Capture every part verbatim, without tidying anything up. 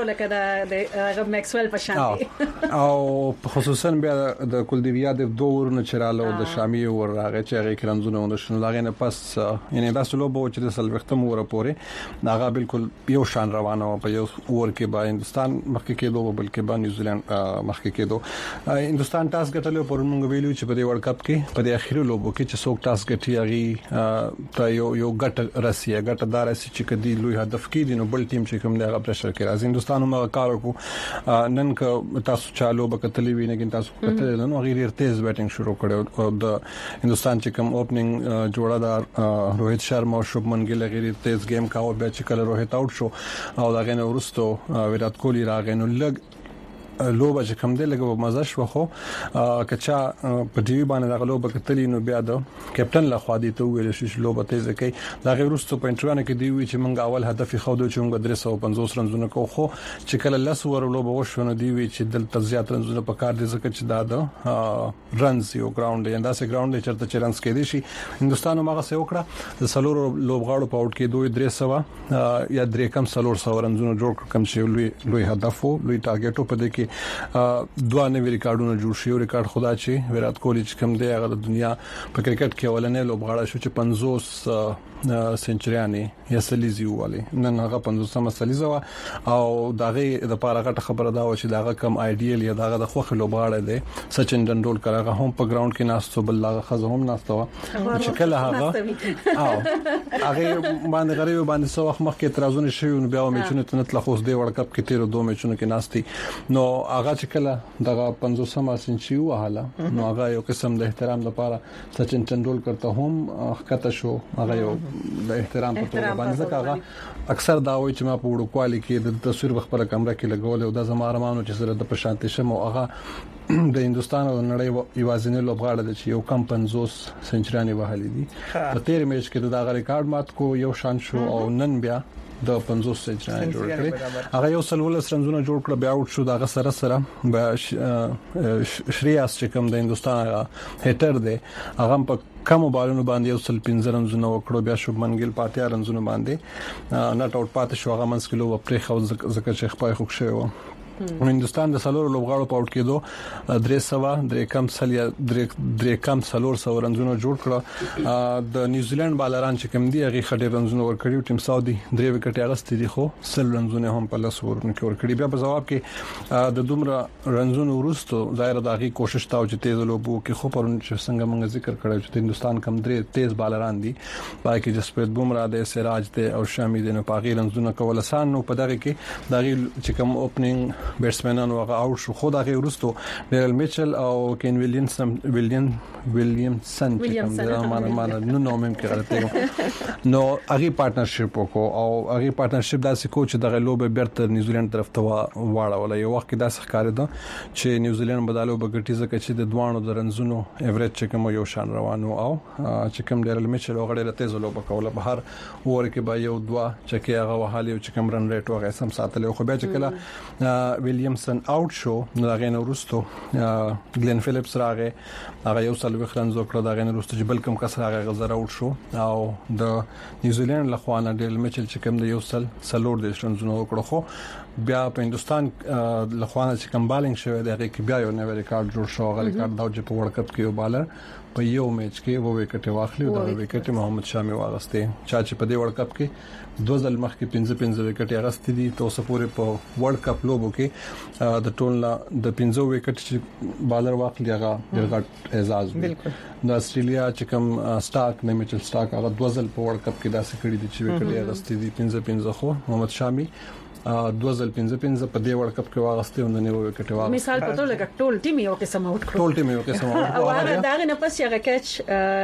شو لکه د میکسویل په شان او خصوصا بیا د کولدیویا د دوه ورونو چراله او د شامی ور راغی چې هغه کرنزونه ونشنو لاغې نه پس یعنی دا سلو به چې د سلوختم ور پورې هغه بالکل یو شان روانه په یو ور کې با هندستان مخکې کېدو بلکې با نیوزیلند مخکې کېدو هندستان ټاس ګټلو پر موږ ویلو چې په دې ورلد کپ کې په دې اخیری لوبو کې چې څوک ټاس ګټي هغه ته یو یو ګټ راسي ګټ دار راسي چې کدي لوی هدف کې دي نو بل ټیم چې کوم دی هغه پرشر کوي راځي هندستان هم کار وکړو نن که تاسو چالو بکتلې وینې کې تاسو کتل نو غیر تیز بیټینګ شروع کړو او د هندستان چې کوم اوپننګ جوړه دا روهیت شرما او شوبمن ګیل غیر تیز گیم کاوه بیا چې کله روهیت اوټ شو او دا غنه ورستو ویرات کوهلی راغی نو لګ لوبه چې کوم دی لګو مزه شو خو کچا په ټي وي باندې دا لوبه کتلی نو بیا د کپټن له خوا دي ته ویل شي لوبه تیز کوي دا غیر ورستو په انټروانه کې دی وی چې موږ اول هدف خو دوی چې موږ درې سوه پنځوس رنزونه کو خو چې کله لس ور لوبه وشو نو دی وی چې دلته زیات رنزونه په کار دي ځکه چې دا د رنز یو ګراوند دی انده سه ګراوند دی چرته چې رنز کې دي شي هندستان هغه څه وکړه د سلور لوبغاړو په اوټ کې دوی درې سوه یا درې کم سلور سوه رنزونه جوړ کم شي لوی لوی هدف وو لوی ټارګټ په دې کې دوه نوي ریکارډونه جوړ شي او ریکارډ خدا چې ویرات کوهلی چې کوم دی هغه د دنیا په کرکټ کې ولنې لوبغاړی شو چې پنځوس سنچریانه یا سلیزي والی نن هغه پنځوسمه سلیزه او دغه د پاره غټه خبره دا و چې دغه کم ایډیل یا دغه د خوخه لوبغاړی دی سچن ټنډولکر هغه هم په ګراوند کې ناستو بل هغه خزه هم ناستو چې کله هغه او هغه باندې غریب باندې سو وخت مخکې اعتراضونه شوي نو بیا میچونه تنت لخص دی ورلد کپ کې تیر دوه میچونه کې ناستي نو هغه چې کله دغه پنځوسمه سنچري وهاله نو هغه یو قسم د احترام لپاره سچن ټنډولکر ته هم خطه شو هغه یو د احترام په توګه باندې ځکه هغه اکثر دا وایي چې ما په وړو کوالي کې د تصویر خپل کیمرا کې لګول او د زمارمانو چې سره د پرشانتي شمو هغه د هندستان او نړۍ یوازینی لوبغاړی دی چې یو کم پنځوس سنچریانه وهلي دي په تیر میچ کې دا ریکارډ مات کو یو شان شو او نن بیا د پنځوس سنچریانه جوړ کړې هغه یو سلولس رنزونه جوړ کړ بیا اوټ شو دا سره سره به شریاس چې کوم د هندستان هټر دی هغه په کوم بالونو باندې یو سل پنځه رنزونه وکړو بیا شوبمن ګیل پاتیا رنزونه باندې نټ اوټ پات شو هغه منځ کلو پرې خو ځکه چې خپای خوښ شو هندستان د سلور لوبغاړو په اوټ کېدو درې سوه درې کم سل یا درې کم سلور سو رنزونه جوړ کړه د نیوزیلند بالران چې کوم دی هغه خډې رنزونه ورکړي ټیم سعودي درې وکټ اغستې دي خو سل رنزونه هم په لاس ورنه کې ورکړي بیا په جواب کې د دومره رنزونه ورستو ظاهر دغه کوشش تاو چې تیز لوبو کې خو پرون چې څنګه موږ ذکر کړو چې هندستان کم درې تیز بالران دي باقي جسپریت بومرا د سراج ته او شامی د نه پاغي رنزونه کول آسان نو په دغه کې دغه چې کوم اوپننګ بیټسمنانو هغه اوټ شو خو دغه ورستو ډیرل میچل او کین ویلیامسن ویلیام ویلیامسن چې کوم دا معنا معنا نو نوم هم کې غلطه نو هغه پارټنرشپ وکړو او هغه پارټنرشپ داسې کوچ دغه لوبه بیرته نیوزیلند طرف ته واړول یو وخت کې داسې ښکارې ده چې نیوزیلند بدالو بغټي ځکه چې د دوانو د رنزونو ایوریج چې کوم یو شان روانو او چې کوم ډیرل میچل او غړي تیز لوبه کوله بهر اور کې به یو دوا چې کې هغه وهالي او چې کوم رن ریټ وغه سم ساتل خو بیا چې کله ویلیامسن اوټ شو نو هغه نو ورستو ګلن فلیپس راغې هغه یو سل وخرن زو کړ دا غن ورستو چې بلکم کس هغه غزر اوټ شو او د نیوزیلند لخوا نه ډیرل میچل چې کوم د یو سل سلور د شنزونو وکړو خو بیا په هندستان لخوا نه چې کوم بالینګ شوی دی هغه کې بیا یو نوې ریکارډ جوړ شو هغه ریکارډ دا چې په ورلد کپ کې یو بالر په یو میچ کې وو وکټ واخلي او دا وکټ محمد شامي واغسته چا چې په دې ورلد کپ کې دوه ځل مخکې پنځه پنځه وکټ اغستې دي تو سپورې په ورلد کپ لوبو کې د ټول د پنځه وکټ چې بالر واخلي هغه ډېر غټ اعزاز بالکل د استرالیا چې کوم سٹارک نه میچل سٹارک هغه دوه ځل په ورلد کپ کې داسې کړی دي چې وکټ اغستې دي پنځه پنځه خو محمد شامي دوه ځل پنځه پنځه په دې ورلد کپ کې واغسته او نه وکټ واغسته مثال په توګه لکه ټول ټیم یو قسم اوټ کړ ټول ټیم یو قسم اوټ او هغه دغه نه پس یو کچ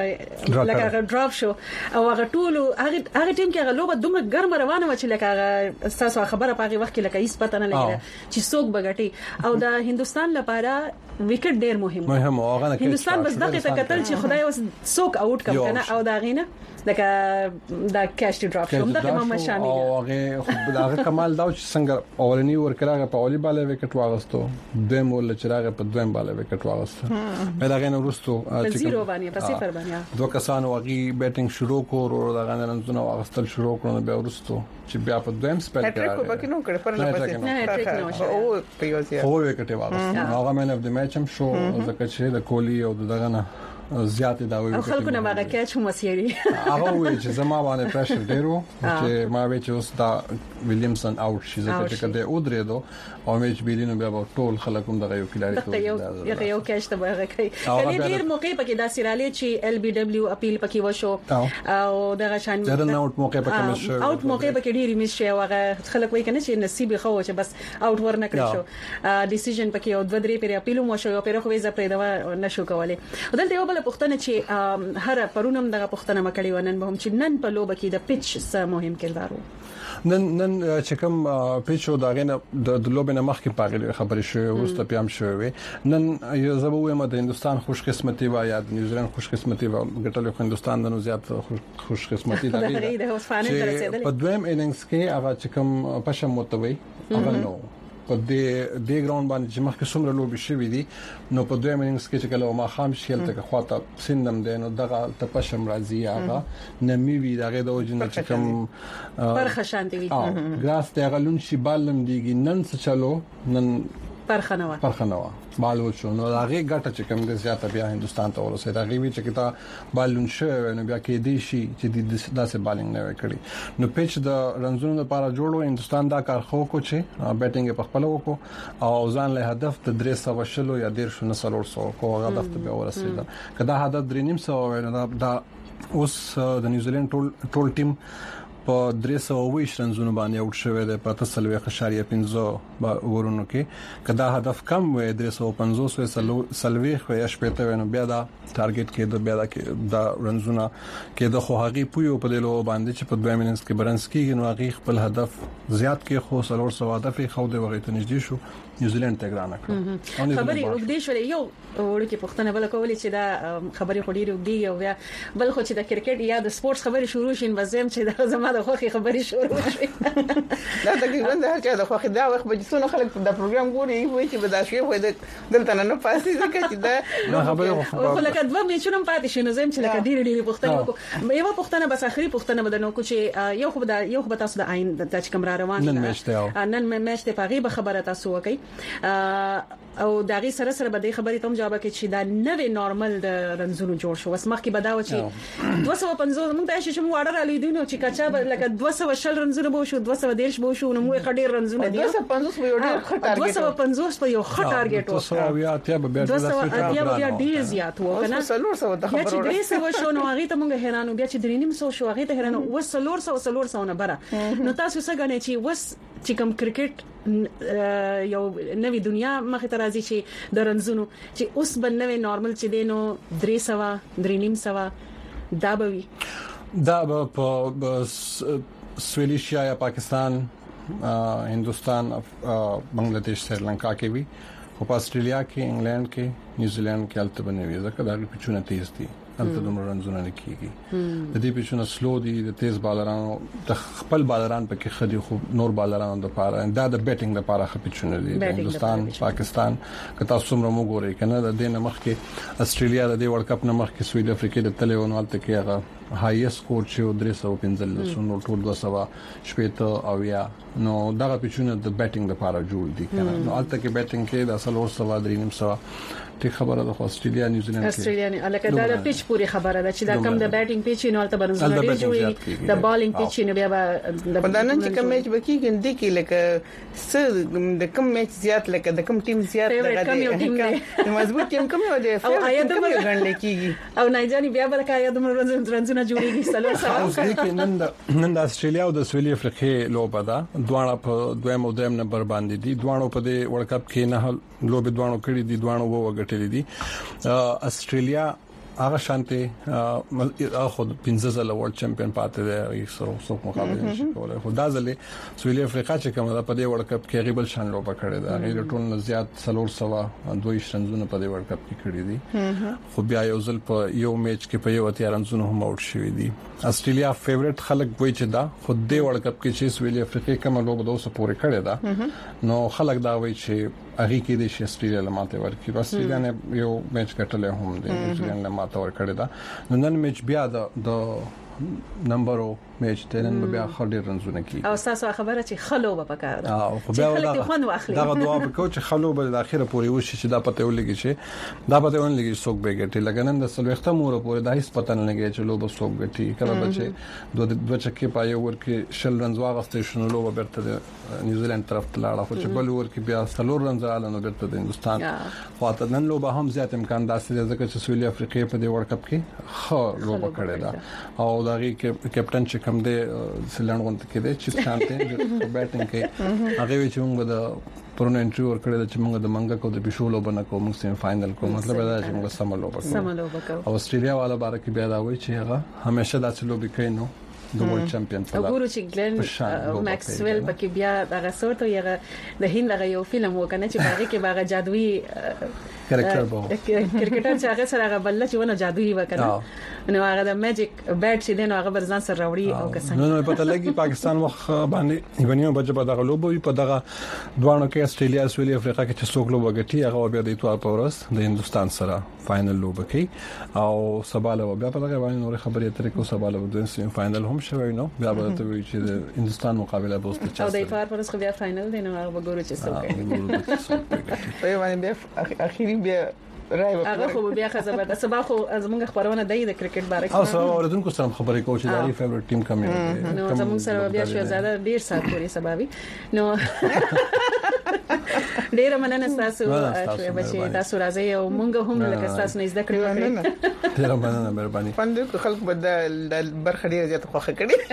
لکه هغه ډراپ شو او هغه ټول هغه هغه ټیم کې هغه لوبه دومره ګرم روانه و چې لکه هغه تاسو خبره پاغي وخت کې لکه هیڅ پته نه لګیږي چې څوک بغټي او د هندستان لپاره وکټ ډیر مهم مهم او هغه هندستان بس دغه ته قتل چې خدای اوس څوک اوټ کړ کنه او دا غینه لکه دا کیش ډراپ شو دغه محمد شامي او هغه خو دغه کمال دا چې څنګه اولنی ورکراغه په اولی بالا وکټ واغستو دویم ول چراغه په دویم بالا وکټ واغستو په دغه نو ورستو چې زیرو باندې په صفر باندې دوه کسانو واغي بیټینګ شروع کړ او دغه نن زونه واغستل شروع کړو بیا ورستو چې بیا په دویم سپیل کړه هټریک په کې نو کړ پر لپاره نه هټریک نو شو او په یو ځای هو وکټ واغستو هغه مین اف د میچ هم شو ځکه چې د کولی او دغه نه زیات دا وی خلکو نه واغه کېچ هم سیری هغه وی چې زما باندې پرشر ډیرو چې ما وی چې اوس دا ویلیامسن اوټ شي ځکه چې کده او درې دو او میچ بیلینو بیا ټول خلک هم دغه یو کلاري ته یو یو کېچ ته واغه کوي کله ډیر موقع پکې دا سیراله چې ال بي دبليو اپیل پکې وشو او دغه شان جرن اوټ موقع پکې مش اوټ موقع پکې ډیر مش شي واغه خلک وای کنه چې نصیب خو چې بس اوټ ورنه کړی شو ډیسیژن پکې او دوه درې پیر اپیل مو شو او پیر خو یې زپری دا نشو کولای دلته یو بل پښتنه چې هر پرونم دغه پښتنه مکړی ونن به هم چې نن په لوب کې د پیچ سره مهم کردار وو نن نن چې کوم پیچو داغه نه د لوب نه مخکې پاغلی خبرې شوې ورسته پیام شوې نن یو زبوه ما د هندستان خوش قسمتي و یا د نیوزیلند خوش قسمتي و ګټل خو هندستان د نو زیات خوش قسمتي دا دی په دویم اننګز کې هغه چې کوم پښه متوي هغه نو په دې د ګراوند باندې چې مخکې څومره لوبي شوې دي نو په دویم اننګز کې چې کله ما خام شیل ته خواته سندم دی نو دغه تپشم راځي هغه نمی وی دغه د وجنه چې کوم پرخه شانتي وي ګراس ته غلون شي بالم دیږي نن څه چلو نن پرخنوا پرخنوا بال وشو نو هغه ګټه چې کوم د زیاته بیا هندستان ته ورسېد هغه وی چې کتا بالون شو نو بیا کې دی شي چې د داسې بالینګ نه وکړي نو پیچ د رنزونو لپاره جوړو هندستان دا کار خو کو چې بیټینګ په خپل وکړو او ځان له هدف د درې سو شلو یا ډیر شو نسل ورسو کو هغه هدف ته ورسېد کدا هدف درې نیم سو نو دا اوس د نیوزیلند ټول ټول ټیم په درې سو ویش رنزونو باندې اوټ شوی دی په تسلوي خشاریه پنځه ورونو کې کدا هدف کم وي درې سو پنځوس وي سلوي خو یا شپته ونو بیا دا ټارګټ کې د بیا دا کې دا رنزونه کې د خو هغه پویو په دلو باندې چې په دوه مینټس کې برنس کې نو هغه خپل هدف زیات کې خو سلور سو هدف خو د وغه ته نږدې شو نیوزیلند ته ګرانه کړ خبري وګدې شو یو ورکه پښتنه بل کولې چې دا خبري خوري وګدې او بیا بل خو چې د کرکټ یا د سپورتس خبري شروع شین وزم چې د زما د خوخي خبري شروع شي دا تقریبا د هر چا د خوخي دا وخت به څونه خلک په دا پروګرام ګوري وایي چې بداشي وای دلته نه پاسې ځکه چې دا خبره خو لکه دوه میچونه پاتې شنو زم چې لکه ډیره ډیره پښتنه وکړو یو پښتنه بس اخري پښتنه بدنو کو چې یو خو دا یو خو تاسو د عین د چې کوم را روان نن میچ ته نن میچ ته پغي به خبره تاسو وکي او دغه سره سره به د خبرې ته جواب کې چې دا نوې نورمال د رنزونو جوړ شو وس مخکې بداو چې دوه سوه پنځوس موږ ته چې موږ اړه لیدو نو چې کچا لکه دوه سوه شل رنزونه بو شو دوه سوه دیرش بو شو نو موږ خډیر رنزونه دي دوه سوه پنځوس په یو ډیر خټ ټارګټ دوه سوه پنځوس په یو خټ ټارګټ دوه سوه بیا ته به دوه سوه بیا ډیر زیات وو کنه سلور سوه د خبرو چې درې سوه شو نو هغه ته موږ حیرانو بیا چې درې نیم سوه شو هغه ته حیرانو و سلور سوه سلور سوه نه بره نو تاسو څنګه غنئ چې وس چې کوم کرکټ یو نوې دنیا مخه ته راځي چې د رنزونو چې اوس بنوي نورمال چې دینو درې سوه درې نیم سوه دا به وي دا په سویلیشیا یا پاکستان هندستان بنگلاديش سریلانکا کې وي او په استرالیا کې انګلند کې نیوزیلند کې البته بنوي ځکه دا پچونه تیز دي البته دومره رنزونه نه کیږي د دې پښونه سلو دي د تیز بالرانو د خپل بالران په کې خدي خو نور بالرانو د پاره دا د بیټینګ لپاره خپچونه دي د هندستان پاکستان کته څومره مو ګوري کنه د دې نمخ کې استرالیا د دې ورلد کپ نمخ کې سویډ افریقا د تلونو الته کې هغه هایست سکور چې درې سوه پنځه سو ټول دوه سوه شپږ او یا نو دا پښونه د بیټینګ لپاره جوړ دي کنه نو الته کې بیټینګ کې د اصل ور سوه درې نیم سوه ټیک خبره ده خو استرالیا نیوزیلند کې استرالیا نه الکه دا د پیچ پوری خبره ده چې دا کم د بیټینګ پیچ نه البته برنځونه لري جوړي د بالینګ پیچ نه بیا د بدنن چې کوم میچ بکی ګندې کې لکه س د کوم میچ زیات لکه د کوم ټیم زیات د مضبوط ټیم کوم دی او آیا د ګڼل کیږي او نه ځاني بیا برکه آیا د رنځونه جوړيږي سلام سلام نن د نن د استرالیا او د سویلي افریقا لوبه ده دواړه په دویم او دریم نمبر باندې دي دواړو په دې ورلد کپ کې نه لوبه دواړو کړې دي دواړو وګټلې دي استرالیا هغه شانتي اخو پنځه ځله ورلد چمپیون پاتې دی سره څوک مقابله نشي کولای خو دا ځلې سویلي افریقا چې کومه ده په دې ورلد کپ کې غیبل شان لوبه کړې ده غیر ټول زیات څلور سوا دوه رنزونه په دې ورلد کپ کې کړې دي خو بیا یو ځل په یو میچ کې په یو اتیا رنزونه هم اوټ شوې دي استرالیا فیورټ خلک وایي چې دا خو دې ورلد کپ کې چې سویلي افریقا کومه لوبه د اوسه پورې کړې ده نو خلک دا وایي چې هغه کې د استرالیا لماته ورکړي استرالیا نه یو میچ کټلې هم دي استرالیا لماته ورکړي دا نن میچ بیا د نمبرو میچ ته نن بیا خډیر رنزونه کی او تاسو خبره چې خلو به پکاره دا خو بیا دا دا دعا وکړو چې خلو به د اخیره پورې وشي چې دا پته ولګي چې دا پته ولګي څوک به ګټي لګنن د سلوخته مور پورې دا هیڅ پته نه لګي چې لوب څوک ګټي کله بچي دوه دوه چکه پای ورکه شل رنز واغسته شنو لوب برته د نیوزیلند طرف ته لاړه خو چې بل ورکه بیا سلور رنز اعلان برته د هندستان خاطر نن لوب هم زیات امکان داسې ځکه چې سویلي افریقا په دې ورلد کپ کې خو لوب کړی دا او دغه کپټن چې کوم دی سلند غونډه کې دی چې شانته بیټینګ کوي هغه وی چې موږ د پرونه انټریو ورکړل چې موږ د منګه کو د بشولو بنه کو موږ سیمی فائنل کو مطلب دا چې موږ سملو وکړو او استرالیا والا بار کې بیا دا وایي چې هغه همیشه داسې لوبي کوي نو د ورلد چمپیون په لاره وګورئ چې ګلن ماکسویل پکې بیا دغه سورته یغه د هند لغه یو فلم وکنه چې باغې کې باغ جادویي کریکټر بو کرکټر چې هغه سره هغه بل چې ونه جادویي وکنه نو هغه د میجیک بیټ چې دینو هغه برزان سره راوړي او کسان نو نو پته لګي پاکستان وخت باندې ایونیو بچ په دغه لوبو په دغه دوانو کې استرالیا سویلي افریقا کې چې څوک لوبه غټي هغه بیا د اتوار په ورځ د هندستان سره فائنل لوبه کوي او سباله بیا په دغه باندې نور خبرې ترې کو سباله د سیمی فائنل هم شوی نو بیا به ته وی چې د هندستان مقابله به وسته چا او د اتوار پر ورځ بیا فائنل دی نو هغه وګورو چې څوک په باندې بیا اخیری بیا هغه خو بیا خزبر د سبا خو زمونږ خبرونه دی د کرکټ باره کې او سبا اوردونکو سره خبرې کوو چې داري فیورټ ټیم کوم دی نو زمونږ سره بیا شو زیاده ډیر سات پورې سباوي نو ډیر مننه تاسو چې بچي تاسو راځي او مونږ هم لکه تاسو نه زده کړو ډیر مننه مهرباني پندې خلک بدل برخه ډیر زیات خوخه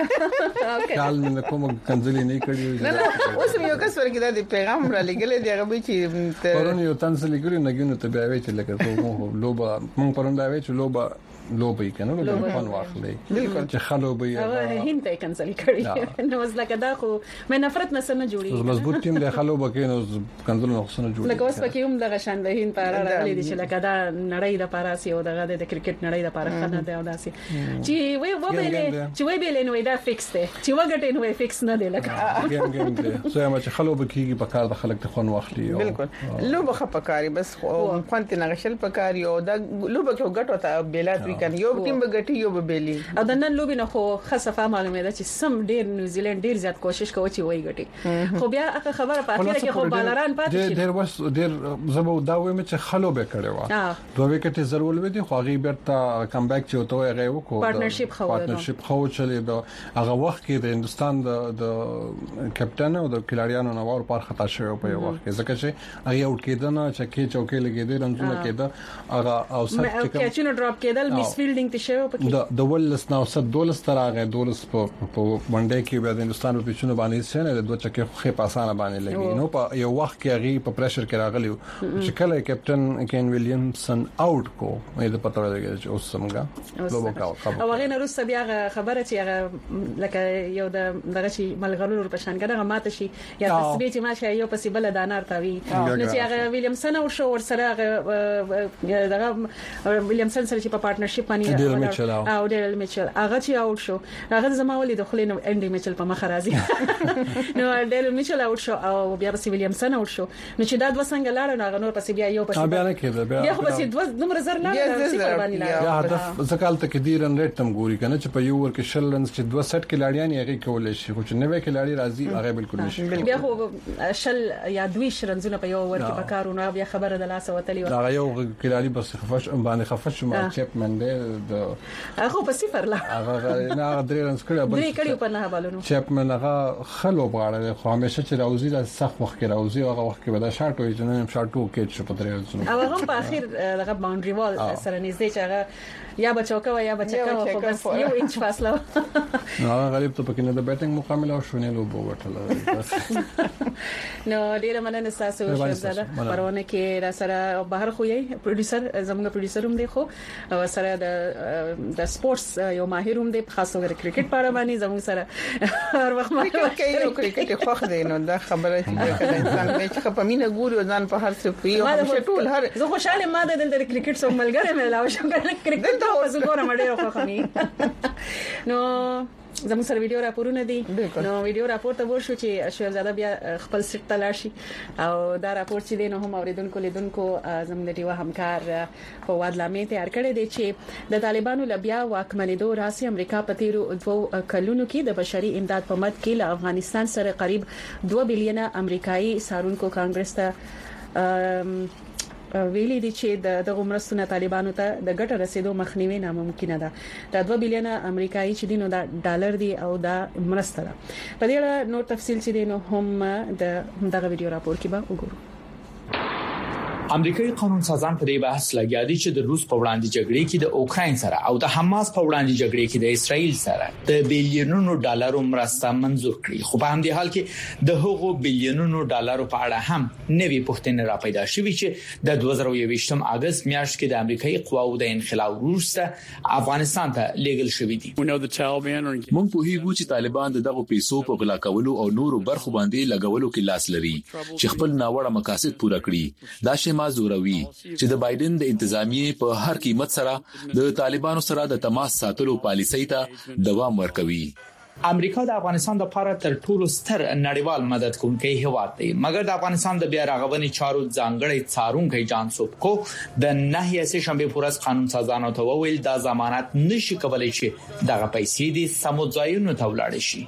کړي کال من کوم کنځلې نه کړی نه نه اوس یو کس ورګه د پیغام را لګل دی هغه چې پرون یو تنسل لګل نه ګینو ته بیا وی چې لکه کوم لوبا مونږ پرون دا وی چې لوبا لوبي کنه لوبي فن واخلي بالکل چې خلوبي هغه هند ته کنسل کړی نو زلکه دا خو مې نفرت نه سم جوړي مضبوط ټیم د خلوبه کې نو کنسل نو خصنه جوړي لکه اوس پکې هم دغه شان د هند پر راغلي دي چې لکه دا نړۍ د پاراسي او دغه د کرکټ نړۍ د پاره خنه دی او داسي چې وای و به چې وای به نو دا فکس دی چې وګټې نو فکس نه دی لکه ګیم ګیم دی سو ما چې خلوبه کېږي په کار د خلک ته خون واخلي بالکل لوبه خپکاري بس خوانت نه غشل پکاري او دا لوبه کې ګټو ته بیلات وکړي یو ټیم ګټي یو به بیلی او د نن لوبي نه خو خصفه معلومه ده چې سم ډیر نیوزیلند ډیر زیات کوشش کوي چې وای ګټي خو بیا هغه خبره په اخر کې خو بالران پاتې شي ډیر وس ډیر زبو دا وایم چې خلو به کړي وا دوه وکټ ضرور ولې دي خو هغه بیرته کم بیک چې وته هغه وکړو پارتنرشپ خو پارتنرشپ خو چلې دا هغه وخت کې د هندستان د د کپټن او د کلاریانو نوار پر خطا شوی په یو وخت کې ځکه چې هغه اوټ کېدنه چې کې چوکې لګېدل رنځونه کېده هغه او سر چې کېچونو ډراپ کېدل مس فیلډینګ ته شوی د د ولس نو صد دولس تر هغه دولس په په منډه کې د هندستان په چونو باندې سره د دوه چکه خو په اسانه باندې لګي نو په یو وخت کې هغه په پریشر کې راغلی چې کله کپټن کین ویلیامسن اوټ کو مې د پته ولګی چې اوس څنګه لوبو کاو او هغه نه روس بیا خبره چې هغه لکه یو د دغه شي ملګرو په شان کنه ماته شي یا تسبیح چې ماشه یو په سیبل دانار تاوي نو چې هغه ویلیامسن او شو ور سره هغه دغه ویلیامسن سره چې په پارتنرشپ باندې او ډیرل میچل هغه چې اوټ شو هغه زما ولې د خلینو انډي میچل په مخ راځي نو ډیرل میچل اوټ شو او بیا پس ویلیامسن اوټ شو نو چې دا دوه څنګه لاړ نو هغه نور پس بیا یو پس بیا نه کېده بیا خو پس دوه نمبر زر لاړ صفر باندې لاړ یا هدف زکال ته کې دی رن ریټ تم ګوري کنه چې په یو ور کې شل رنز چې دوه سټ کې لاړیان یې کولای شي خو چې نوې کې لاړی راځي هغه بالکل نشي بیا خو شل یا دوه رنزونه په یو ور کې پکارونه بیا خبره د لاس وتلی هغه یو کې لاړی بس خفش باندې خفش ما چپمن دی د هغه په صفر لا هغه نه درې رنز کړه بل درې کړي په نه بالونو چپمن هغه خلو بغاړه خو همیشه چې راوځي د سخت وخت کې راوځي هغه وخت کې به دا شاټ وي چې نن شاټ وو کې چې په درې رنزونه او هغه په اخر دغه باونډري وال سره نږدې چې هغه یا بچوکا یا بچکا خو بس یو انچ فاصله نو هغه غریب ته پکې نه د بیټینګ مقابله او شونه لوبو وټل نو ډیره مننه تاسو شهزاده پرونه کې را سره بهر خو یې پروډوسر زموږ پروډوسر هم دی خو سره بیا د د سپورتس یو ماهر هم دی خاص گری کرکټ په اړه باندې زموږ سره هر وخت ما کوي نو کرکټ خوښ دی نو دا خبره چې کله انسان به چې په مینه ګوري ځان په هر څه پیو همیشه ټول هر زه خوشاله ما د کرکټ سره ملګری مې لاو شم کرکټ ته اوس ګورم ډېر خوښ مې نو زموږ سره ویډیو راپورونه دي نو ویډیو راپور ته ورشو چې شهزاده بیا خپل سیټ ته لاړ شي او دا راپور چې دین هم اوریدونکو لیدونکو زموږ د ډیوا همکار فواد لامې تیار کړی دی چې د طالبانو لبیا واکمنېدو راسي امریکا په تیرو دوه کلونو کې د بشري امداد په مد کې له افغانستان سره قریب دوه بلین امریکایي سارونکو کانګرس ته ویلي دي چې د دغه مرستونه طالبانو ته د ګټه رسیدو مخنیوي ناممکن ده د دوه بلین امریکایي چې دینو دا ډالر دی او دا مرسته ده په دې اړه نور تفصیل چې دینو هم د دغه ویډیو راپور کې به وګورو امریکایي قانون سازان په دې بحث لګیا دي چې د روس په وړاندې جګړې کې د اوکراین سره او د حماس په وړاندې جګړې کې د اسرائیل سره د بیلیونونو ډالرو مرسته منزور کړي خو په همدې حال کې د هغو بیلیونونو ډالرو په اړه هم نوې پوښتنې را پیدا شوې چې د دوه زره یوویشتم اگست میاشت کې د امریکایي قواو د انقلاب وروسته افغانستان ته لیږل شوې دي موږ په هیڅ چې طالبان دغه پیسو په غلا کولو او نورو برخو باندې لګولو کې لاس لري چې خپل ناوړه مقاصد پوره کړي دا شی ما زوروي چې د بایدن د انتظامیه په هر قیمت سره د طالبانو سره د تماس ساتلو پالیسۍ ته دوام ورکوي امریکا د افغانستان لپاره تر ټولو ستر نړیوال مدد کوونکی هیواد دی مګر د افغانستان د بیا رغونې چارو ځانګړي څارونکي جان سوبکو د نهي سه شنبه پورس قانون سازانو ته وویل دا ضمانت نشي کولای چې دغه پیسې د سموځایونو ته ولاړ شي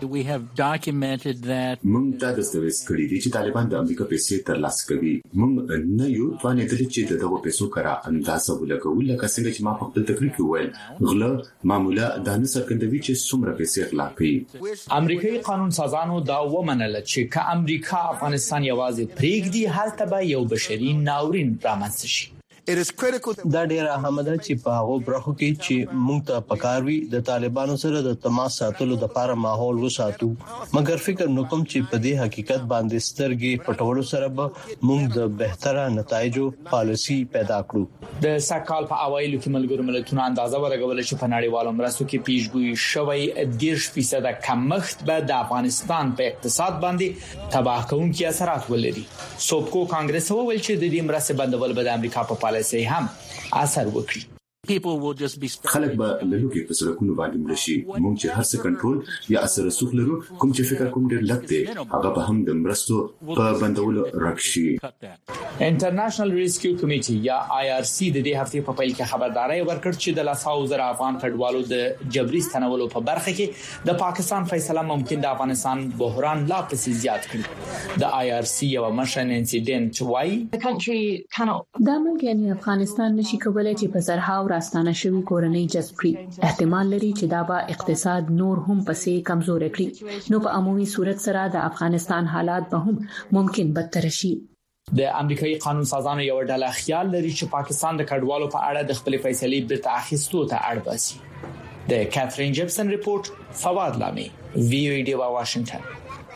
موږ دا دستاویز کړی دي چې طالبان د امریکا پیسې ترلاسه کوي موږ نه یو توانې دي چې دغه پیسو کرا اندازه ولګول لکه څنګه چې ما په خپل تقریر کې وویل غله معمولا د نصر کندوي چې څومره پیسې غلا کوي امریکایي قانون سازانو دا ومنل چې که امریکا افغانستان یوازې پریږدي هلته به یو بشري ناورین رامنځته شي دا ډیره اهمه ده چې په هغه برخو کې چې موږ ته پکاروي د طالبانو سره د تماس ساتلو لپاره ماحول وساتو مګر فکر نکوم چې په دې حقیقت باندې سترګې پټولو سره به موږ د بهتره نتایجو پالیسی پیدا کړو د سکهال په اوایلو کې ملګرو ملتونو اندازه ورغول چې په نړیوالو مرستو کې پیشګویي شوی دېرش فیصد کمښت به د افغانستان په اقتصاد باندې تباہ کوونکي اثرات ولري سوبکو کانګرس وویل چې د دې مرستې بندول به د امریکا په پالیسۍ هم اثر وکړي خلک به له لوګي په سړکونو باندې ملشي موږ چې هر څه کنټرول یا اثر رسوخ لرو کوم چې فکر کوم ډېر لږ دی هغه به هم د مرستو په بندولو راکشي انټرنیشنل ریسکیو کمیټي یا آی آر سی د دې هفته په پیل کې خبرداري ورکړ چې د لاساو زر افغان کډوالو د جبري ستنولو په برخه کې د پاکستان فیصله ممکن د افغانستان بحران لا پسې زیات کړي د آی آر سی یو مشن انسیډنټ وای دا ملک یعنی افغانستان نشي کولای چې په زرهاو راستانه شوی کورنۍ جذب کړي احتمال لري چې دا به اقتصاد نور هم پسې کمزور کړي نو په عمومي صورت سره د افغانستان حالات به هم ممکن بدتر شي د امریکایي قانون سازانو یو ډله خیال لري چې پاکستان د کډوالو په اړه د خپل فیصلې بیرته اخیستو ته اړ باسي د کاترین جیپسن ریپورت فواد لامي وی او ای ډی واشنگټن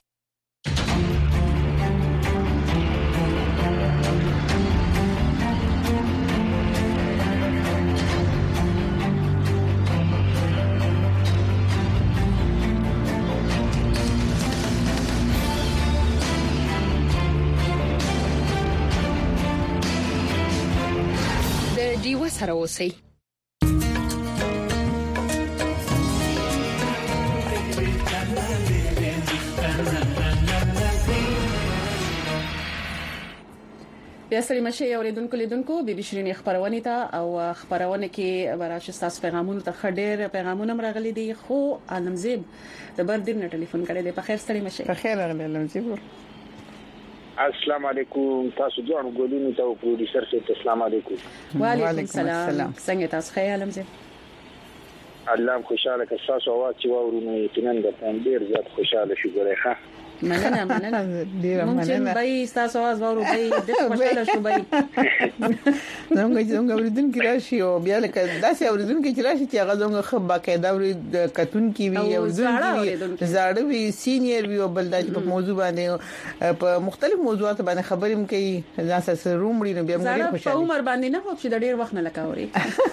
سره اوسئ بیا سړي مشه اوریدونکو لیدونکو بي بي شيرين خبرونه ته او خبرونه کې وراشي تاسو پیغامونه ته خډیر پیغامونه مرغلي دي خو علمزيب د بردیر نه ټلیفون کړی دی په خیر سړي مشه په خیر راغلی علمزيب السلام علیکم تاسو دوه غوډینو ته پروډوسر ته السلام علیکم وعلیکم السلام څنګه تاسو ښه علمزيب الله خوشاله که تاسو اواز چې وورونه یقینا د ډیر زیات خوشاله شو ګورې ښه مننه مننه ډیر مننه مونږ به تاسو आवाज وورو به د خوشاله شو به زموږ زموږ اوریدونکو راشي او بیا لکه داسې اوریدونکو چې راشي چې هغه زموږ خو باقاعده ورید کتونکو وي او زړه وي سینیئر وي او بل د په موضوع باندې په مختلف موضوعات باندې خبرې کوي ځکه چې رومړي نو بیا موږ خوشاله په عمر باندې نه هو چې د ډیر وخت نه لکاوري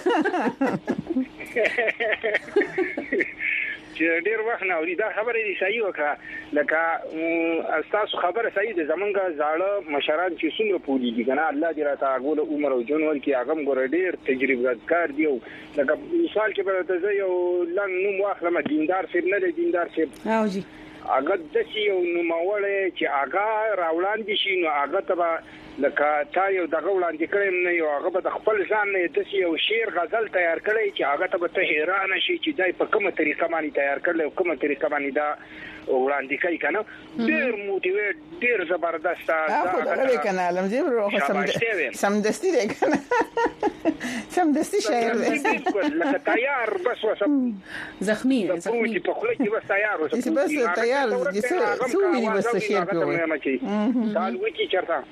چې ډیر وخت نه اوري دا خبره دي صحیح وکړه لکه تاسو خبره صحیح ده زمونږ زاړه مشران چې څومره پولی دي کنه الله دې راته غول عمر او جون ورکی هغه ګور ډیر تجربه کار دی لکه مثال کې به ته یو لنګ نوم واخلم دیندار سیب نه دیندار سیب او جی هغه د یو نوموړی چې هغه راولان دي شي نو هغه ته لکه تا یو دغه وړاندې کړم نه یو هغه به خپل ځان نه د یو شعر غزل تیار کړی چې هغه ته به حیران شي چې دای په کومه طریقه باندې تیار کړل او کومه طریقه باندې دا وړاندې کوي کنه ډیر موټیویټ ډیر زبردست دا هغه کنه لمزي روح سم سم دستي دی کنه سم دستي شاعر دی لکه تیار بس وسم زخمی زخمی په خله کې بس تیار وسم بس تیار دي څه څه ویلي بس شعر کوي دا وکی چرته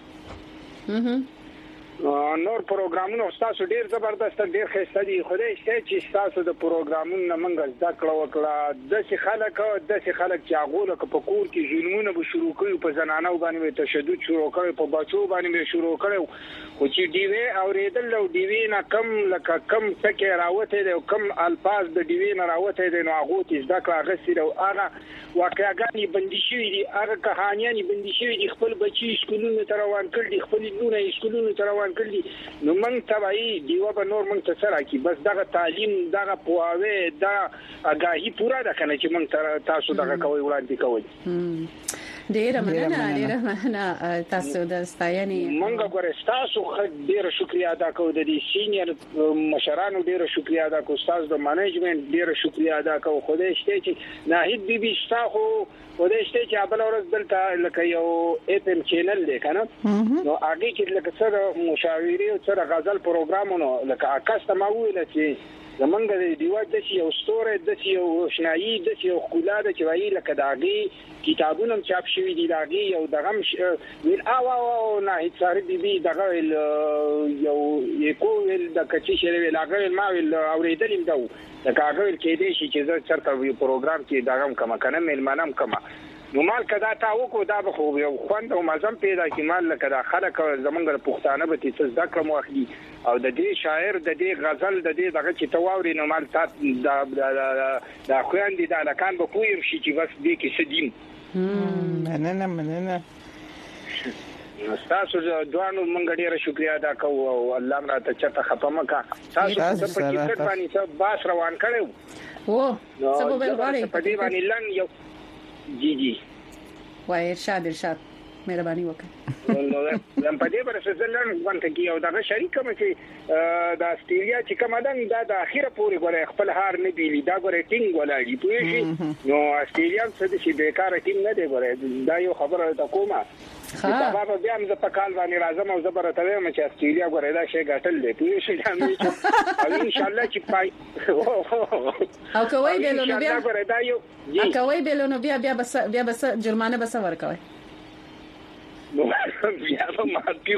نور پروګرامونه تاسو ډیر زبردست ډیر ښه دي خدای شته چې تاسو د پروګرامونو منګه زده کړو وکړه د څه خلک د څه خلک چې هغه له په کور کې ظلمونه به شروع کوي په زنانو باندې تشدد شروع کوي په بچو باندې شروع کوي خو چې دیوی اوریدل او دیوی نه کم لکه کم څه راوته دي او کم الفاظ د دیوی نه راوته دي نو هغه چې زده کړه غسیل او هغه واقعګانی بندي شوی دي هغه کہانیانی بندي شوی دي خپل بچي سکولونو ته روان کړ دي خپل لونه سکولونو ته روان کړ دي نو موږ تبعی دیو به نور موږ ته سره کی بس دغه تعلیم دغه پوهاوی دا اگاهی پورا ده کنه چې موږ تاسو دغه کوي وړاندې کوي ډیر مننه ډیر مننه تاسو د ستاینې موږ ګورې تاسو ډیر شکریا ادا کوو د دې سینیئر مشرانو ډیر شکریا ادا کوو تاسو د مانجمنت ډیر شکریا ادا کوو خدای شته چې ناهید بي بي تاسو خدای شته چې ابل ورځ دلته لکه یو اف ام چینل دی کنه نو هغه کې لکه سره مشاوري او سره غزل پروګرامونو لکه اکاسته ما ویل چې زمونږ د دیوا د یو ستوره د یو شنایي د یو خلاد چې وایي لکه داغي کتابونه چاپ شوی دي داغي یو دغه ویل او او نه هیڅ بي بي دغه یو یو ویل د کچې شری ویل هغه ما ویل اوریدل دا د کاغذ کې دي چې زه چرته یو پروګرام کې داغم کما کنه ملمنام کما نو مال کدا تا وکړو دا به خو یو خوند او مزم پیدا کی مال کدا خلک زمونږ پښتانه به تاسو ذکر مو اخلي او د دې شاعر د دې غزل د دې دغه چې تواوري نو مال تاسو د د خويندې د لکان به کوی شي چې بس دې کې سدیم مننه مننه تاسو دوانو مونږ ډیره شکریا ادا کوو او الله مړه ته چته ختمه کا تاسو په ټیکټ باندې څه باس روان کړو او سبب غواړي په دې باندې لن یو جی جی وای ارشاد ارشاد مهرباني وکړئ نو لم په دې باندې ځلن وانت کی او دا شریک کوم چې د استرالیا چې کوم دن دا د اخیره پورې غوړې خپل هار نه دی دا غوړې ټینګ ولاړی پوه شي نو استرالیا څه دي بیکاره ټینګ نه دی غوړې دا یو خبره ته کومه ها بابا بیا موږ په کال باندې راځم او زبر ته وایم چې استرالیا غوړې دا شی غټل دی پوه شي او ان شاء الله چې پای او کوي به نو بیا غوړې دا یو او کوي به نو بیا بیا بس بیا بس جرمانه بس ورکوي نو بیا به معافي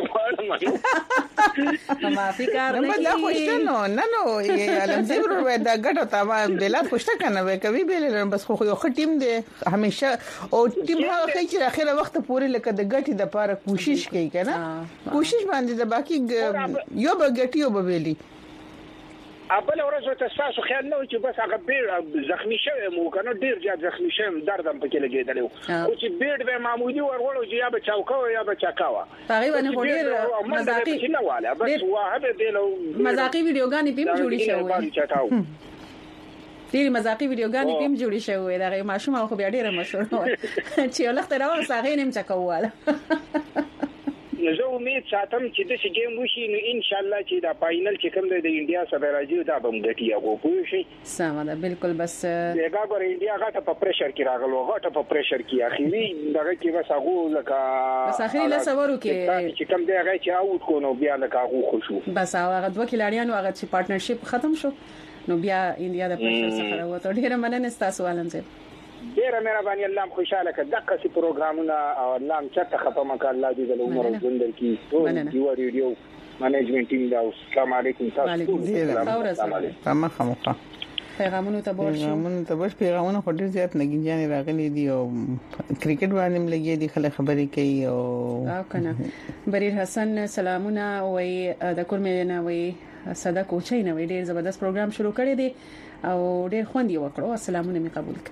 غواړم معافي کار نه دا خوشته نو نه نو علم زیرو وې دا ګټه تا بلا خوشته کنه وې کوي به بس خو یو ټیم دی همیشه او ټیم هغه چې اخیره وخت پورې لکه د ګټي د لپاره کوشش کوي کنه کوشش باندې د باقي یو به ګټي یو به ویلي ابل ورځ ته تاسو خیال نه چې بس هغه بیر زخمی شوی مو کنه ډیر زیات زخمی شوم دردم پکې لګیدل او چې بیر به معمولی ورغلو چې یا به چاوکاو یا به چاکاوا هغه باندې ډیر مزاقي نه واله بس واه به له مزاقي ویډیوګانې پم جوړی شوی ډیر مزاقي ویډیوګانې پم جوړی شوی دا ماشوم خو بیا ډیر مشهور و چې لخت راو ساغې نیم چاکواله زه امید ساتم چې د شي گیم وشي نو ان شاء الله چې دا فائنل چې کوم د انډیا سره راځي دا به موږ ټیا وو پوه شي سم ده بالکل بس دغه غوړ انډیا غاټه په پریشر کې راغلو غاټه په پریشر کې اخیری دغه کې بس هغه لکه بس اخیری لا سوارو کې چې کوم دی هغه چې اوټ کو نو بیا لکه هغه خوشو بس هغه دوه کلاریانو هغه چې پارتنرشپ ختم شو نو بیا انډیا د پریشر څخه راوته ډیره مننه تاسو ولنځه ډیره مهرباني الله خوشاله کړه دغه سي پروګرامونه او الله چته خپه مکه الله دې له عمر ژوند کی ټول یو ریډیو منیجمنت ټیم دا السلام علیکم تاسو السلام علیکم خامخا پیغامونو ته ورشي پیغامونو ته ورشي پیغامونو خو ډیر زیات نګینځانې راغلي دي او کرکټ باندې لګي دي خلک خبرې کوي او او کنه بریر حسن سلامونه وای د کورمنه وای صدا کوچي نه وای ډیر زبردست پروګرام شروع کړی دی او ډیر خوند یې وکړو سلامونه می قبول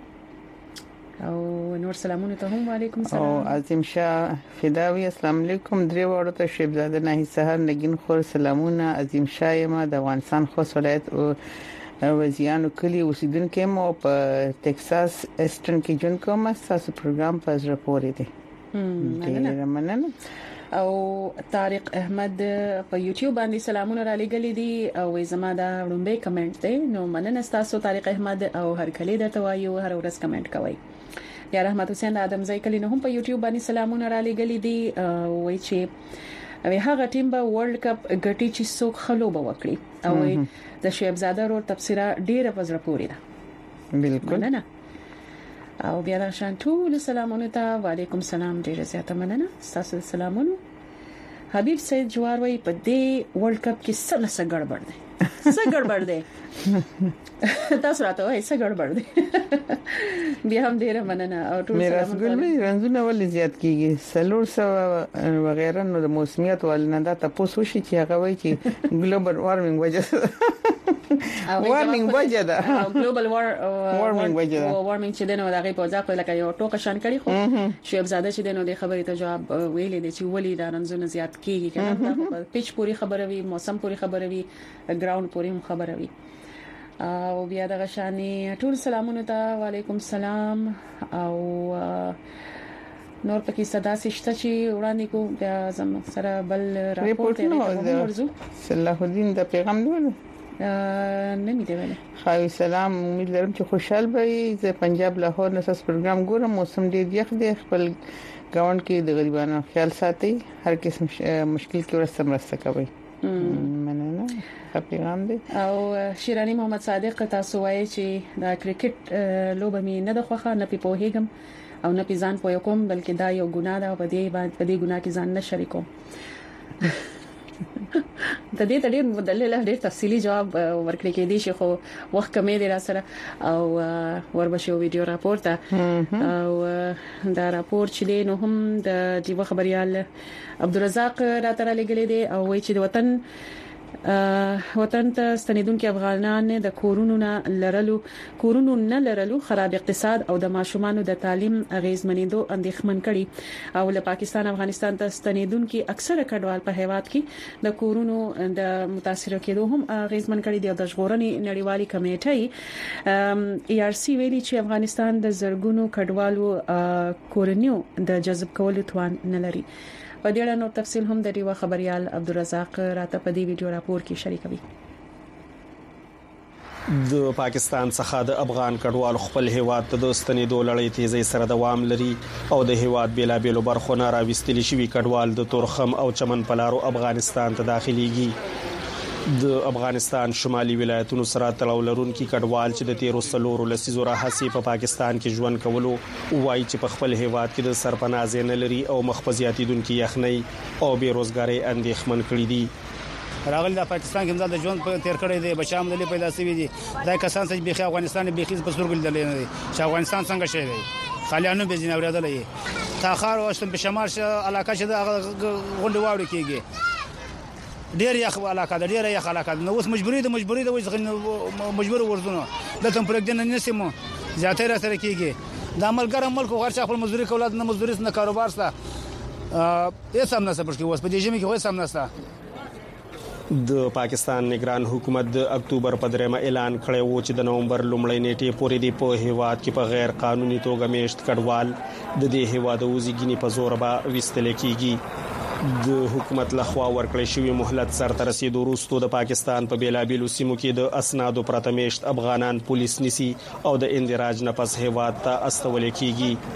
کړئ او نور سلامونه ته هم وعلیکم السلام او عظیم شاه فداوی السلام علیکم درې وړو ته شیبزاده نه سحر نگین خور سلامونه عظیم شاه ما د افغانستان خوست ولایت او وزیانو کلی اوسیدونکو مو په ټکساس ایسټرن کې جون کوم تاسو پروګرام په زړه پورې دی ډیره مننه او طارق احمد په یوټیوب باندې سلامونه را لګلې دي او زما دا وړاندې کمنټ دی نو مننه تاسو طارق احمد او هر کله درته وایو هر ورځ کمنټ کوي یا رحمت حسین ادم زای کلی نو هم په یوټیوب باندې سلامونه را لګلې دي وای چې او هغه ټیم به ورلد کپ ګټي چې څوک خلوبه وکړي او د شعیب زاده ور تفسیره ډیره پزره پوری ده بالکل نه او بیا د شان ټول سلامونه ته وعلیکم السلام ډیره زیاته مننه تاسو سلامونه حبیب سید جوار وای په دې ورلد کپ کې څه څه ګډوډ دي څه ګډوډ دي تاسو راته وای څه ګډوډ دي بیا هم ډیره مننه او ټول سلامونه ګل رنزونه ولې زیات کیږي سلور سو وغیرہ نو د موسمیت ولنده تاسو شي چې هغه وای چې ګلوبل وارمینګ وجه وارمینګ وجه ده ګلوبل وار وارمینګ وجه ده وارمینګ چې دنه دغه په ځکه لکه یو ټوکه شان کړي خو شیب زاده چې دنه د خبرې ته جواب ویلې دي چې ولې دا رنزونه زیات کیږي کنه پیچ پوری خبره وي موسم پوری خبره وي ګراوند پوری خبره وي او بیا دغه شانی ټول سلامونه ته وعلیکم السلام او نور پکې صدا سشته چې وړاندې کو بیا زم سره بل راپورټ ته ورزو صلاح الدین د پیغام دی نمی دی ویل خای سلام امید لرم چې خوشحال به زه پنجاب لاهور نساس پروګرام ګورم موسم ډیر یخ دی خپل گاوند کې د غریبانو خیال ساتي هر قسم مشکل کې ورسره مرسته کوي مننه پیغام دی او شیرانی محمد صادق تاسو وایي چې دا کرکټ لوبه می نه د خوخه نه په هیګم او نه پیزان پوي کوم بلکې دا یو ګناه ده او په دې باندې په دې ګناه کې ځان نه شریکوم د دې تدې مدلل ډېر تفصیلی جواب ورکړی کې دي چې خو وخت کمې دی را سره او وربشو ویډیو راپور ته او دا راپور چې دی نو هم د جیو خبريال عبدالرزاق راتره لګلې دي او وایي چې د وطن وطن ته ستنیدونکو افغانان د کورونو نه لرلو کورونو نه لرلو خراب اقتصاد او د ماشومانو د تعلیم اغیزمنېدو اندېښمن کړي او له پاکستان افغانستان ته ستنیدونکو اکثره کډوال په هیواد کې د کورونو د متاثر کېدو هم اغیزمن کړي دي او د ژغورنې نړیوالي کمیټې ای آر سی ویلي چې افغانستان د زرګونو کډوالو کورنیو د جذب کولو توان نه لري په دې اړه نو تفصیل هم د ریوا خبريال عبدالرزاق راته په دې ویډیو راپور کې شریکوي د پاکستان څخه د افغان کډوال خپل هیواد ته د ستنېدو لړۍ تیزی سره دوام لري او د هیواد بیلابېلو برخو نه راوستل شوي کډوال د تورخم او چمن پلارو افغانستان ته داخليږي د افغانستان شمالي ولایتونو سره تړاو لرونکي کډوال چې د تیرو سلورو لسیزو راهسي په پاکستان کې ژوند کولو وایي چې په خپل هیواد کې د سرپناه نه لري او مخفزياتیدونکو یخنۍ او بیروزګاری اندېښمن کړي دي راغلی د پاکستان کې مزه د ژوند په تیر کړی دی بچام دلی پیدا شوی دي دا کسان چې بيخي افغانستان بيخي په سورګل دلی نه دي چې افغانستان څنګه شي دی خالیانو به زین اوریدلې تاخار واشتم په شمال علاقه چې د غونډه واوړي کېږي ډیر یخ علاقه ده ډیر یخ علاقه نو اوس مجبوری ده مجبوری ده وځ مجبور ورزونه د تم پرګدن نه سیمو زیاتې را سره کیږي د عمل ګرم ملک غیر خپل مزدوري کولاد نه مزدوري نه کاروبار سره یې سم نه سپورت کې اوس په دې ژمي کې هو سم نه د پاکستان نگران حکومت د اکتوبر په درېمه اعلان کړی و چې د نومبر لومړۍ نیټې پورې دی په هیواد کې په غیر قانوني توګه میشت کډوال د دې هیواد وزګینی په زور به وستل کیږي د حکومت لخوا ورکړی شوی مهلت سره رسیدو وروسته د پاکستان په بیلابیلو سیمو کې د اسنادو پرتمیشت افغانان پولیس نسی او د اندراج نه پس هیواد ته استول کیږي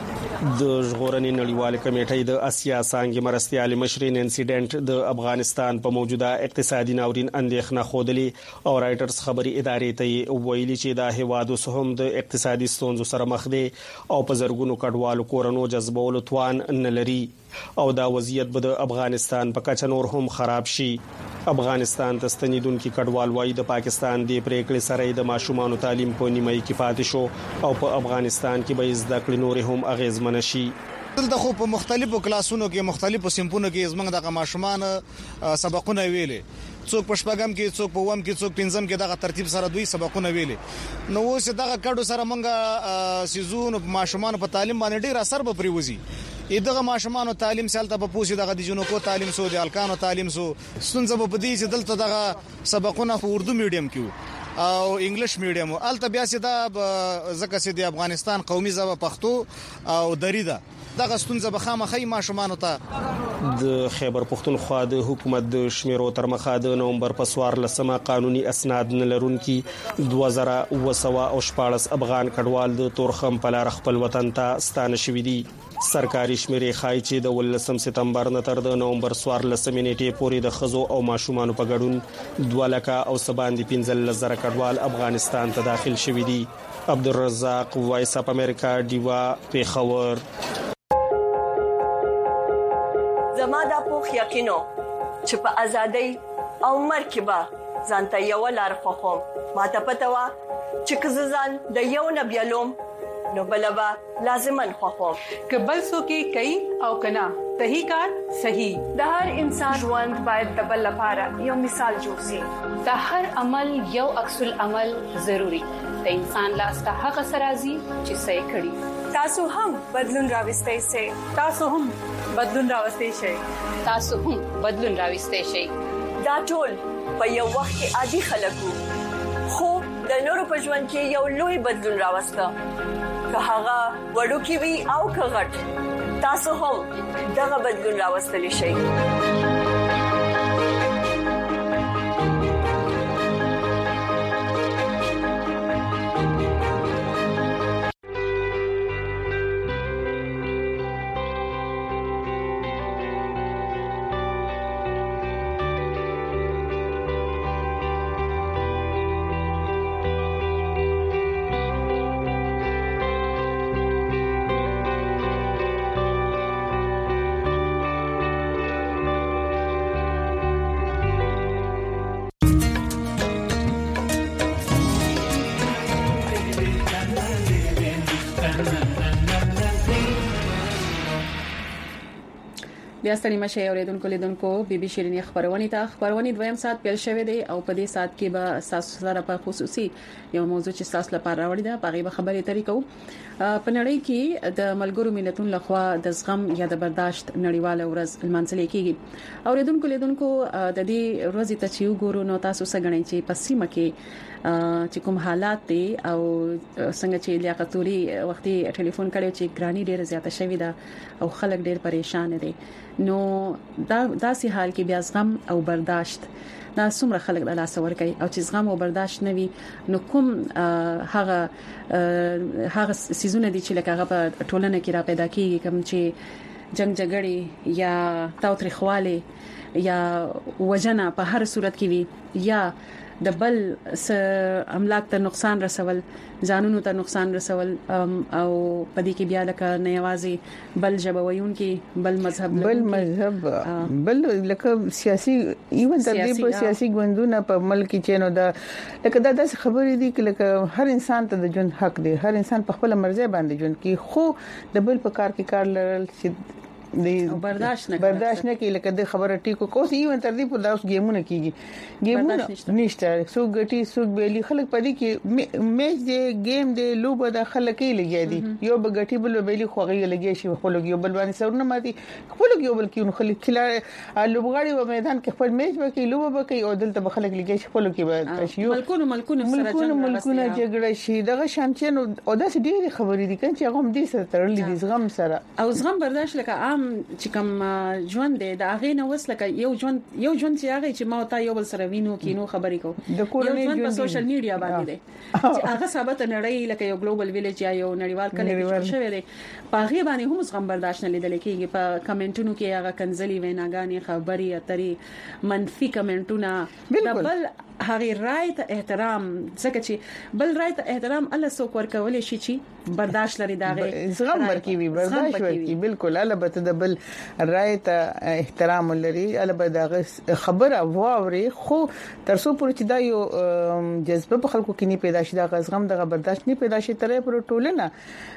د ژغورنې نړیوال کمیټې د اسیا څنګه مرستيال مشرین انسیډنټ د افغانستان په موجوده اقتصادي ناورین اندېښنه خودلې او رائټرز خبري ادارې ته ویلي چې دا هیواد وسهم د اقتصادي ستونزو سره مخ دي او په زرګونو کډوالو کورونو جذبولو توان نه لري او دا وضعیت به د افغانستان په کچه نور هم خراب شي. افغانستان ته ستنیدونکو کډوال وایي د پاکستان د پریکړې سره د ماشومان تعلیم په نیمه کې پاتې شو او په افغانستان کې به زده کړې نور هم اغیزمن شي. دلته خو په مختلفو کلاسونو کې مختلفو سیمپونو کې زمنګ دغه ماشومان سبقونه ویلي، څوک په شپږم کې، څوک په اووم کې، څوک پنځم کې دغه ترتیب سره دوی سبقونه ویلي. نو اوس دغه کډو سره مونږه سيزون ماشومان په تعلیم باندې ډیر اثر به پریوزي. دغه ماشومان تعلیم سالته په پوسی دغه د جنونو تعلیم سو د الکانو تعلیم سو ستونزه په دې چې دلته دغه سبقونه په اردو میډیم کې او انګلیش میډیم الته بیا سي دا زکه سي د افغانستان قومي ژبه پښتو او دری ده. دغه ستونزه به خامخې ماشومان ته د خیبر پختونخوا د حکومت د شمیرو تر مخه د نومبر په سوار لسمه قانوني اسناد نه لرونکي دوه زره وسوا او شپاړس افغان کډوال د تورخم په لار خپل وطن ته ستانه شوې دي. سرکاري شمیرې خای چې د ولسم سپتمبر نه تر د نومبر سوار لسمه نیټه پورې د خزو او ماشومان په ګډون دوه لکه او سباندې پنځل زره کډوال افغانستان ته داخل شوې دي. عبدالرزاق وایس اپ امریکا دیوا پیښور. زما د پوخ یقینو چې په ازادۍ او مرکبه ځانته یو لار خوخم ماته پته وا چې کززان د یو نبیلوم نو بلبا لازمن خوخم کبل سو کې کوي او کنا صحیح کار صحیح. د هر انسان ژوند باید د بل لپاره یو مثال جوړ شي. د هر عمل یو عکس العمل ضروری. د انسان لاس ته هغه سرازي چې صحیح کړي. تاسو هم بدلون راوستئ شئ. تاسو هم بدلون راوستئ شئ. تاسو هم بدلون راوستئ شئ. دا ټول په یو وخت کې عادي خلکو خو د نورو په ژوند کې یو لوی بدلون راوسته. که هغه وړو کې وي او که غټ، تاسو هم دغه بدلون راوستلی شئ. بیا ستنی مشه اوریدونکو لیدونکو بي بي شيرینی خبرونه ته خبرونه دویم سات پیل شوه دی او په دې سات کې به تاسو سره په خصوصي یو موضوع چې تاسو لپاره راوړی دا په غیبه خبرې طریقو په نړۍ کې د ملګرو ملتونو لخوا د زغم یا د برداشت نړیواله ورځ لمانځل کیږي. اوریدونکو لیدونکو د دې ورځې ته چې وګورو نو تاسو څنګه چې په سیمه کې چې کوم حالات دي او څنګه چې لیاقتوري وختي ټلیفون کړي چې ګرانی ډیره زیاته شوې ده او خلک ډیر پریشان دي. نو دا داسې حال کې بیا زغم او برداشت دا څومره خلک د لاس ور کوي او چې زغم او برداشت نوي نو کوم هغه هغه سيزونه دي چې لکه هغه په ټولنه کې را پیدا کیږي کوم چې جنگ جګړې یا تاوتریخواله یا وجنه په هر صورت کې وي یا د بل املاک ته نقصان رسول، ځانونو ته نقصان رسول او پدې کې بیا لکه نه یوازې بل جبویون کې بل مذهب بل مذهب بل لکه سیاسي ایون تر دې په سیاسي ګوندونه په ملک کې نو دا لکه دا د خبرې دي چې لکه هر انسان ته د ژوند حق دی، هر انسان په خپل مرزه باندې ژوند کوي، خو د بل په کار کې کار لرل چې د برداشت نه برداشت نه کوي. لکه د خبره ټیکو کوس ایون تر دې په داس گیمونه کیږي، گیمونه نشته سو غټي سو بیلی خلک پدې کې میچ دی گیم دی لوبه د خلک یې لګي دي یو بغټي بل بیلی خوغي لګي شي خپل یو بل باندې سرونه ماتي خپل یو بل کې خلک کلار لوبغاړي په میدان کې خپل میچ وکي لوبه وکي او دلته به خلک لګي شي خپل کې به یو ملکونو ملکونو سره جنگ ملکونه جګړه شي دغه شانچنو او داس ډېری خبرې دي چې هغه هم دې سره تړلې دي زغم سره او زغم برداشت لکه عام عام چې کوم ژوند دی دا هغه نو وسلکه یو ژوند یو ژوند چې هغه چې ما او تا یو بل سره وینو کینو خبرې کوو د کورنۍ ژوند په سوشل میډیا باندې دی چې هغه ثابت نړۍ لکه یو ګلوبل ویلیج یا یو نړیوال کلی شوی دی په هغه باندې هم زغم برداشت نه لیدل کېږي په کمنټونو کې هغه کنځلي ویناګانې خبري اترې منفي کمنټونه بل هغه رائے ته احترام ځکه چې بل رائے ته احترام الله سو کور کولې شي چې برداشت لري داغه زغم ورکی برداشت ورکی بالکل البته د بل رائے ته احترام لري البته داغه خبره واوري خو تر څو پورې چې دا یو جذبه په خلکو کې نه پیدا شي دا زغم د برداشت نه پیدا شي ترې پر ټولنه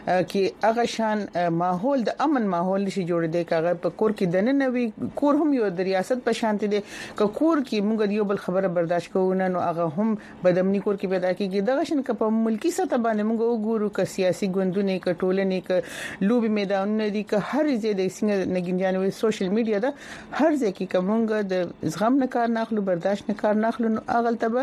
کې هغه شان ماحول د امن ماحول شي جوړ دی کاغه په کور کې دنه نوي کور هم یو د ریاست په شانتي دي ک کور کې موږ یو بل خبره برداشت کوو نو هغه هم بدمنی کور کې پیدا کیږي دغه شن ک په ملکی سطح باندې موږ وګورو ک سیاسي ګوندونه ک ټولنې ک لوبي میدانونه دي ک هر ځای د څنګه نګینجانوي سوشل میډیا دا هر ځای کې کومګه د زغم نه کار نه اخلو برداشت نه کار نه اخلو اغل تبه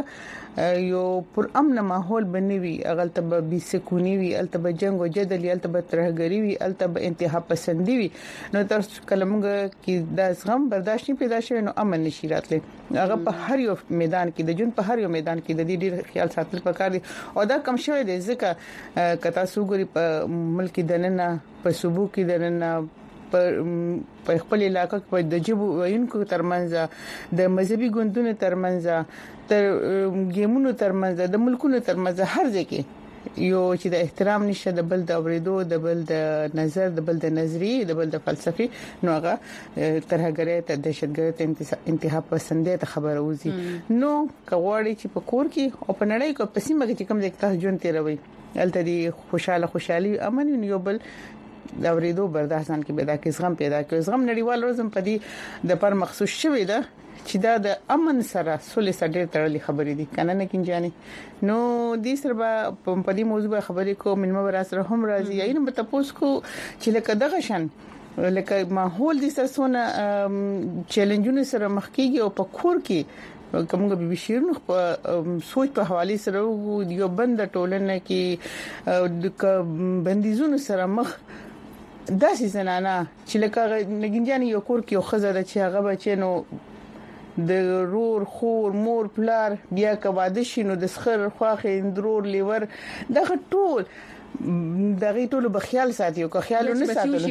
یو پر امن ماحول بنوي اغل تبه بي سکوني وي التبه جنگ او جدل التبه ترهګری وي التبه انتها پسندي وي نو تر کلمګه کې د زغم برداشت نه پیدا شي نو امن نشي راتلی هغه په هر یو میدان کې د جون په هر یو میدان کې د دې ډیر خیال ساتل پکار دي او دا کم شوی دی ځکه کتا سوګوري په ملک دننه په صوبو کې دننه په خپل علاقې په د جبو وینکو ترمنځ د مذهبي ګوندونو ترمنځ تر ګیمونو ترمنځ د ملکونو ترمنځ هر ځای کې یو چې د احترام نشه د بل د اوریدو د بل د نظر د بل د نظریه د بل د فلسفي نو هغه ترهګری ته دهشتګری ته انتها پسندې ته خبره وزي نو کغواړي چې په کور کې او په نړۍ کې په سیمه کې کوم ځای ته ژوند تیروي الته دي خوشاله خوشحالي امن یو بل دا ورېدو برداشتان کې پیدا کې زغم پیدا کې زغم نړیوال روزم په دې د پر مخصوص شوی ده چې دا د امن سره سولې سره ډېر تړلې خبرې دي کنه نه کینځاني نو دې سره په دې موضوع خبرې کوم منمه سره هم راځي یا نه تاسو کو چې لکه دغه شان لکه ماحول دې سره سونه چیلنجونه سره مخ کیږي او په کور کې کومه به شیرن په سوچ په حواله سره یو بند ټولنه کې د بندیزونو سره مخ داسې زنانه چې لکه نګینجاني یو کور کې یو خزه د چې هغه بچنو د رور خور مور پلار بیا کواده شینو د سخر خواخې اندرور لیور دغه ټول دغه ټول په خیال ساتي او که خیال نه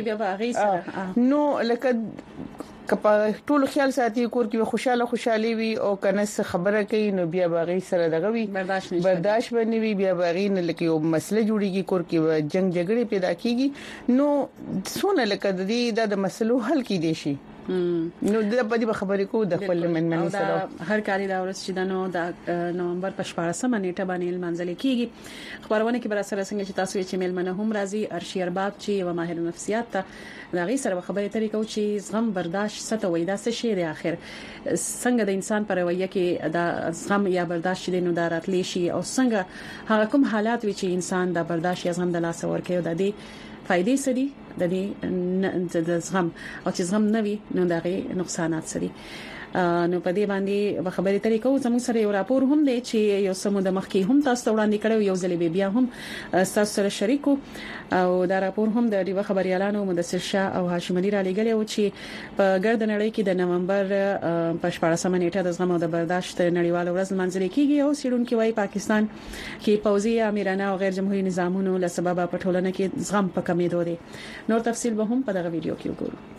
ساتل نو لکه کپا ټول خیال ساتي کور کې خوشاله خوشحالي وي او کنه خبره کوي نو بیا باغی سره دغه وي برداشت باندې وي بیا باغی نه لکه یو مسله جوړیږي کور کې جنگ جګړه پیدا کیږي نو څونه لکه د دې د مسلو حل کې دي شي نو د په دې خبرې کو د خپل منمن سره هر کال دا ورځ چې د نو د نومبر په شپږمه نیټه باندې منځل کیږي خبرونه کې بر سره څنګه چې تاسو چې میلمنه هم راځي ارشي ارباب چې یو ماهر نفسیات ته دا غي سره خبرې ترې کو چې زغم برداشت ست وې دا څه شی دی اخر څنګه د انسان پر رویه کې دا زغم یا برداشت دي نو دا راتلی شي او څنګه هغه کوم حالات وي چې انسان دا برداشت یا زغم د لاس ورکوي او د دې فائدې سړي د دې د زغم او چې زغم نوي نو دغه نقصانات سړي نو په دې باندې خبرې ترې کوو زموږ سره یو راپور هم دی چې یو سمو د مخکې هم تاسو وړاندې کړو یو ځلې بیا هم تاسو سره شریکو او دا راپور هم د ډیوه خبريالانو مدثر شاه او هاشم علي را لګل او چې په ګرد نړۍ کې د نومبر په شپږمه نیټه د زغم او د برداشت نړیوال ورځ منځل کیږي او سیډون کې وايي پاکستان کې پوځي امیرانه او غیر جمهوریت نظامونو له سبب په ټولنه کې زغم په کمیدو دي نور تفصیل به هم په دغه ویډیو کې وګورو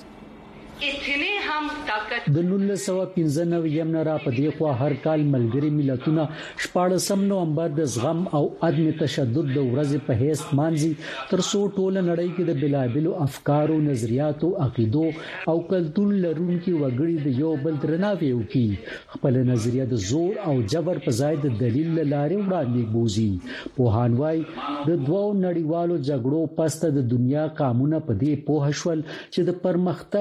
د نولس سوه پنځه نوي نه را پدې خو هر کال ملګری ملتونه شپږم نومبر د زغم او عدم تشدد د ورځې په هیڅ مانځي تر څو ټول نړۍ کې د بلابل افکارو نظریاتو عقیدو او کلتور لرونکي وګړي د یو بل درناوی وکړي خپل نظریه د زور او جبر په ځای د دلیل لارې وړاندې بوزي په هانوای د دوو نړیوالو جګړو پسته د دنیا قانون په دې پوه شول چې د پرمختګ لار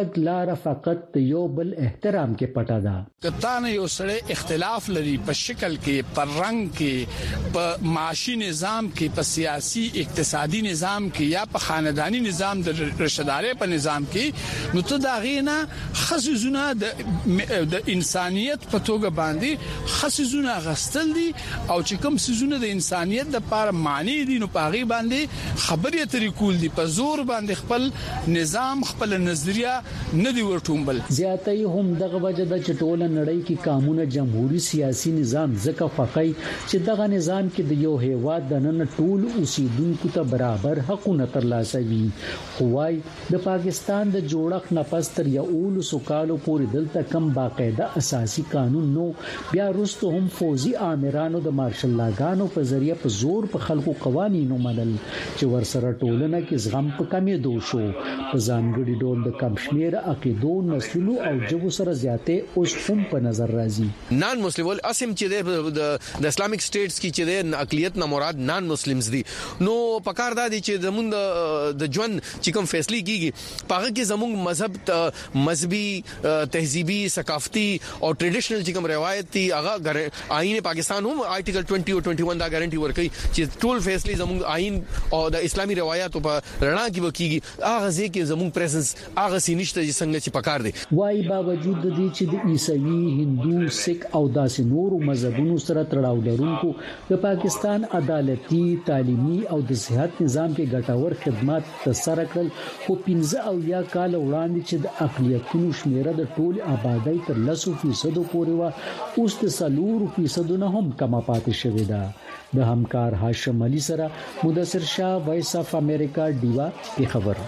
لار فقط یو بل احترام کې پټه ده. کته نه یو سره اختلاف لري په شکل کې، په رنگ کې، په معاشي نظام کې، په سیاسي اقتصادي نظام کې یا په خاندانی نظام د رشداري په نظام کې، نو ته دا غینا خصوصونه د انسانيت په توګه باندې خصوصونه غستل دي او چې کوم سيزونه د انسانيت د لپاره معنی دي نو پاغي باندې خبرې اترې کول دي، په زور باندې خپل نظام خپل نظریه نه دی ورټومبل. زیاتې هم دغه وجه د چټول نړۍ کې قانون جمهوریت سیاسي نظام ځکه فقای چې دغه نظام کې د یو هیواد د نن ټول اوسیدونکو ته برابر حقوقونه ترلاسه وي. خوای د پاکستان د جوړښت نفس تر یو سوکالو پورې دلته کم باقاعده اساسي قانون نو بیا وروسته هم فوزي آمرانو د مارشل لاګانو په ذریعہ په زور په خلکو قوانینو منل چې ورسره ټولنه کې زغم په کمی دو شو. په ځانګړي ډول د کمشمیر عقیدو نسلونو او جبو سره زیاتې اوس هم په نظر راځي. نان مسلم ول اسیم چې د اسلامیک سټیټس کې چې د اقلیت نه مراد نان مسلمز دي، نو پکار دا دي چې زمونږ د ژوند چې کوم فیصله کیږي پاغه کې زمونږ مذهب مذهبي تهذیبي ثقافتي او ټریډیشنل چې کوم روایت دي هغه آئین پاکستان هم آرټیکل بیس او اکیس دا ګارانټي ورکړي چې ټول فیصله زمونږ آئین او د اسلامي روایتو په رڼا کې وکړي. هغه ځکه زموږ پریزنس هغه سینشته چې څنګه چې پکار دي. وايي باوجود د دې چې د عیسوي، هندو، سکھ او داسې نورو مذهبونو سره تړاو لرونکو د پاکستان عدالتي، تعلیمي او د صحت نظام کې ګټور خدمات ترسره کړل، خو پنځه او یا کال وړاندې چې د اقلیتونو شمیره د ټول آبادی تر لسو فیصدو پورې و اوس د سلور فیصدو نه هم کم پاتې شوې ده. د همکار هاشم علي سره مدثر شاه، وایس اف امریکا، ډیوا کی خبر.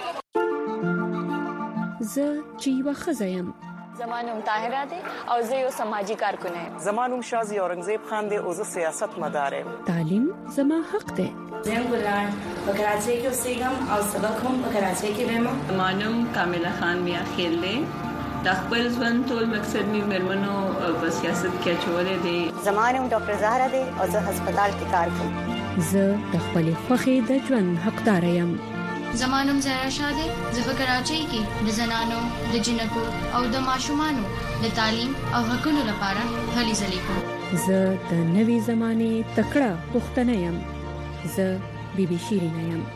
زه جیوا خزایم. زمانوم طاهره ده او زه یو سماجی کارکونه یم. زمانوم شازی اورنګزیب خان ده او زه سیاست مدار یم. تعلیم زما حق ده. زم ګلان په کراچۍ کې اوسېږم او سبق هم په کراچۍ کې وایم. زمانوم کامله خان میا خیل ده. د خپل ژوند ټول مقصد می مرمنو په سیاست کې چولې دي. زمانوم ډاکټر زهرا ده او زه هسپتال کې کار کوم. زه د خپل خوخي د ژوند حقدار یم. زمانوم زهرا شاده زه په کراچۍ کې د زنانو، د جنکو او د ماشومانو د تعلیم او حقوقو لپاره هلې ځلې کوم. زه د نوي زمانه تکړه پښتنه یم. زه بيبي شيرینه یم.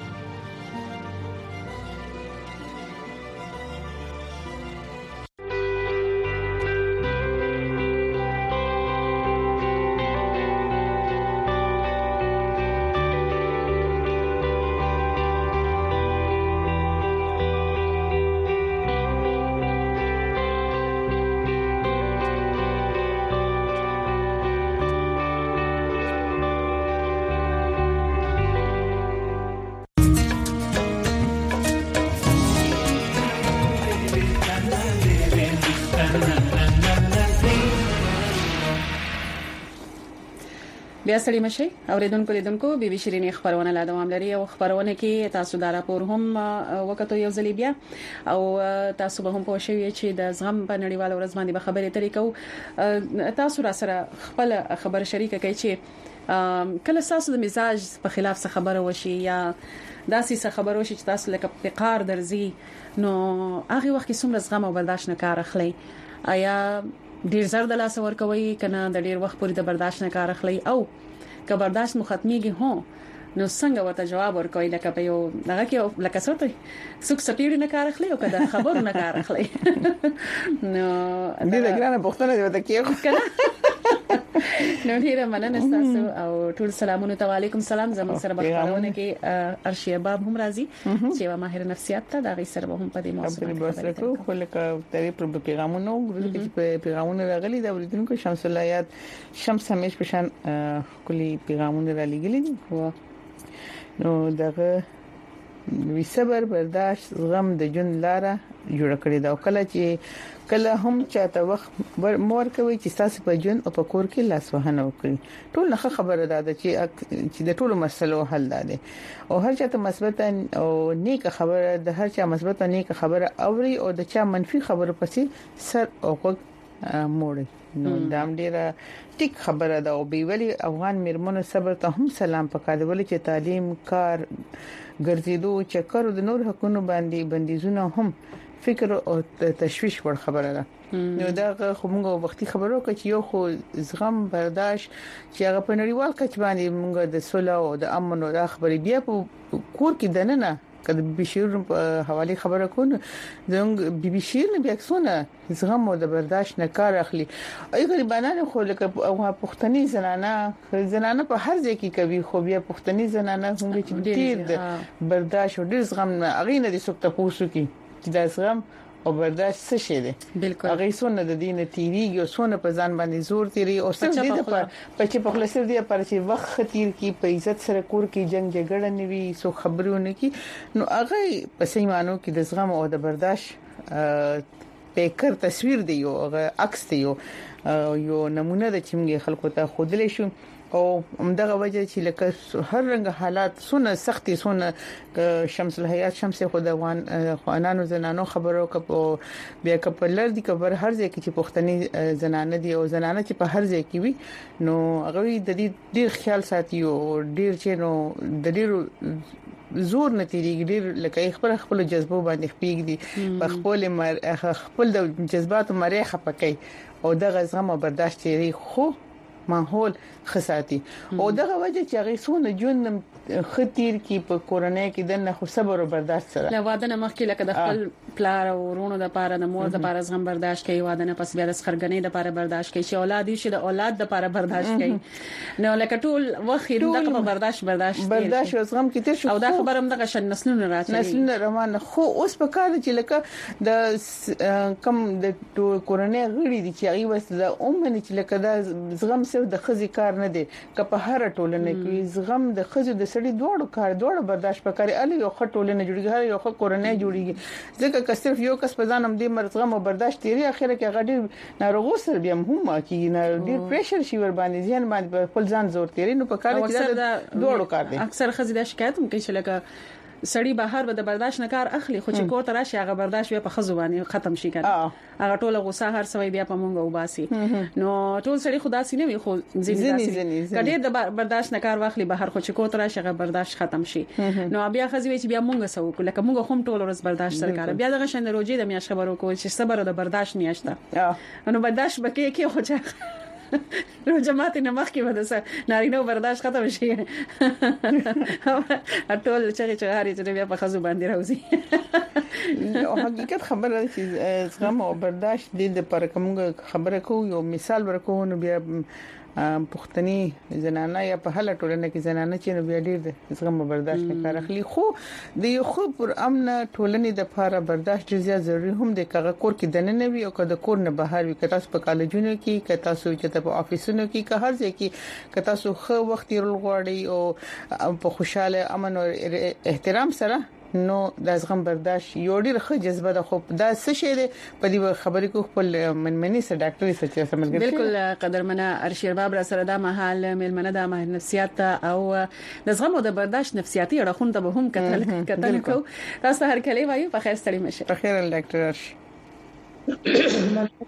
بیا سړی مشي اوریدونکو لیدونکو بي بي شيرين خبرونه لا دوام لري او خبرونه کې تاسو دا راپور هم وکړو یو ځلې بیا او تاسو به هم پوه شئ چې د زغم په نړیوال ورځ باندې به خبرې ترې کوو. تاسو را سره خپل خبر شریک کړئ چې کله تاسو د مزاج په خلاف څه خبره وشي یا داسې څه خبره وشي چې تاسو لکه فقار درځي نو هغه وخت کې څومره زغم او برداشت نه کار اخلي. آیا ډیر زر د لاس ور کوي کنه د ډیر وخت پورې د برداشت نه کار اخلي او که برداشت مو ختميږي هو نو څنګه ورته جواب ورکوي لکه په یو دغه کې لکه څه ته څوک سپیډ نه کار اخلي او کله خبر نه کار اخلي نو دې د ګرانه پښتنه دی وته کې نو ډیره مننه تاسو او ټول سلامونه ته وعلیکم سلام. زموږ سره په خبرونه کې ارشیا باب هم راځي چې ماهر نفسیات ته دا غي سره هم په دې موضوع باندې خبرې کوو. خو لکه ترې په پیغامونو ورته په پیغامونو راغلي دا ورته شمس الله یاد شمس همیش په شان کلی پیغامونه را لګلي دي نو دغه وی صبر برداشت غم د جون لاره جوړ کړی دا کله چې کله هم چاته وخت مور کوي چې تاسو په جون او په کور کې لاس وهنه وکړي ټول نه خبره ده چې چې د ټولو مسلو حل ده او هر چاته مثبت او نیک خبره د هر چا مثبت او نیک خبره اوري او د چا منفي خبره پسې سر او وګ موړي نو دام ډیره ټیک خبره ده او بیولي افغان میرمنو صبر ته هم سلام پکاره ولې چې تعلیم کار ګرځېدو چکر د نور حقوقو باندې بندیزونه هم فکر او تشويش ور خبره ده نو دا خو موږ وختي خبرو کې چې یو خو زغم برداشت چې هغه په نړیوال کچ باندې موږ د سوله او د امن او د خبرې بیا په کور کې دننه کله بشیر په حواله خبره کوم زموږ بي بي شیر نه بیا څونه زغم او د برداشت نه کار اخلي ای غریبانه خو لکه او پښتني زنانه زنانه په هر ځای کې کوي خو بیا پښتني زنانه هم چې ډیر د برداشت او ډیر زغم نه اغه نه دي سکته پوسو کې چې د زغم او برداشت څه شي دي بالکل هغه سونه د دین تیریږي او سونه په ځان باندې زور تیری او څه دي په پچې په خلاص دي پر چې وخت خطیر کی په عزت سره کور کې جنگ جګړه نیوي سو خبرونه کی نو هغه په سیمانو کې د زغم او د برداشت پیکر تصویر دی یو هغه عکس دی یو یو نمونه د چمګي خلکو ته خودلې شو او همدغه وجه چې لکه هر رنګ حالات سونه سختي سونه شمس الحیات شمس خدوان خوانانو زنانو خبرو کپو بیا کپلر دي کبر هر ځای کې چې پښتني زنانه دي او زنانه چې په هر ځای کې وي نو هغه د دې ډیر خیال ساتي او ډیر چې نو د ډیر زور نتیریږي ډیر لکه خپل خپل جذبو باندې خپېږي دي په خپل مر خپل د جذباتو مریخه پکې او دغه زغم او برداشت لري خو ماحول خساتي او دغه وجه چې هغه سونه جون خطیر کی په کورنۍ کې د نه خو صبر او برداشت سره لا واده نه مخکې لکه د خپل پلار او ورونو د پاره د مور د پاره زغم برداشت کوي واده نه پس بیا د خرګنې د پاره برداشت کوي چې اولاد شي د اولاد د پاره برداشت کوي نو لکه ټول وخت دغه برداشت برداشت برداشت او زغم کې تر او دا خبره هم دغه شن نسلونه راځي نسلونه روان خو اوس په کار چې لکه د کم د کورنۍ غړي دي چې هغه وس د اومنه چې لکه د زغم سره د خزي کار نه دی که په هر ټولنه کې زغم د خزي د سړي دوړو کار دوړو برداشت وکړي الي یو خټولنه جوړیږي هر یو خ کورنۍ جوړیږي ځکه که صرف یو کس په ځانم دې مرزغم او برداشت لري اخره کې غډي ناروغو سره بیا هم کی نه ډیر پریشر شي ور باندې ځین باندې خپل ځان زور تیری نو په کار کې دا دوړو کار دی اکثر خزي د شکایت هم کوي چې لکه سړی بهر به د برداشت نه کار اخلي خو چې کوته راشي هغه برداشت بیا په خزو باندې ختم شي کړه هغه ټوله غوسه هر سوي بیا په مونږ وباسي نو ټول سړی خدا سي نه وي خو ځینې داسي کډې د برداشت نه کار واخلي بهر خو چې کوته راشي هغه برداشت ختم شي نو بیا خزي چې بیا مونږ سو لکه مونږ هم ټول ورځ برداشت سره کار بیا دغه شند روزي د میاش خبرو کول چې صبر او د برداشت میاشته نو برداشت بکې کې خو چې نو جماعت نه مخ کې ودسه نارینه برداشت ختم شي ټول چې چې هاري چې بیا په خزو باندې راوځي او حقیقت خبره چې زغم او برداشت د پر کوم خبره کو یو مثال ورکو نو بیا پښتني زنانه یا په هله ټولنه کې زنانه چې نو بیا ډیر د زغم او برداشت کار اخلي خو د یو خو پر امن ټولنې د لپاره برداشت زیات ضروری هم د کغه کور کې دننه وي او کله کور نه بهر وي کله په کالجونو کې کله تاسو چې په افیسونو کې که هر ځای کې کله تاسو خو وخت تیر غواړي او په خوشاله امن او احترام سره نو د زغم برداشت یو ډیر ښه جذبه ده خو دا څه شی دی په دې خبرې کو خپل منمنې سره ډاکټري سره سمګر بالکل قدرمنه ارشیر باب را سره د محل ملمنه د ماهر نفسیات او د زغم او د برداشت نفسیاتي اړخونه به هم کتل کتل کو تاسو هر کله وایو په خیر ستړي مشه په خیر ډاکټر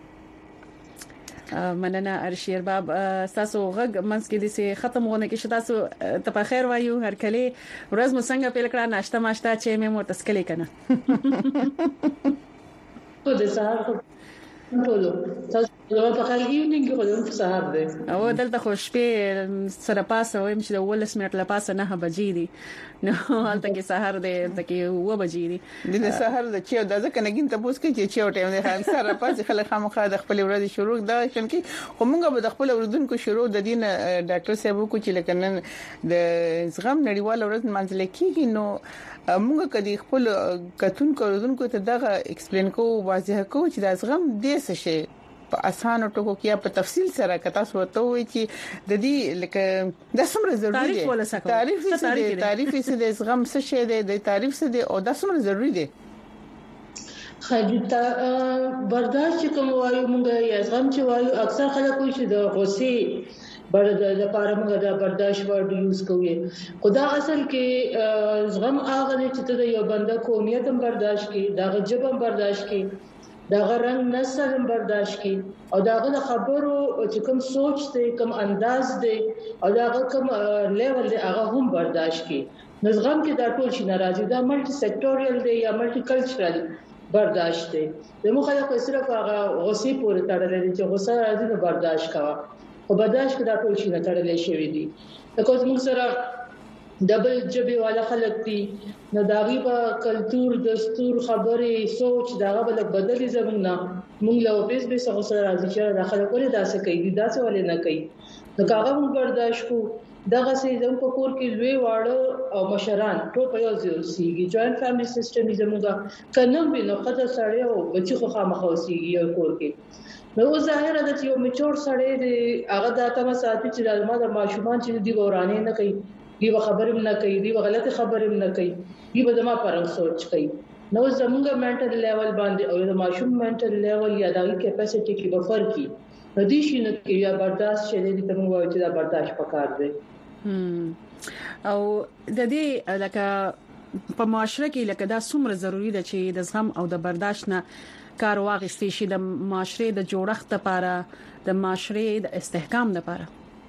مننه ارشیر باب تاسو غږ منځ کې دي سي ختم غونه کې شتا تاسو ته په خیر وایو هر کله ورځ مو څنګه پیل کړه ناشته ماشته چې مې مو تسکلې کنه خو د سهار ټولو تاسو په خیر ایونینګ کې غوډم سهار دی او دلته خو شپې سره پاسه وایم چې د ولس منټ لا پاسه نه بجې دي نو هلته کې سهار دی تکي و بجې دي د سهار د چیو د ځکه نګین ته پوس کې چې چیو ټیم دی خان سره پاسه خلک خامخا د خپل ورځې شروع دا شن کې خو موږ به د خپل ورځونکو شروع د دین ډاکټر صاحب کو چې لکنن د زغم نړیوال ورځ منځل کېږي نو موږ کدي خپل کتون کوونکو ته دغه ایکسپلین کو واضح کو چې د زغم د څه شي په اسانه ټکو کې په تفصیل سره کتا سوته وي چې د دې لکه د سمره ضروري دي تعریف څه تعریف څه د زغم څه شي دی د تعریف څه دی او د سمره ضروري دي خجتا برداشت کوم وایو موږ یا زغم چې وایو اکثر خلک وایي چې د غصې بر د لپاره موږ د برداشت ورډ یوز کوو خدا اصل کې زغم هغه چې ته یو بنده قومیت هم برداشت کی دا جبه هم برداشت کی دا رنگ نسل هم برداشت کی او داغه خبرو چې کوم سوچ دی کوم انداز دی او داغه کوم لیول دی هغه هم برداشت کی نظام کې دا ټول شي ناراضي دا ملټي سېکټوریال دی یا ملټي کلچرل برداشت دی زموږ خلک صرف هغه غصې پورې تړلې دي چې غصه راځي نو برداشت کوه او برداشت کړه ټول شي نه تړلې شوی دي لکه موږ سره ډبل جبي والا خلک دي نو دا غیبه کلچر دستور خبرې سوچ دا غبل بدلې زموږ نه موږ له بیس بیس غصه راځي چې داخله کولې داسې کوي داسې ولې نه کوي نو هغه موږ برداشت کو دغه سي زموږ په کور کې لوی واړه او مشران ټول په یو ځای اوسېږي جوائنٹ فیملی سیستم زموږ کنه به نو خدای سره او بچي خو خامخ اوسېږي یو کور کې نو ظاهره ده چې یو میچور سره دی هغه د اتمه ساتي چې د ماشومان چې دی ورانه نه کوي دی خبرې نه کوي دی غلطه خبرې نه کوي دی به ما پرنګ سوچ کوي نو زموږ منټل لیول باندې او د ماشوم منټل لیول یا د کیپاسټي کې به فرق کی ندی شي نو کې یا برداشت شې دي ته موږ چې دا برداشت پکار دی او د دې لکه په معاشره کې لکه دا څومره ضروری ده چې د زغم او د برداشت نه کار واغستې شي د معاشره د جوړښت لپاره د معاشره د استحکام لپاره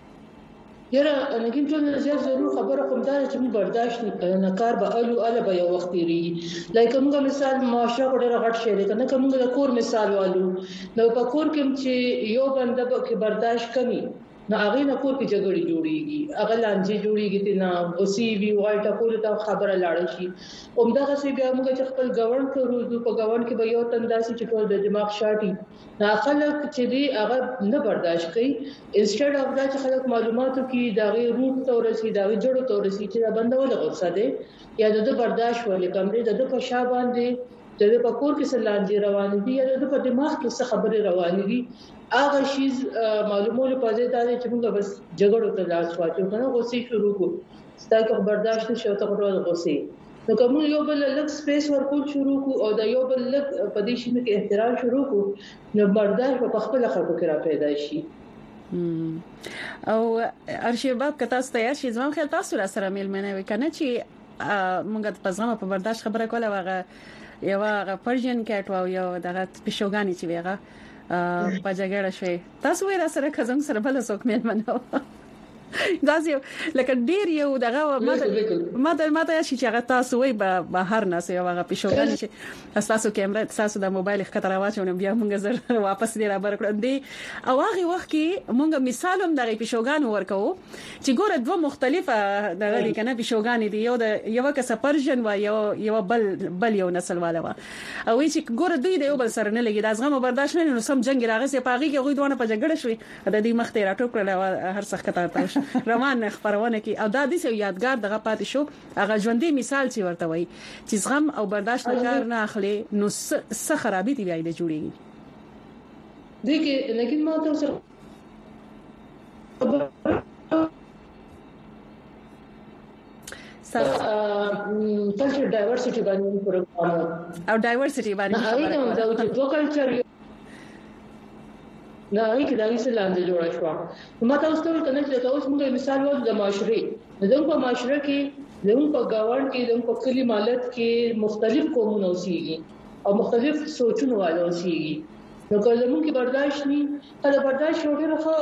یره انګین ټول زیات ضرور خبره کوم دا چې موږ برداشت نه کار به الو اله به یو وخت لري لکه موږ مثال معاشره ډېر غټ شي لکه نه کوم د کور مثال والو نو په کور کې چې یو بنده به برداشت کوي نو هغه نه کور کې جګړې جوړيږي هغه لانجې جوړيږي ته نه اوسې وی وایټه کول ته خبره لاړ شي اومدغه سي بیا موږ چې خپل گورن کړو په گورن کې به یو تنداسي چې ټول د دماغ شاټي دا خلک چې دی هغه نه برداشت کوي انسټډ اف دا چې خلک معلوماتو کې دا غي روټ تورسي دا غي جوړو تورسي چې دا بنده ولا غوسه دي یا د برداشت ولې کم دي د په شا باندې د په کور کې سلانجې روان دي یا د په دماغ کې څه خبره روان دي هغه شی معلومولو په ځای دا چې موږ بس جګړو ته لاس واچو کنه غوسې شروع کو ستاسو برداشت نشو ته ورو غوسې نو کوم یو بل لږ سپیس ورکول شروع کو او دا یو بل لږ په دې شي کې احترام شروع کو نو برداشت په خپل خلکو کې را پیدا شي او ارشیباب کته تاسو شي زموږ خیال تاسو را سره میل منه وکنه چې موږ په ځما په برداشت خبره کوله واغه یو هغه پرژن کټ او یو دغه پښوګانی چې ویغه په جګړه شوي تاسو وې را سره کزم سره بل څوک مې منو غازیو لکه ډیر یو دغه ماته ماته ماته شي چې هغه تاسو وې به هر نه سي هغه پښوګانی چې تاسو کیمرا تاسو د موبایل ښکته راوچونه بیا موږ زر واپس دی را بر کړو دی او هغه وخت کې موږ مثالوم دغه پښوګان ورکو چې ګوره دوه مختلفه دغه کنه پښوګانی دی یو د یو کس پرژن و یو یو بل بل یو نسل والا و او چې ګوره دوی د یو بل سره نه لګي د ازغه برداشت نه نو سم جنگ راغسي پاغي کې غوي دوه په جګړه شوي د دې مخته راټوک کړل هر څه کته تاسو روان خبرونه کې او دا د یادګار دغه پاتې شو هغه ژوندۍ مثال چې ورته وای چې زغم او برداشت کار نه اخلي نو څه خرابې دی وایي د جوړیږي دغه لکه ما تاسو کلچر ډایورسيټي باندې پروګرام او ډایورسيټي باندې هغه نو دا چې دوه کلچر نه هیڅ د هیڅ لاندې جوړ شو ما تاسو ته کنه چې تاسو موږ مثال وو د معاشري زموږ په معاشره کې زموږ په گاوند کې زموږ په کلی مالت کې مختلف قومونه اوسېږي او مختلف سوچونه والو اوسېږي نو کله موږ کې برداشت ني کله برداشت وګړه خو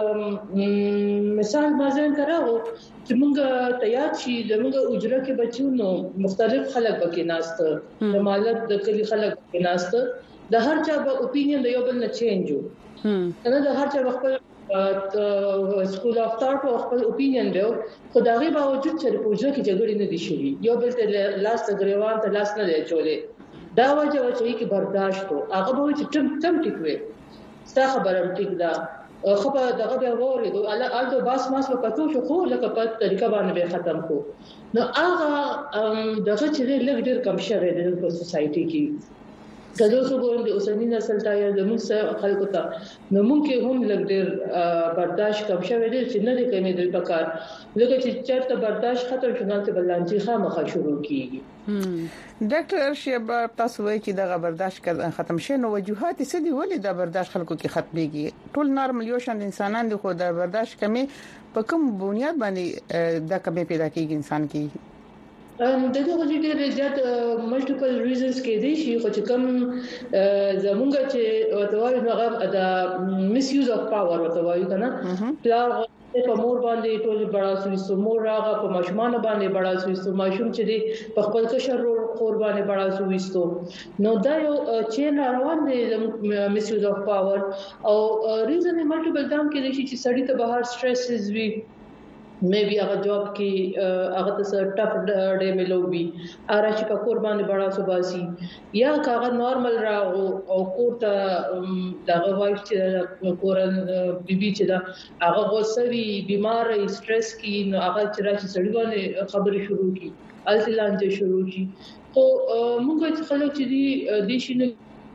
مثال ما ځین کراو چې موږ تیار شي زموږ اجره کې بچو نو مختلف خلک بکې ناست د مالت د کلی خلک بکې ناست د هر چا په اپینین د یو بل نه چینج وو کنه د هر چا خپل سکول اف ثاټ او خپل اپینین دی خدای باوجود چې په وجه کې جګړې نه دي شوي یو بل ته لاس ته غریوان ته لاس نه دی چولې دا وجه چې کې برداشت او هغه به چې ټم ټم ټیکوي ستا خبره ټیک دا خو په دغه به وره دوه الته باس ماس په پاتو شو خو لکه په طریقه باندې به ختم کو نو هغه دغه چې لږ ډیر کم شوی دی په سوسايټي کې کله څو ګورم د اوسنی نسل ته یا د موږ خلکو ته نو موږ هم لږ ډیر برداشت کم شوی دی چې نه دی کمې د پکار لکه چې چېرته برداشت ختم شونه ته بلانجی خامخا شروع کیږي ډاکټر ارشیب تاسو وایي چې د برداشت ختم شي نو وجوهات څه دي ولې د برداشت خلکو کې ختميږي ټول نارمل یو شان انسانان دي خو د برداشت کمی په کوم بنیاد باندې د کمی پیدا کیږي انسان کې د دې غوږی ډېر زیات ملټیپل ریزنز کې دي چې خو چې کوم زمونږ چې وتوایي هغه د میس یوز اف پاور وتوایي کنه پلار په مور باندې ټول بڑا سوي سو مور راغه په ماشومان باندې بڑا سوي سو ماشوم چې په خپل کشر قرباني بڑا سو وستو نو دا یو چین روان دی میس یوز اف پاور او ریزن ملټیپل دام کې دي چې سړی ته بهر سټريسز وي maybe هغه جاب کې هغه ته ټف ډے ملو وي اره چې په قرباني بڑا سو باسي یا هغه نارمل راغو او کوټه دغه وایف چې کورن بیبي چې دا هغه غوسوي بیمار سټرس کې نو هغه چې راځي سړی باندې خبرې شروع کی التلانجه شروع کی او موږ چې خلک چې دي د شینو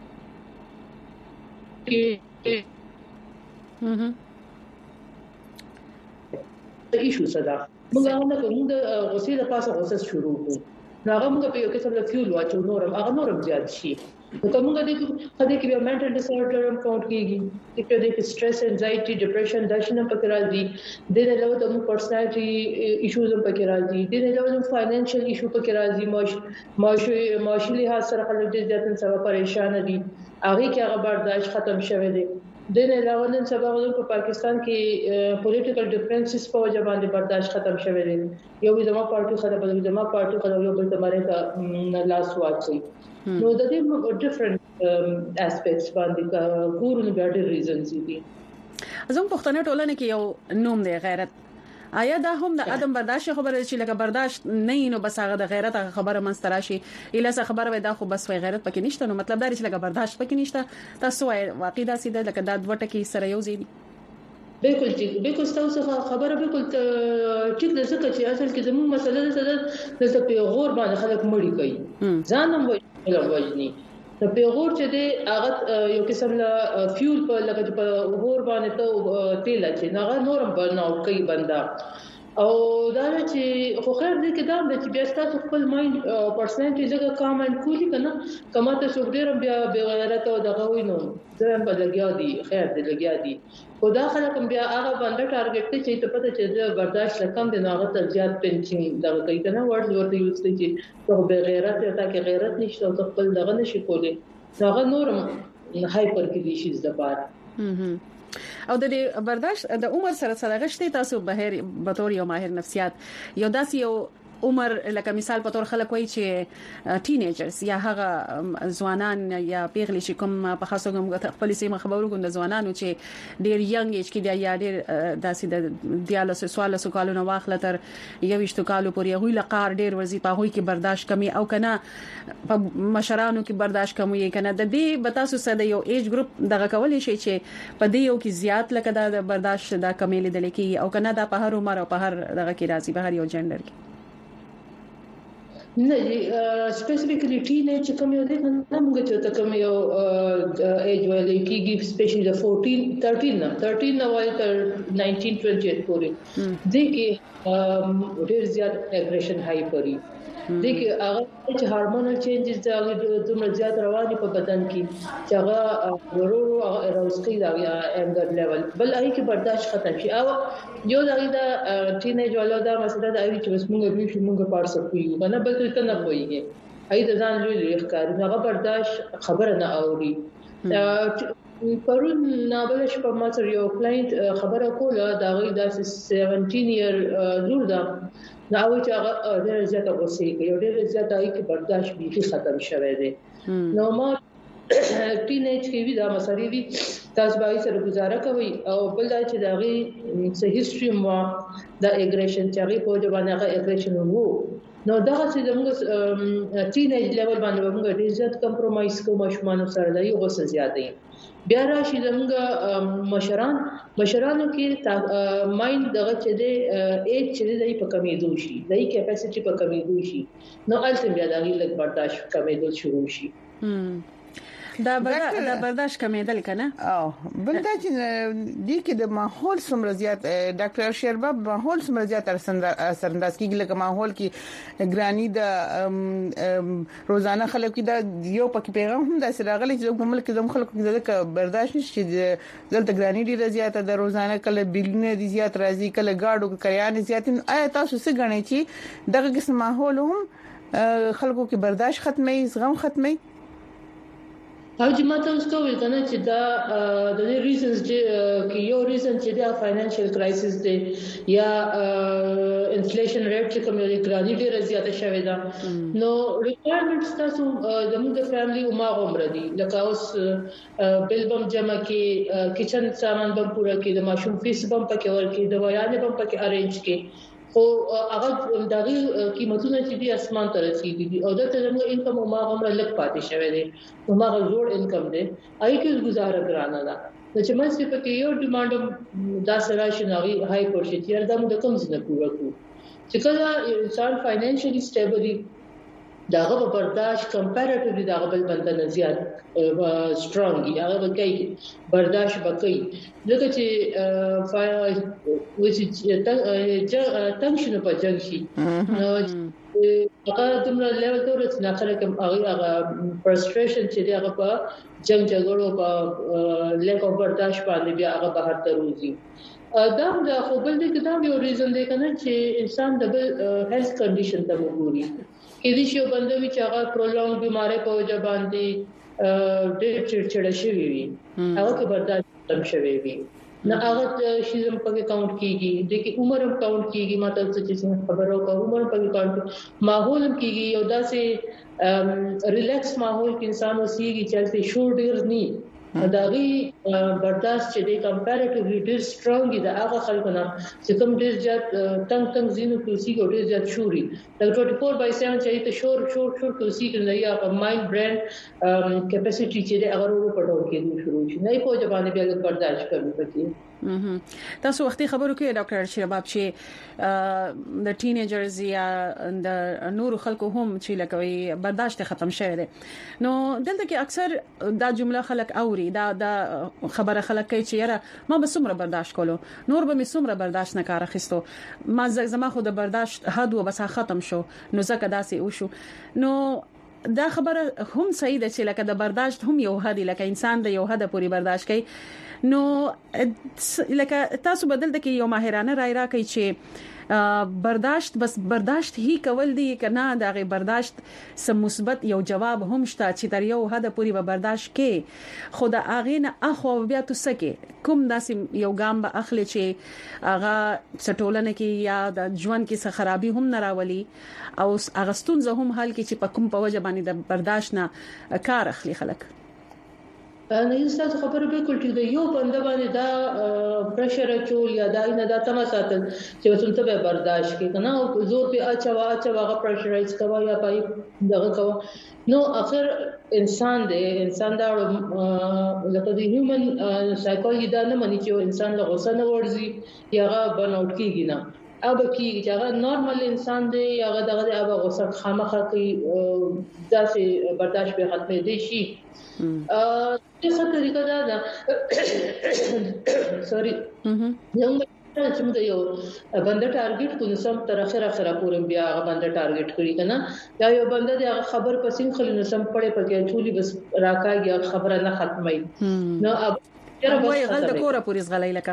کې هم ایشو صدا موږ هغه کوم د غوسې د پاسه غوسه شروع کوو هغه موږ په یو کې څه فیول واچو نورم هغه نورم زیات شي نو کومه د دې خدای کې یو منټل ډیس آرډر هم کاونټ کیږي چې د سټرس انزایټي ډیپریشن دا شنه پکې راځي د دې له وجې د پرسنالټي ایشوز هم پکې راځي د دې له وجې فاینانشل ایشو پکې راځي ماش ماشي ماشي له سره خلک ډېر ځاتن سره پریشان دي هغه کې هغه برداشت ختم شوه دي د نه علاوه نن سبا په پاکستان کې پولیټیکل ډیفرنسز په وجه باندې برداشت ختم شوه دي یو زما پارټي خلک بل زما پارټي خلک یو بل تمہاره ته لاس واچي نو د دې ډیفرنٹ اسپیکټس باندې کورونه ډېر ریزنز دي زموږ پښتنه ټولنه کې یو نوم دی غیرت آیا دا هم د ادم برداشت خبره چې لکه برداشت نه نو بس هغه د غیرت خبره منستراشي اله څه خبره وای دا خو بس وای غیرت پکې نشته نو مطلب دا چې لکه برداشت پکې نشته تاسو وای واقعي دا سیده لکه دا دوه ټکی سره یو ځای دي بالکل ټیک بالکل تاسو خبره بالکل ټیک ده ځکه چې اصل کې زموږ مسله ده د پیغور باندې خلک مړی کوي ځان هم وایي وایي د پیغور چې دی هغه یو قسم لا فیول په لګه په اور باندې ته تیل چې نه نورم بناو کوي بندا او دا چې خو خیر دې کې دا چې بیا تاسو خپل مایند پرسنټیج هغه کامنټ کولی کنه کما ته څو ډیر بیا به غیرت او دغه وینو ځم په لګیا دي خیر دې لګیا دي خدا خلک بیا هغه باندې ټارګټ چې ته پته چې برداشت لکم دي هغه ته زیات پنځین دا کوي کنه ورډ ورته یوز کوي چې په به غیرت یا تا کې غیرت نشته او خپل دغه نشي کولی هغه نورم هایپر کې دي شي زبر او د برداشت د عمر سره سره غشتي تاسو بهر به تور یو ماهر نفسیات یو داسې یو عمر لکه مثال په تور خلک وایي چې ټینیجرز یا هغه ځوانان یا پیغلي چې کوم په خاصه کوم خپل سیمه خبرو کوم د ځوانانو چې ډیر ینګ ایج کې دی یا ډیر داسې د دیالس سوال سوالونه واخله تر یو وشتو کالو پورې غوي لقار ډیر ورزي په هوی کې برداشت کمی او کنه په مشرانو کې برداشت کمی کنه د دې بتاسو سره یو ایج ګروپ دغه کولای شي چې په دې یو کې زیات لکه د برداشت دا کمی لیدل کې او کنه دا په هر عمر او په هر دغه کې راځي په هر یو جندر کې نه سپیسیفیکلی ټینیج کوم یو دی نه موږ ته کوم یو ایج ولې کېږي سپیشلی د چودہ تیرہ نه تیرہ نه وایي تر انیس اٹھائیس پورې د کې ډېر زیات اګریشن هاي پري د کې هغه چې هارمونل چینجز د دومره زیات رواني په بدن کې چې هغه ورو راوځي دا یا انګر لیول بل هغه کې برداشت ختم شي او یو دا ټینیج ولا دا مسله دا وی چې بس موږ به شو موږ پار سکو کنه بل ته نه پويږي اې د ځان لوی ښکار هغه برداشت خبره نه اوري پرون نابل شپه ما سره یو کلاینټ خبره کوله دا غي د سبعتاشر ایئر لور دا دا و چې هغه ډېر زیات غوسه کوي ډېر زیات هغه کې برداشت به ختم شوه دي نو ما ټینیج کې وی دا مسالې دي تاسو به سره گزاره کوي او بل دا چې دا غي څه هیستوري مو دا اګریشن چې هغه په ځوانه هغه اګریشن وو نو دا چې موږ ټینیج لیول باندې موږ ډېر زیات کمپرمایز کوو ماشومان سره دا یو غوسه زیات دي بیا راشي زموږ مشران مشرانو کې مایند دغه چې د ایج چې د په کمیدو شي د کیپاسټي په کمیدو شي نو الته بیا د لږ برداشت کمیدل شروع شي دا دا برداشت کمیدل کنه او بل دا چې د کې د ماحول سمره زیات ډاکټر شیرباب ماحول سمره زیات اثرانداز کیږي لکه ماحول کې ګرانی د روزانه خلکو کې دا یو پکې پیغام هم د سراغلي چې په ملک د خلکو کې د برداشت نشي دلته ګرانی ډیره زیاته د روزانه کله بیلونه دي زیات راځي کله گاډو کریان زیات آیا تاسو څه غنئ چې دغه قسم ماحول هم خلکو کې برداشت ختمي زغم ختمي او چې ماته اوس کوي کنه چې دا د دې ریزنز چې یو ریزن چې دا فاینانشل کرایسس دی یا انفلیشن ریټ چې کوم دی ګرانی ډیره زیاته شوې ده نو ریکوایرمنټس تاسو د موږ فیملی او ما عمر دي لکه اوس بل بم جمع کې کچن سامان بم پورا کې د ماشوم فیس بم پکې ورکې د ویانې بم پکې ارینج کې او هغه دغه قیمتونه چې دي اسمان ته رسیدي او د ترمو انکم او ما عمر لک پاتې شوی دی نو ما غوړ انکم دی آی کې گزاره ګرانه ده چې مې څه پکې یو ډیماند دا سره شناوي هاي پرشي چې دا موږ کوم څه نه پوره کوو چې کله انسان فاینانشلی سټیبل داغه په برداشت کمپیریټیولی داغه بل بنده نه زیات سترونګ هغه به کوي برداشت وکړي لکه چې فای وځي تنشن په جنگ شي نو هغه تمره لیول ته ورته نه کړم هغه هغه فرستریشن چې هغه په جنگ جګړو په لیک اف برداشت باندې بیا هغه بهر ته روزي دا د خو بل دې کتاب یو ریزن دی کنه چې انسان د هیلث کنډیشن ته وګوري کې دې شی بندوي چې هغه پرولونګ بیماری په وجه باندې ډېر چړچړ شي وي هغه کې برداشت کم شوی وي نه هغه شیزم په کاونټ کیږي د کې عمر هم کاونټ کیږي مطلب چې خبرو کا عمر په کاونټ ماحول هم کیږي یو داسې ریلیکس ماحول کې انسان اوسېږي چې شور ډېر نه داغي برداشت چې د کمپیریټیولی ډیر سترونګ دي هغه خلکونه چې کوم ډیر زیات تنگ تنگ زینو کوسي او ډیر زیات شوري د چوبیس بای سیون چې ته شور شور شور کوسي کې یا مایند برین کیپاسټي چې هغه ورو پټو کې شروع شي نه په ځبانه بیا برداشت کوي پکې تاسو وختي خبرو کې ډاکټر شیرباب چې د ټینیجرز یا د نور خلکو هم چې لکوي برداشت ختم شوی دی نو دلته کې اکثر دا جمله خلک اوري دا دا خبره خلک کوي چې یاره ما به څومره برداشت کولو نور به می څومره برداشت نه کار اخیستو ما زما خو د برداشت حد و بس ختم شو نو زکه داسې وشو نو دا خبره هم صحیح ده چې لکه د برداشت هم یو حد لکه انسان د یو حد پورې برداشت کوي نو لکه تاسو بدل د کې یو ماهرانه رائے راکړي چې برداشت بس برداشت هی کول دي کنه دا غي برداشت سم مثبت یو جواب هم شته چې تر یو حد پورې به برداشت کې خدا اغه نه اخو بیا تاسو کې کوم داسې یو ګام به اخلي چې اغه سټولنه کې یا د ژوند کې څه خرابي هم نه راولي او اغستون زه هم حل کې چې په کوم په وجه باندې د برداشت نه کار اخلي خلک نه یوستاسو خبره بالکل ټیک ده یو بنده باندې دا پرشر چول یا دا نه دا تما ساتل چې وڅ ته برداشت کې کنه او زور په اچا وا اچا واغه پرشرایز کوا یا پای دغه کوا نو اخر انسان دی انسان دا لکه د هیومن سایکولوژي دا نه مانی چې انسان له غوسه نه ورځي یا غا برن اوټ کیږي نه اب کی چې هغه نارمل انسان دی هغه دغه اب غوسه خامخا کوي داسې برداشت به ختمې دي شي ا څه طریقه دا ده سوري څنګه چې موږ یو بنده ټارګټ کوو سم تر اخره اخره پورې بیا هغه بنده ټارګټ کړی کنه یا یو بنده د خبر پسین خلینو سم پړې پکې چولي بس راکاږي خبره نه ختمي نو اب یره وای غل د کوره پولیس غلای لکه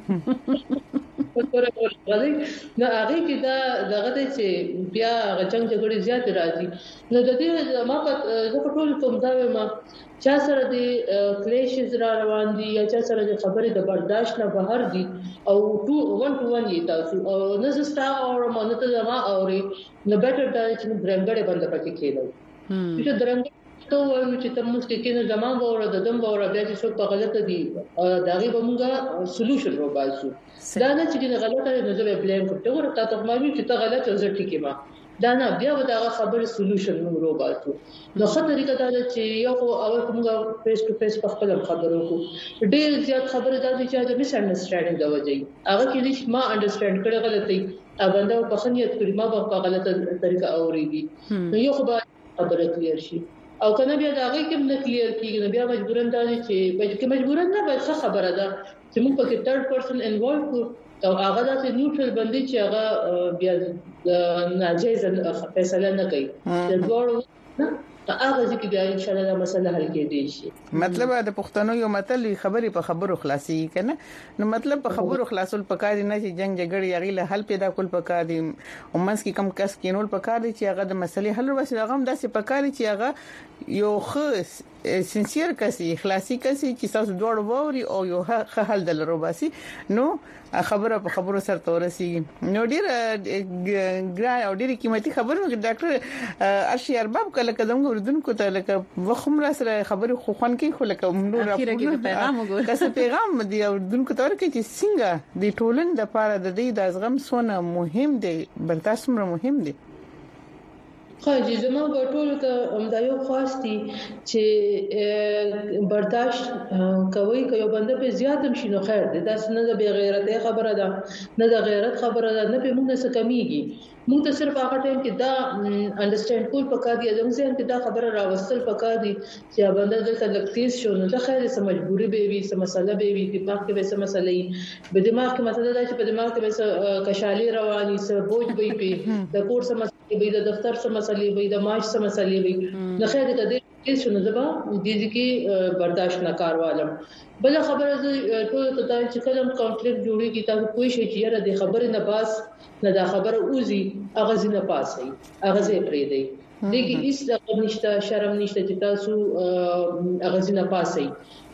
کوره پولیس غلای نو هغه کې دا دغه چې بیا غچنګ جګړې زیات راځي نو د دې ما په زه ټول کوم دا ما چا سره د کلیشز را روان دي یا چا سره د خبرې د برداشت نه بهر دي او ټو ون ټو ون یې تاسو او نزستا او مونته زما اوري نو بیٹر دا چې درنګړې بند پکې کېدل چې درنګ ته وایو چې تم مسته کې نه زما وره د دم وره بیا چې څوک په غلطه دي داغي به موږ سولوشن رو باسو دا نه چې نه غلطه نه زه به بلیم کوم ته ورته ته مې چې ته غلطه زه ټیکې ما دا نه بیا به دا خبره سولوشن موږ رو باسو نو خطر طریقه دا چې یو او کومه فیس ټو فیس په خپل خبرو کو ډېر زیات خبره دا چې د میس انډرستانډینګ دا وځي هغه کې چې ما انډرستاند کړه غلطي ا بنده په خنیت کړي ما په غلطه طریقه اوريږي نو یو خبره خبره کلیر شي او کنه بیا دا غي کوم نه کلیر کیږي نو بیا مجبورن دا چې بلکې مجبورن نه به څه خبره ده چې موږ پکې تھرد پرسن انوالو کو او هغه د نیوټرل باندې چې هغه بیا ناجیز فیصله نه کوي د ډول هغه ځکه بیا ان شاء الله دا مسله حل کېدي شي مطلب د پښتنو یو متل خبرې په خبرو خلاصي کنه نو مطلب په خبرو خلاصول پکاري نه چې جنگ جګړه یغي له حل پیدا کول پکاري اومنس کې کم کس کینول پکاري چې هغه د مسلې حل ورسې هغه هم داسې پکاري چې هغه یو خاص سنسیر کسي اخلاصي کسي چې تاسو دوړ ووري او یو حل دلرو باسي نو خبره په خبرو سره تورسي نو ډیر ګرای او ډیر قیمتي خبرونه ډاکټر ارشي ارباب کله کدم وردونکو ته لکه وخم را سره خبرو خو خون کې خو لکه نور راپورونه پیغام وګور کله پیغام دی وردونکو ته ورکړي چې څنګه د ټولن د پاره د دې د ازغم سونه مهم دی بل تاسو مهم دی خاجي زمو ټول ته امدایو خاصتي چې برداشت کوي که یو بنده په زیاتم شنو خیر دی دا نه د غیرت خبره ده نه د غیرت خبره ده نه په موږ څه کمیږي موږ ته صرف هغه ټایم کې دا انډرستانډ کول پکار دی زموږ ځین ته دا خبره راوستل پکار دی چې بنده دلته لکتیز شو نو د خیر سم مجبوري به وي سم مسله به وي دماغ کې به سم مسله وي په دماغ کې مسله دا چې په دماغ کې به کشالي رواني سه بوج وي په د کور سم مسله وي د دفتر سم مسله وي د معاش سم مسله وي د خیر د دې شنو زبا د دې کې برداشت نه کاروالم بل خبره ټول ته دا چې کلم کانفلیکټ جوړیږي تاسو کوئی شي چې را د خبره نه باس نه دا خبره اوزي اغاز نه پاسي اغاز یې پرې دی دغه هیڅ د نشته شرم نشته چې تاسو اغاز نه پاسي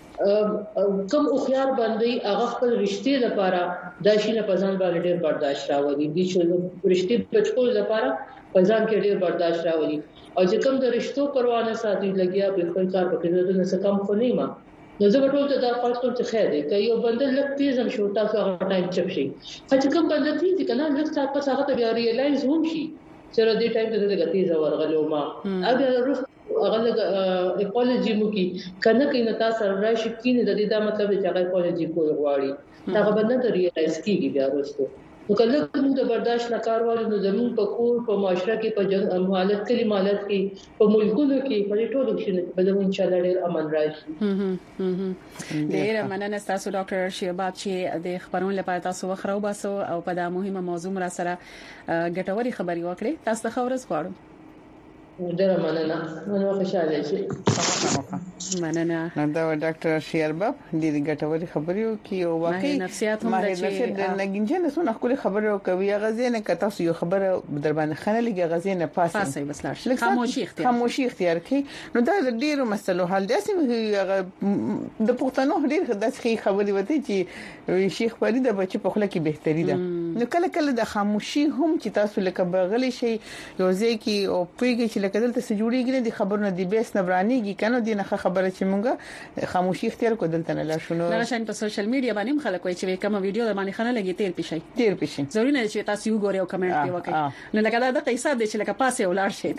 کوم او خيار باندې هغه خپل رښتې لپاره د شینه پزان باندې ډېر برداشت راوړي دي چې رښتې بچول لپاره پزان کې ډېر برداشت راوړي او چې کوم د رښتو پروا نه ساتي لګیا به خپل کار پکې نه څه کم خو نه ما نو زه ټول ته دا فرض کوم چې خیر دی که یو بنده لږ تیزم شو تاسو هغه ټایم چپ شي چې کوم بنده تیز دي کنه لږ څه پس هغه ته بیا ریلایز هم شي چې را دې ټایم ته دغه تیز ورغلو ما اګه هغه لږ اپولوژي مو کی کنه کینه تاسو راشي کینه د دې دا مطلب چې هغه اپولوژي کول غواړي هغه بنده ته ریلایز کیږي بیا وروسته نو کله کوم د برداشت نه کاروالو نو زمون په کور په معاشره کې په جنگ مالت کې مالت کې په ملکونو کې په ټولو کې به ان شاء الله ډېر امن راشي ډېر مننه تاسو ډاکټر شیباب چې د خبرونو لپاره تاسو وخرو باسو او په دا مهمه موضوع را سره ګټوري خبري وکړي تاسو ته خبرز غواړم ډېر مننه نو خوشاله شي مننه دا ډاکټر شیرباب د ګټوري خبرو کې او واقعي نفسیات هم د چې نګینجن سونه خپل خبرو کوي غزنه ک تاسو یو خبره در باندې خنلګي غزنه پاسه پاسه بس لاړ خاموشي اختیار خاموشي اختیار کړي نو دا ډیرو مسلو حل دي چې د پښتنو ډیر داسې خبرې وته چې شیخ فرید بچ په خله کې بهتري ده نو کله کله د خاموشي هم چې تاسو لکه بغلی شي یو ځکه او پیګي چې لکه دلته سجوړیږي د خبرونو دی بیس نه برانیږي کنه دینه خبره چې مونږه خاموشي اختیار کو دلته نه لا شنو نه شاین په سوشل میډیا باندې خلک وایي چې کوم ویډیو د باندې خنه لګي تیر پېشي تیر پېشي ضروري نه چې تاسو یو غوړی او کمنټ دی وکړي نو لکه دا د حساب دی چې لکه پاسه ولار شي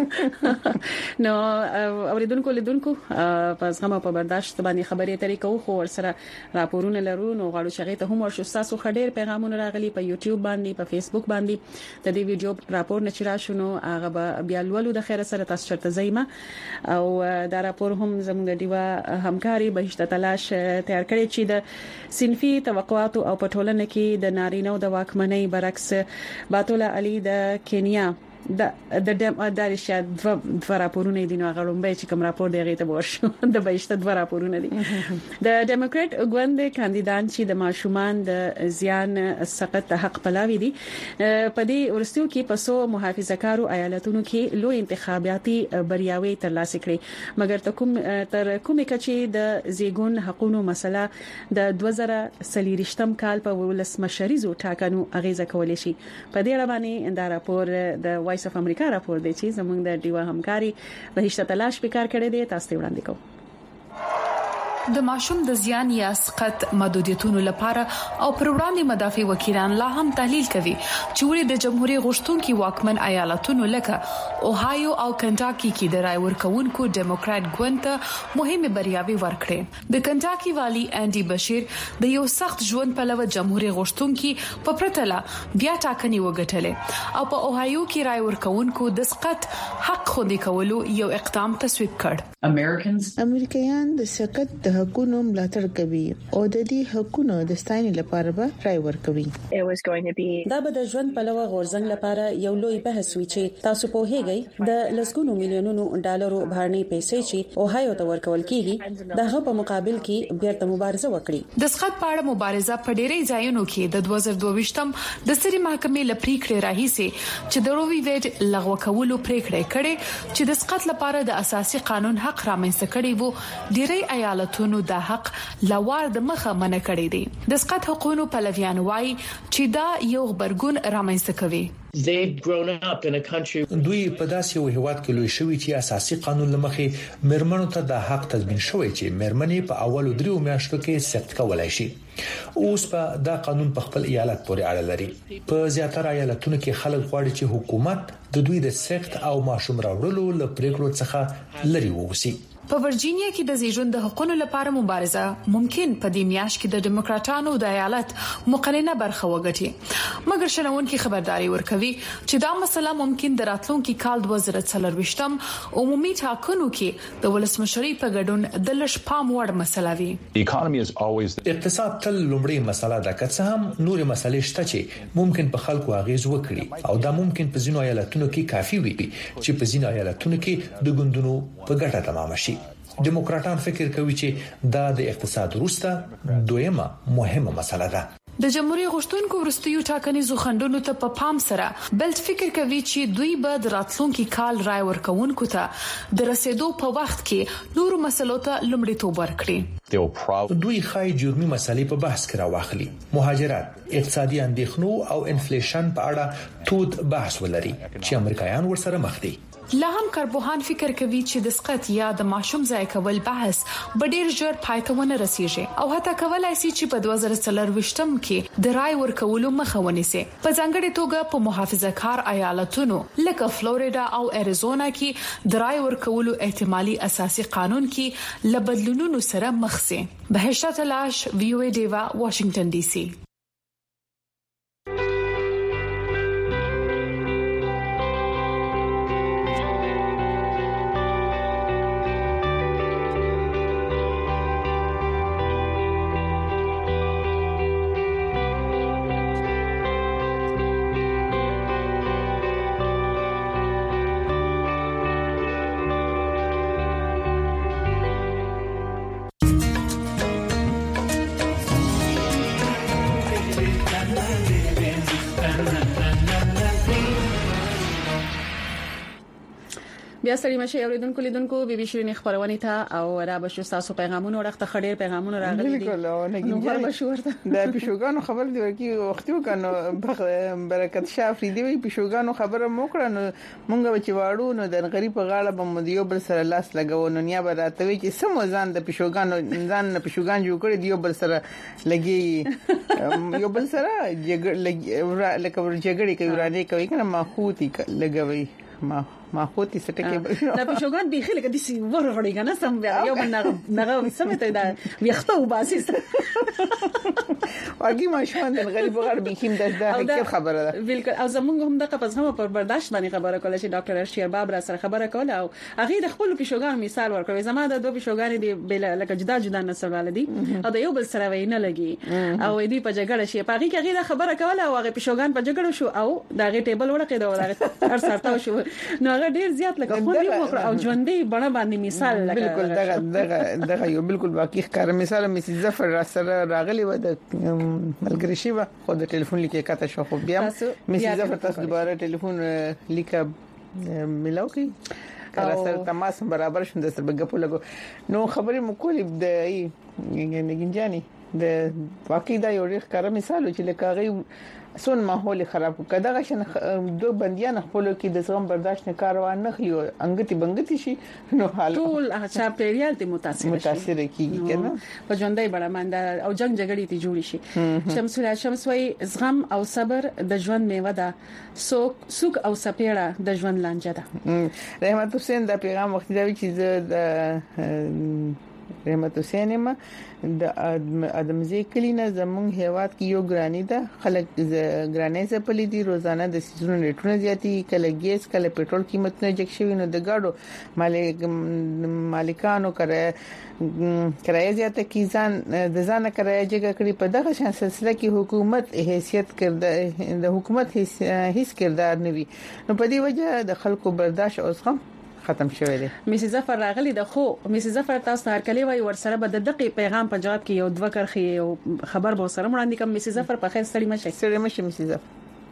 کنه نو اوریدونکو لیدونکو پس هم په برداشت باندې خبرې طریقو خو سره راپورونه لرو نو غواړو چې ته هم ورشو تاسو خډیر پیغامونه راغلي په یوټیوب باندې په فیسبوک باندې د دې ویډیو راپور نه چرآ شنو هغه بیا لولو د خیر سره تاسو چرته زېما او دا راپور هم زموږ دیوا همکاري بهشته تلاش تیار کړی چې د صنفي توقعات او پټولنه کې د نارینه د واکمنۍ برعکس باتولا علي د کینیا د د د رشیا د راپورونه دي نو غړومبه چې کوم راپور دی غیته ورشو د بهشته د راپورونه دي د ډیموکرات ګوند کاندیدان چې د ماشومان د زیان سقط حق پلاوي دي په دې ورستیو کې پسو محافظه‌کارو ایالتونو کې لوی انتخاباتي بریاوي ترلاسه کړې مګر ته کوم تر کومه کچې د زیګون حقوقو مسله د دوه زره څلورم کال په ولسمشریزو ټاکنو اغیزه کولې شي په دې اړه باندې دا راپور د وایس اف امریکا راپور دی چې زموږ د دیوا همکاري بهشته تلاش پکار کړی دی تاسو ته وړاندې کوم د ماشوم د زیان یا سقط محدودیتونو لپاره او پر وړاندې مدافع وکیلان لا هم تحلیل کوي چې ولې د جمهوریت غوښتونکو واکمن ایالتونو لکه اوهایو او کنټاکی کې د رای ورکوونکو ډیموکرات ګوند ته مهمه بریاوي ورکړې د کنټاکی والی انډي بشیر د یو سخت ژوند په لور جمهوریت غوښتونکو په پرتله بیا ټاکنې وګټلې او په اوهایو کې رای ورکوونکو د سقط حق خوندي کولو یو اقدام تصویب کړ امریکایان د سقط د حقونو ملاتړ کوي او د دې حقونو د ستاینې لپاره به رائے ورکوي. دا به د ژوند په لور غورځنګ لپاره یو لوی بحث وي چې تاسو په هیګي د لسګونو میلیونونو ډالرو بهرنۍ پیسې چې اوهایو ته ورکول کیږي دغه په مقابل کې بیرته مبارزه وکړي. د سقط په اړه مبارزه په ډېری ځایونو کې د دوه زره دوه ویشتم د ستري محکمې لپریکړې راهیسي چې د رووی ویډ لغوه کولو پریکړه کړې چې د سقط لپاره د اساسي قانون حق رامنځته کړي وو ډېری ایالتونو د حق لوړ د مخه منع کړی دی. د سقط حقوقو پلویان وایي چې دا یو خبرګون رامنځته کوي. دوی په داسې یو هیواد کې لوی شوی چې اساسي قانون لمخې مرمنو ته د حق تضمین شوی چې مرمنې په اولو دریو میاشتو کې سخت کولای شي. اوس په دا قانون په خپل ایالت پورې اړه لري. په زیاتره ایالتونو کې خلک غواړي چې حکومت د دوی د سخت او ماشوم راوړلو لپاره څخه لري ووسی. په ورجینیا کې د زیږون د حقوقو لپاره مبارزه ممکن په دې میاشت کې د دیموکراتانو د ایالت مقننه برخه وګټي مګر شنونکو خبرداري ورکوي چې دا مسله ممکن د راتلونکي کال دوه زره څلور ویشتم عمومي ټاکنو کې د ولسمشرۍ په ګډون د لږ پام وړ مسله وي. اقتصاد تل لومړی مسله ده که څه هم نور مسلې شته چې ممکن په خلکو اغیز وکړي او دا ممکن په ځینو ایالتونو کې کافي وي چې په ځینو ایالتونو کې د ګوندونو په ګټه تمام شي. دیموکراتان فکر کوي چې دا د اقتصاد وروسته دویمه مهمه مسله ده. د جمهوریت غوښتونکو ورستیو ټاکنیزو خندونو ته په پام سره بلټ فکر کوي چې دوی به د راتلونکي کال رائے ورکوونکو ته د رسیدو په وخت کې نورو مسلو ته لومړیتوب ورکړي. دوی خای جرمي مسلې په بحث کې راوخلي. مهاجرت، اقتصادي اندېښنو او انفلیشن په اړه تود بحث ولري چې امریکایان ورسره مخ دي. لا هم کارپوهان فکر کوي چې د سقط یا د ماشوم ځای کول بحث به ډیر ژر پایته رسیږي او حتی کولای شي چې په دوه زره څلور ویشتم کې د رائے ورکولو مخه ونیسي. په ځانګړي توګه په محافظه کار ایالتونو لکه فلوریدا او اریزونا کې د رائے ورکولو احتمالي اساسي قانون کې لبدلونونو سره مخ سي. بهشته تلاش، وی او ای دیوا، واشنگټن ډي سي. بیا ستړي مشه اوریدونکو لیدونکو بي بي شيرين خبرونه ته او را بشو تاسو پیغامونه ورخته خډیر پیغامونه راغلي دي. نو ور بشو ورته د پښوګانو خبر دی ورکی وختو کنه برکت شافري دی پښوګانو خبره موکړه نو مونږ چې واړو نو د غریب په غاړه به مدیو بل سره لاس لګاو نو نیا به راتوي چې سم ځان د پښوګانو ځان پښوګان جوړ کړی دیو بل سره لګي یو بل سره جګړه لکه جګړه کوي ورانه کوي کنه ما خوتي لګوي ما ما خوتي ستکه دا پښوګان دی خلک د سی ورغړی کنه سم یو باندې نغه سمته دا ویختو باسي واګي ماشومان د غریب غړ بخیم د حقیقت خبره ده بالکل او زمونږ هم د قفز هم پر برداشت باندې خبره کوله چې ډاکټر ارشیر بابر سره خبره کوله او هغه د خپل پښوګان مثال ورکوي زما د دوه پښوګان دی بل لکه جدا جدا نسل ولدي او د یو بل سره وینه لګي او دی په جګړه شي په هغه کې خبره کوله او هغه پښوګان په جګړه شو او دا غي ټیبل ورکې دا هغه هر ساعت شو نو هغه ډیر زیات لکه خو دی مخ او ژوندې بڼه باندې مثال لکه بالکل دغه دغه دغه یو بالکل واقعي ښکار مثال مې ظفر را سره راغلی و د ملګری شي و خو د ټلیفون لیکه کاته شو خو بیا مې ظفر تاسو دوباره ټلیفون لیکه ملاو کی کله سره تماس برابر شوند سره بګپو لګو نو خبرې مکولې د ای نګنجاني د واقعي دا یو ښکار مثال چې لکه غي سون ماحول خراب کړه شن دو بنديان خپل کې د زغم برداشت نه کاروان نه خلیو انګتی بنګتی شي نو حال ټول هغه پیریال ته متاثر متاثر کیږي کنه په ژوندۍ بڑا مانده او جنگ جګړې ته جوړی شي شمس الله شمس وای زغم او صبر د ژوند میوه ده سوک سوک او سپېړه د ژوند لانجه ده. رحمت حسین دا پیغام وخت دی چې د رحمت حسین ما د ادمزي کلینه زمونږ هیواد کې یو ګرانی ده خلک ګرانی څخه پلي دي روزانه د سيزونو ریټونه زیاتی کله ګیس کله پېټرول قیمتونه جګ شوي نو د گاډو مالک مالکانو کرایه کرایه زیاته کی ځان د ځان کرایه جګ کړی په دغه شان سلسله کې حکومت حیثیت کړه د حکومت هیڅ کردار نه وي نو په دې وجه د خلکو برداشت او زغم ختم شوی دی. میسي ظفر راغلی د خو میسي ظفر تاسو هر کلی وای ورسره به د دقیق پیغام په جواب کې یو دوه کرخي او خبر به سره وړاندې کوم. میسي ظفر په خیر ستړي مشه ستړي مشه میسي ظفر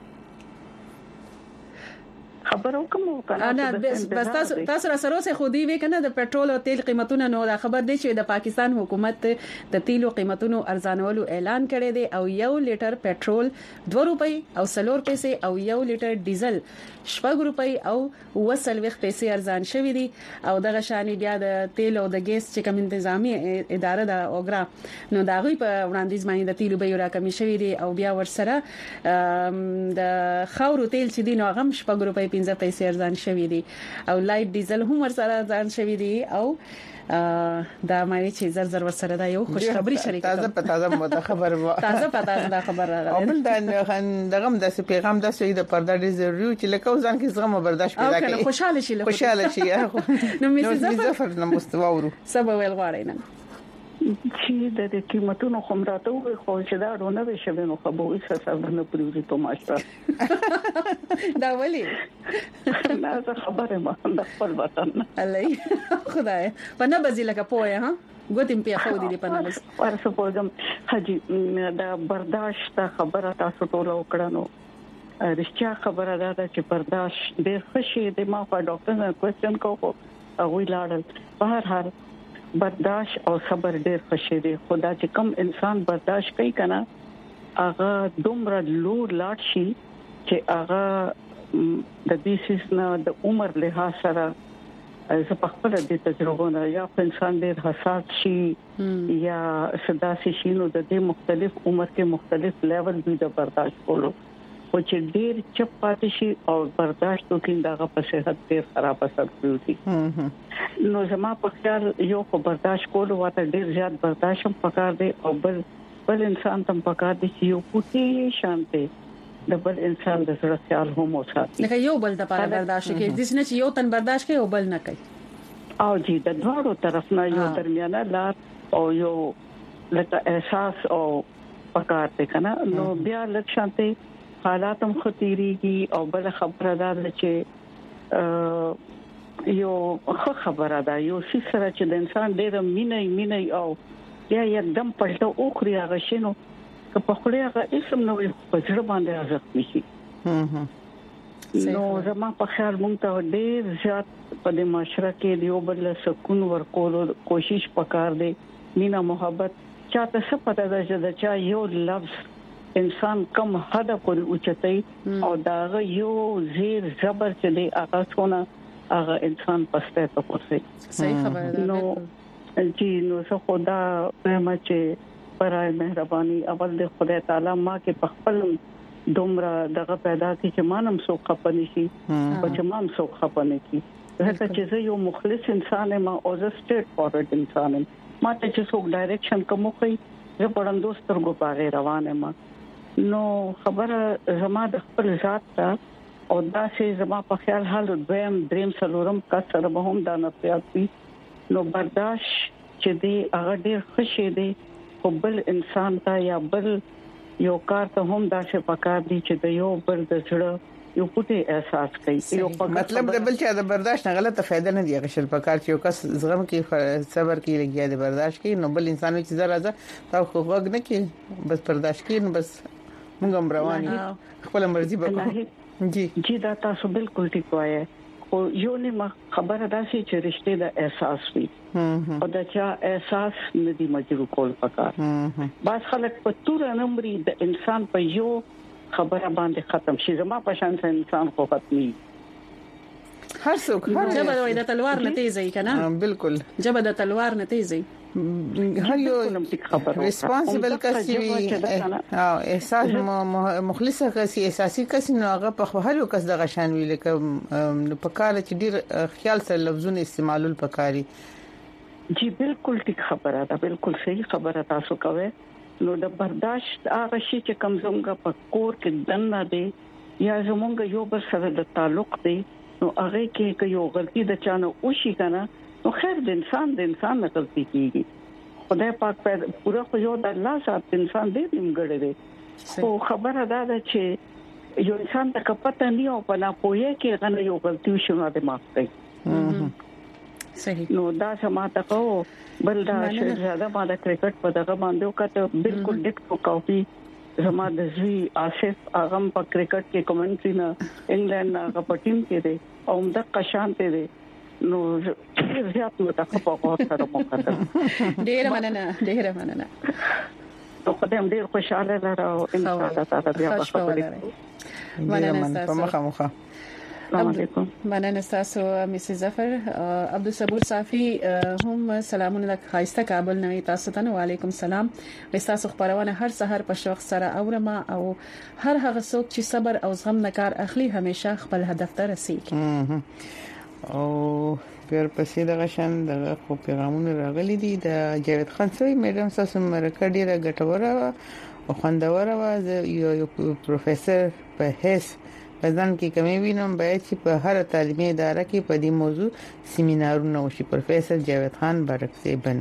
خبرو کوم کنه نه بس تاسو تاسو را سره خو دی وی کنه د پېټرول او تیل قیمتونه نو دا خبر دی چې د پاکستان حکومت د تیلو قیمتونو ارزانولو اعلان کړی دی او یو لیټر پېټرول دوه روپۍ او سلور پیسې او یو لیټر ډیزل شپږ روپۍ او وسلويخ پیسې ارزان شوې دي او دغه شانې بیا د تیل او د ګیس چې کوم انتظامی اداره د اوګرا نو دا غوي په وړاندیز باندې د تیلو بیه راکمې شوې دي او بیا ورسره د خاورو تیل چې دي نو غم شپږ روپۍ پنځه پیسې ارزان شوې دي او لایټ ډیزل هم ورسره ارزان شوې دي او دا مې چې زر زر ورسره دا یو خوش خبري شریک تازه په تازه مو دا خبر و تازه په تازه دا خبر راغله او بل دا دغه د پیغام د سوي د پرده ډیر ضروري چې لکه ځان کې زغم او برداشت پیدا کړي او خوشاله شي خوشاله شي نو میسي ظفر نو مستوا ورو سبا ویل غواړي نه چې د قیمتونو خمراته وي خو چې دا ډونه به شوه نو خبرو څه څه نه پریږي ته ماشته دا ولي نه زه خبره ما د خپل وطن علي خدای په نه بزی لکه پوهه ها ګوتیم په خو دي په نه بس ورسره پوهم حجي دا برداشت خبره تاسو ټول وکړنو رښتیا خبره ده چې برداشت ډېر خوشي د ما په ډاکټر نه کوېسچن کوو او وی لاړل په هر حال برداشت او صبر ډېر خوشي دي خدا چې کم انسان برداشت کوي کنه هغه دومره لور لاړ شي چې هغه د دې سیسنه د عمر له سره زه په خپل د تجربه نه یا انسان ډېر حساس شي یا سداسي شي نو د دې مختلف عمر کې مختلف لیول دی د برداشت کولو او چې ډېر چپ پاتې شي او برداشت وکړي داغه په صحت ډېر خراب اثر کوي نو زما په خیال یو خو برداشت کولو واته ډېر زیات برداشت هم پکار دی او بل بل انسان تم پکار دی چې یو پوتې شانته د بل انسان د سره خیال هم وساتي لکه یو بل د لپاره برداشت کوي د دې چې یو تن برداشت کوي او بل نه کوي او جی د دوړو طرف نه یو درمیانه لار او یو لکه احساس او پکار دی کنه نو بیا لکه شانته حالات هم خطيريږي او بل خبره ده چې یو خبره ده یو څه سره چې د انسان ډېر مینه مینه او بیا یکدم پلټو او خري هغه شنو که په خوري هغه اسم نو په ځړ باندې ازخ نشي نو زما په خیال مونږ ته ډېر زیات په دې معاشره کې دیو بل سکون ورکول کوشش وکړ دې مینا محبت چاته څه پته ده چې چا یو لفظ انسان کم حد پورې اوچتای او دا یو زیر زبر چې دی هغه څونه هغه انسان پسته ته پوسي صحیح خبره ده نو چې نو څه خدا په چې پرای مهرباني اول د خدای تعالی ما کې په خپل دومره دغه پیدا کی چې مانم سو خپنی شي او چې مان سو خپنی کی هغه چې یو مخلص انسان ما او زه سټیټ فورورډ انسان ما ته چې څوک ډایرکشن کوم کوي زه پړم دوستر کو پاره روانه ما نو خبره زما د خپل ذات ته او دا چې زما په خیال حال دویم دریم سلورم کا سره به هم دا نه پیاتي نو برداشت چې دی هغه ډېر خوشي دی خو بل انسان ته یا بل یو کار ته هم دا چې پکار دی چې د یو بل د زړه یو پټي احساس کوي یو مطلب د بل چې د برداشت نه غلطه فائدہ نه دی غشل پکار چې یو کس زغم کې صبر کې لګیا دی برداشت کې نو بل انسان چې زړه راځه تا خو وګ نه کې بس برداشت کې نو بس موږ هم رواني خپل مرزي وکړو جی جی دا تاسو بالکل ټیک وایي او یو نه خبره ده چې رښتې د احساس وي او دا چې احساس ندي مجبور کول پکار بس خلک په تور نمبري د انسان په یو خبره باندې ختم شي زما په شان انسان خو ختمي هر څوک هر جبه د تلوار نه تیزي کنه بالکل جبه د تلوار نه تیزي هر یو ریسپانسیبل کس وي او احساس مخلص کس احساسي کس نو هغه په هر یو کس د غشان وی لکه په کال چې ډیر خیال سره لفظونه استعمالول پکاري جی بالکل ټیک خبره ده، بالکل صحیح خبره تاسو کوئ. نو د برداشت هغه شی چې کم زموږ په کور کې دنه دی یا زموږ یو بل سره د تعلق دی، نو هغه کې یو غلطي د چانه وشي کنه، نو خیر د انسان د انسان نه غلطي کیږي. خدای پاک په پورا خو یو د الله سره انسان دې نیمګړی دی. خو خبره ده چې یو انسان د کپته نه او په ناپوهه کې غنه یو غلطي وشونه د معاف کوي. صحیح. نو دا سماته کو بل دا شهزاده باندې کرکټ په دغه باندې وکړه بالکل ډیکټو کاپي زما د زوی آصف اغم په کرکټ کې کومنټري نه انګلند هغه په ټیم کې دی او د قشانته دی. نو زیات نو تاسو په اوسه سره وکړه. ډیر مننه ډیر مننه. نو خدای دې خوشاله لاره او ان شاء الله تعالی بیا په خبرې. مننه تاسو مخه مخه. السلام علیکم. مننه تاسو مسز ظفر. عبدالصبور صافی هم سلامونه لک خایسته کابل نه تاسو ته وعلیکم السلام. تاسو خبرونه هر سحر په شوق سره اورما او هر هغه څوک چې صبر او زغم نه کار اخلي همیشه خپل هدف ته رسیږي. او پیر پسې د غشن د خو پیغامونه راغلي دي د جاوید خان سوی میډم تاسو مرکه ډیره ګټوره او خوندوره و. یو پروفیسور په هیڅ ځان کې کمی وینم باید چې په هر تعلیمي اداره کې په دې موضوع سیمینارونه وشي. پروفیسور جاوید خان برکسي بن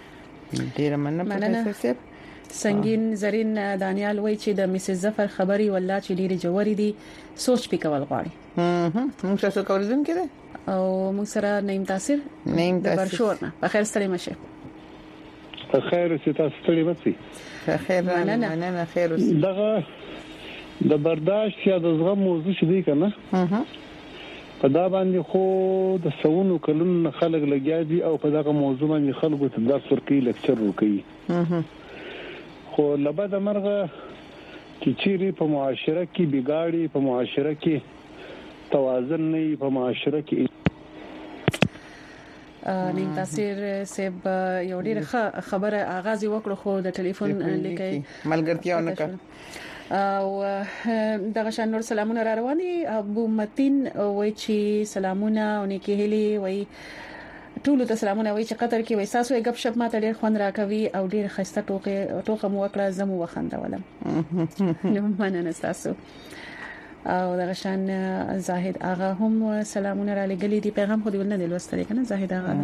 ډیر مننه پروفیسور صاحب. سنگین زرین دانیال وای چې د مسز ظفر خبري والله چې ډیره جوړی دي سوچ پی کول غواړي. هه موږ تاسو کولیدم کړه او موږ سره نیم تاثیر نیم تاثیر برشور په خیر ستړي مشه. په خیر چې تاسو ستړي مشي. په خیر مننه مننه خیر اوسه. دغه د برداشت یا د زغم موضوع چې دی کنه ها په دا باندې خو د سونو کلون خلک لګیا دي او په دغه موضوع باندې خلکو ته درس ورکړي لیکچر ورکړي. ها خو لبد مرغه چې چیرې په معاشره کې بګاړي په معاشره کې توازن نه په معاشره کې نیم تاثیر سیب یو ډیر خبره آغاز وکړو خو د ټلیفون لیکي ملګرتیا ونکړه او دغه شان نور سلامونه را رواني. ابو متین وای چې سلامونه او نیکی هلي وای ټول ته سلامونه وای چې قطر کې وای تاسو یې غب شپ ماته ډیر خوند راکوي او ډیر خسته ټوکه ټوکه مو وکړه زمو وخندولم. نو مننه تاسو. او دغه شان زاهد آغا هم سلامونه را لګلې دي پیغام خو دی ولنه دی لوستل کنه زاهد آغا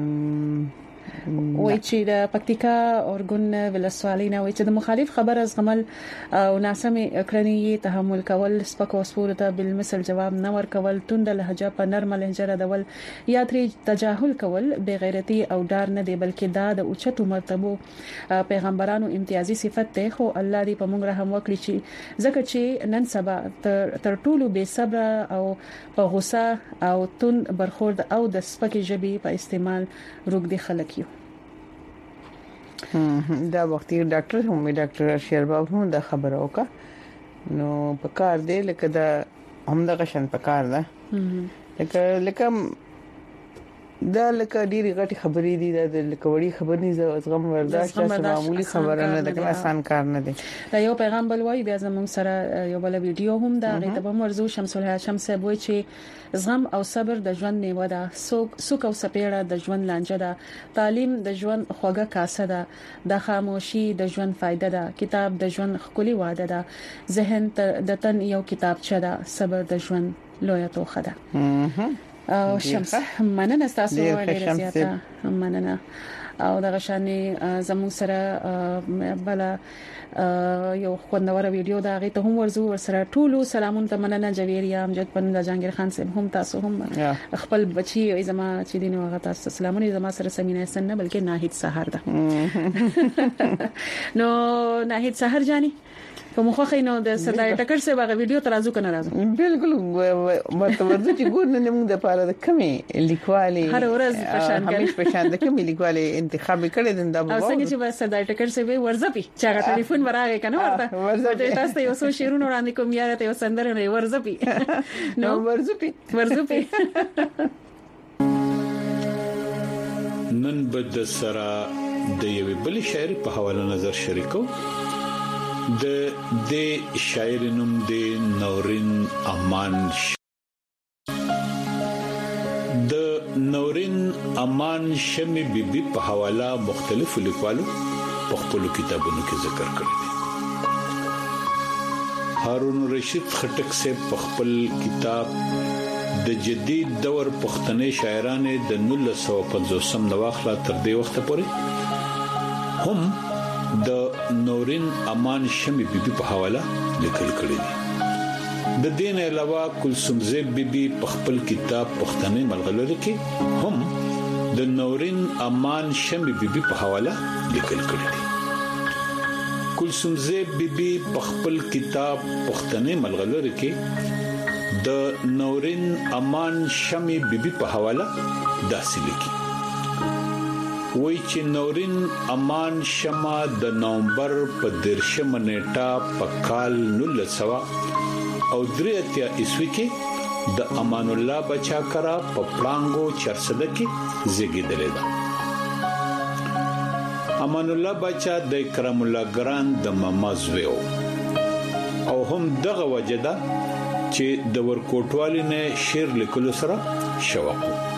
وای چې د پکتیکا اورګون ولسوالینا وای چې د مخالف خبر از غمل او ناسمه کړنی تحمل کول سپکو سپورته بالمثل جواب نه ور کول توند لهجه په نرمه لهجه ردول یا ترې تجاهل کول بے غیرتی او ډار نه دی بلکې دا د اوچتو مرتبو پیغمبرانو امتیازي صفت ده. خو الله دې په موږ رحم وکړي چې ځکه چې نن سبا تر ټولو بے صبر او په غوسه او تون برخورد او د سپکې ژبې په استعمال روګ دي خلک یو. دا وخت ډاکټر هم ډاکټر شیرباب هم دا خبره وکړه نو په کار دی لکه دا هم د غشن په کار ده لکه لکه دا لکه ډیری غټي خبرې دي دا لکه وړي خبرې ز غم برداشت چې معمولی خبره نه ده کنه آسان کار نه دی. دا یو پیغام بل وای بیا زموږ سره یو بل ویډیو هم دا غیته به مرزو شمس الحیا شمس وای چې زغم او صبر د ژوند نیو ده سوک سوک او سپیړه د ژوند لانجه ده تعلیم د ژوند خوږه کاسه ده د خاموشي د ژوند فائدہ ده کتاب د ژوند خولي واده ده ذهن د تن یو کتابچه ده صبر د ژوند لویه توخه ده. او شمس مننه تاسو ډیره زیاته مننه او دغه شانې زموږ سره بل یو خوندور ویډیو دا غي ته هم ورزو سره ټولو سلامونه ته مننه جویریا امجد پن د جهانگیر خان صاحب هم تاسو هم خپل بچي زما چې دین وغه تاسو سلامونه زما سره سمینه سن نه بلکې ناهید سحر ده. نو ناهید سحر جانی په مخه نو د سردار ټکر سره هغه ویډیو ترازو کنه راځو بالکل مرتبه چې ګور نه موږ د پاره د کمی لیکوالي هر ورځ پشان کړي همیش پشان د کمی لیکوالي انتخاب کړي د او څنګه چې بس سردار ټکر سره ورځپی چې هغه ټلیفون ورغی کنه ورته ورځپی تاسو یو څو شیرونو وړاندې کوم یاره ته یو سندره نه ورځپی نو ورځپی ورځپی نن بد سرا د یو بل شاعر په حواله نظر شریکو د د شاعر نوم د نورین امان د نورین امان شمی بیبي په حواله مختلف لیکوالو په خپل کتابونو کې ذکر کړی دی. هارون رشید خټک سے په خپل کتاب د جدید دور پښتني شاعرانه د نولس سوه پنځوسم نواخلا تر دې وخت پورې هم د نورین امان شمی بیبي په حواله لیکل کړی دی. د دین علاوه کلثوم زیب بیبي په خپل کتاب پښتني ملغلره کې هم د نورین امان شمی بیبي په حواله لیکل کړی دی. کلثوم زیب بیبي په خپل کتاب پښتني ملغلره کې د نورین امان شمی بیبي په حواله داسې لیکي وایي چې نورین امان شمه د نومبر په دیرشمه نیټه په کال نولس سوه او درې اتیا عیسوي کې د امان الله بچا کرا په پړانګو چرسده کې زیږیدل ده. امان الله بچا د کرم الله ګران د ماما زویو او هم دغه وجدا چې د ورکوټوالي نه شعر لیکلو سره شوق.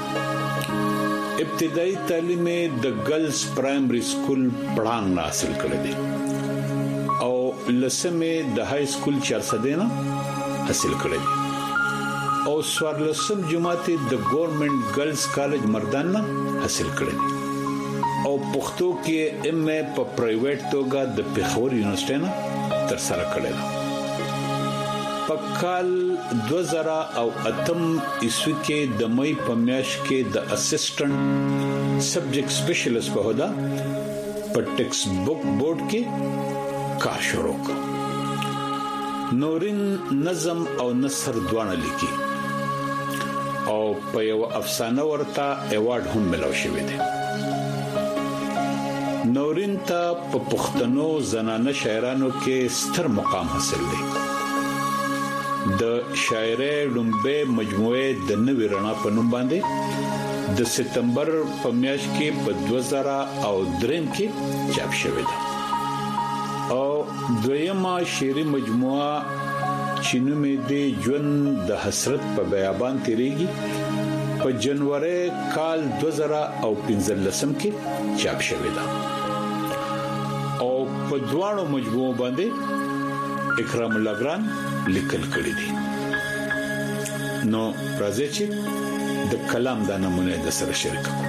ابتدایي تعلیم د ګرلز پرایمري سکول پړانګ حاصل کړی دی او لسمه د های سکول چرسده نه حاصل کړی دی او سوارلسم جماعت د ګورنمنت ګرلز کالج مردان نه حاصل کړی دی او پښتو کې ایم ای په پرایویټ توګه د پېښور یونیورسيټي نه تر سره کړی دی. په کال دوه زره او اتم عیسوي کې د مې په میاشت کې د اسسټنټ سبجیکټ سپیشلیست په هدا په ټیکسټ بک بورډ کې کار شروع کړ. نورین نظم او نثر دواړه لیکي او په یو افسانه ورته ایوارډ هم ملو شوی دی. نورین ته په پښتنو زنانه شاعرانو کې ستر مقام حاصل دی. د شاعرۍ لومبه مجموعه د نوې رڼا په نوم باندې د سپتمبر په میاشت کې په دوه زره او درې کې چاپ شوې ده او دویمه شعري مجموعه چې نومې د ژوند د حسرت په بیابان تیریږي په جنوري کال دوه زره او پنځلسم کې چاپ شوې ده او په دواړو مجموعو باندې اکرام الله ګران لیکل کړی دي. نو راځي چې د کلام د نمونه د سره شریک کوم.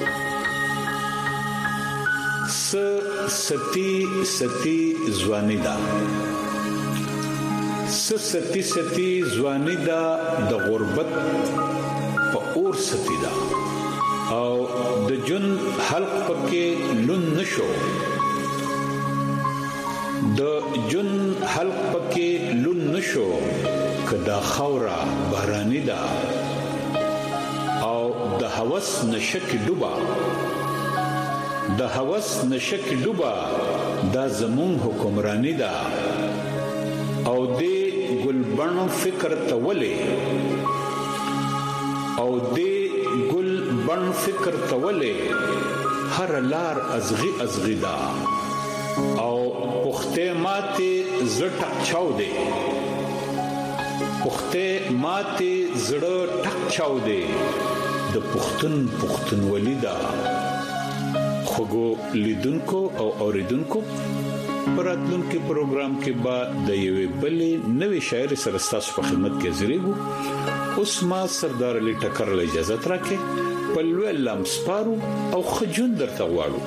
س ستی ستی ځواني دا س ستی ستی ځواني دا د غربت په اور ستی دا او د جن حلق پکې لون نشو د جن حلق پکې لون نشو کدا خورا بارانی دا او د هوس نشک ډوبا د هوس نشک ډوبا دا زمون حکمرانی دا او دې ګلبن فکر تولې او دې ګلبن فکر تولې هر لار ازغي ازغي دا او پخته ماته زړه چاو دے پخته ماته زړه ټک چاو دے د پختون پختون ولیدا خوګو لیدونکو او اوریدونکو پراتلونکو پروګرام کې با د یوې بلې نوې شاعر سره تاسو په خدمت کې زریګو. اوس ما سردار علي ټکر له اجازه ترکه په لوی لمسپارو او خجون درته غواړو.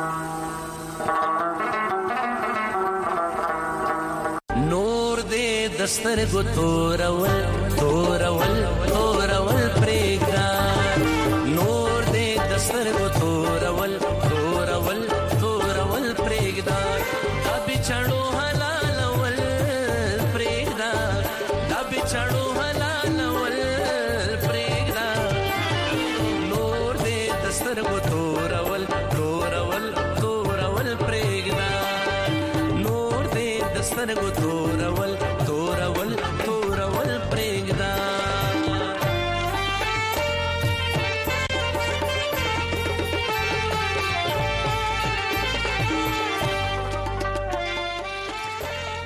نور دې دستر کو تورول تورول تورول پرېګا نور دې دستر کو تورول تورول تورول پرېګا دا بچړو حلال ول پرېګا دا بچړو حلال ول پرېګا نور دې دستر کو تورول تورول تورول پرېګا نور دې دستر کو تورول تورول تورول پرېګا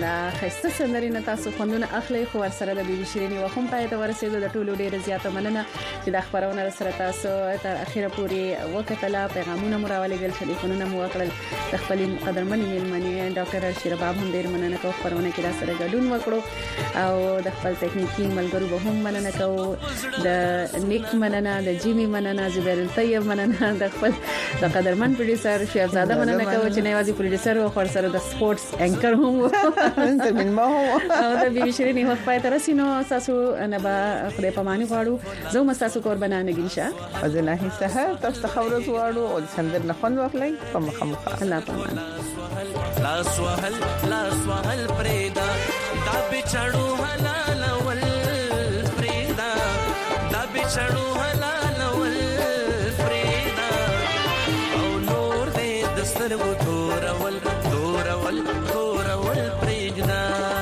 دا خسته سندرینه تاسو خوندونه اخلي خو ورسره د بیبي شيرینی وخم پای ته ورسېدو د ټولو ډیره زیاته مننه چې د خبرونه سره تاسو تر اخیره پورې وکټلا پیغامونه مراولې ګل ټلیفونونه مو وکړل د خپل قدرمنې میلمنې ډاکټر ارشد باب هم ډیر مننه کوم خبرونه کې را سره ګډون وکړو او د خپل ټکنیکی ملګرو به هم مننه کوم د نیک مننه د جیمی مننه زبیر الطیب مننه د خپل د قدرمن پروډوسر شهزاده مننه کوم چې نوازي پروډوسر او خور سره د سپورتس انکر هم زمين ما هو دا بیبي شيرینی وخت پای تر سينو تاسو نه با خدای پاماني غواړو زه هم تاسو قربانانه ګنشه ازنه سحر تاسو خبرو غواړو او سندر نه خوند واخلئ په مخه الله پامان لاس وهل لاس وهل پریدا دا بچړو حلال ول پریدا دا بچړو حلال ول پریدا او نور دې دسترګو تورول تورول تورول پریدا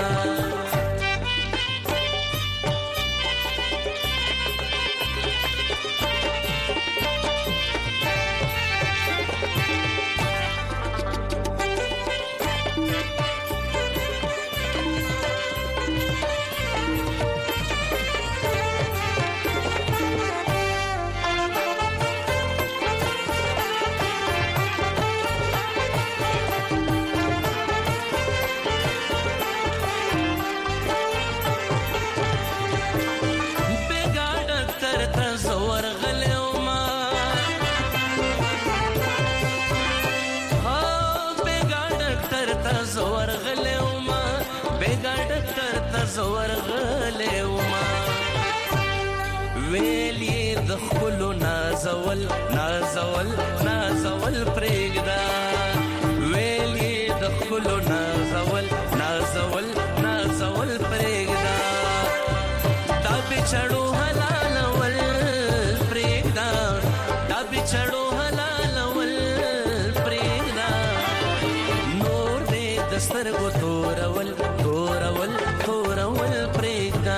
زور غلې وما ویلې د خپل نازول نازول نازول پرېګدا ویلې د خپل نازول نازول نازول پرېګدا دا بچړو حلال ول پرېګدا دا بچړو حلال ول پرېګدا نور دې دسترګو تورول تورول تورول پرېګدا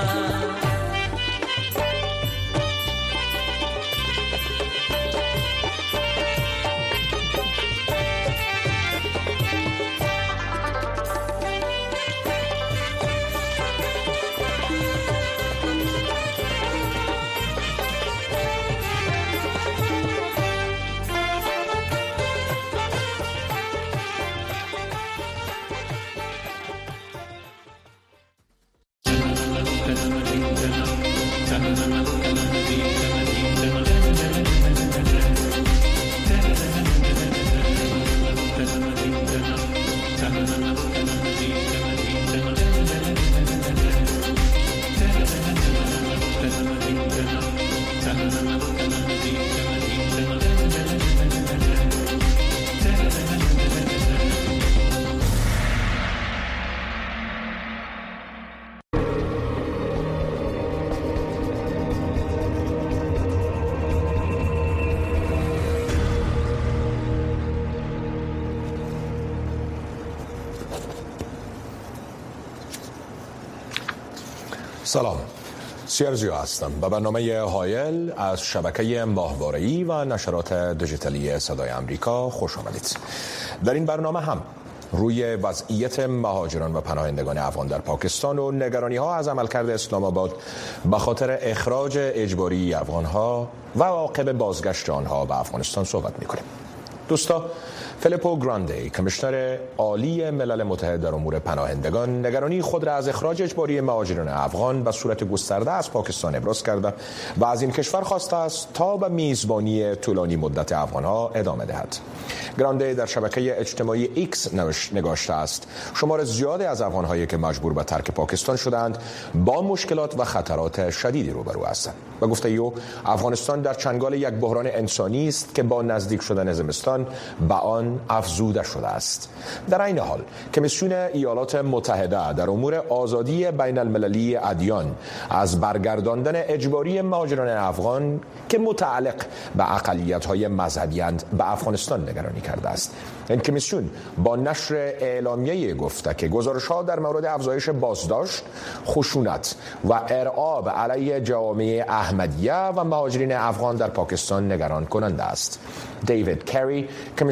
سلام، سیرزیو هستم با برنامه هایل از شبکه ماهواره‌ای و نشرات دیجیتالی صدای آمریکا خوش آمدید. در این برنامه هم روی وضعیت مهاجران و پناهندگان افغان در پاکستان و نگرانی‌ها از عملکرد اسلام آباد به خاطر اخراج اجباری افغان‌ها و عواقب بازگشت آنها به افغانستان صحبت می‌کنیم. دوستا، فیلیپو گرانده، کمیشنر عالی ملل متحد در امور پناهندگان، نگرانی خود را از اخراج اجباری مهاجران افغان به صورت گسترده از پاکستان ابراز کرده و از این کشور خواسته است تا به میزبانی طولانی مدت افغانها ادامه دهد. گرانده در شبکه اجتماعی ایکس نگاشته است شمار زیادی از افغانهایی که مجبور به ترک پاکستان شدند با مشکلات و خطرات شدیدی روبرو هستند. و گفته او افغانستان در چنگال یک بحران انسانی است که با نزدیک شدن زمستان به آن افزوده شده است. در این حال کمیسیون ایالات متحده در امور آزادی بین المللی ادیان از برگرداندن اجباری مهاجران افغان که متعلق به اقلیت‌های مذهبی‌اند به افغانستان نگرانی کرده است. این کمیسیون با نشر اعلامیه گفته که گزارش‌ها در مورد افزایش بازداشت، خشونت و ارعاب علیه جوامع احمدیه و مهاجرین افغان در پاکستان نگران کننده است. دیوید کری، کمیشنر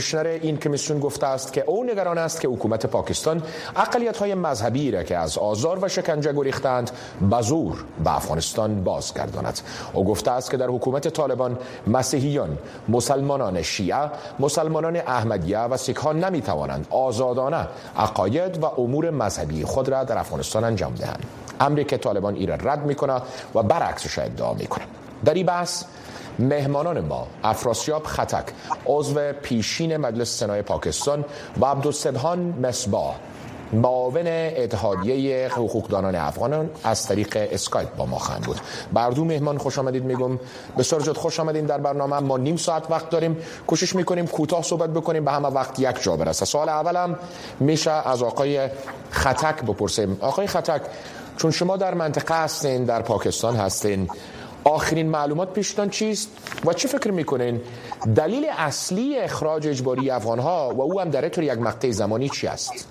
این کمیسیون گفته است که او نگران است که حکومت پاکستان اقلیت‌های مذهبی را که از آزار و شکنجه گریختند به زور به افغانستان بازگرداند. او گفته است که در حکومت طالبان مسیحیان، مسلمانان شیعه، مسلمانان احمدیه و سیک‌ها نمی‌توانند آزادانه عقاید و امور مذهبی خود را در افغانستان انجام دهند. امری که طالبان این را رد می‌کند و برعکسش ادعا می‌کند. در این بحث مهمانان ما افراسیاب خطک، عضو پیشین مجلس سنای پاکستان، و عبدالسبحان مصباح، معاون اتحادیه حقوقدانان افغانان، از طریق اسکایپ با ما خواهند بود. بر دو مهمان خوش آمدید میگم. بسیار زود خوش آمدین در برنامه. ما نیم ساعت وقت داریم، کوشش میکنیم کوتاه صحبت بکنیم، به همه وقت یک جا برسه. سوال اولم میشه از آقای خطک بپرسیم. آقای خطک، چون شما در منطقه هستین، در پاکستان هستین، آخرین معلومات پیشتان چیست و چه فکر میکنین دلیل اصلی اخراج اجباری افغانها و او هم در طور یک مقطع زمانی چی است؟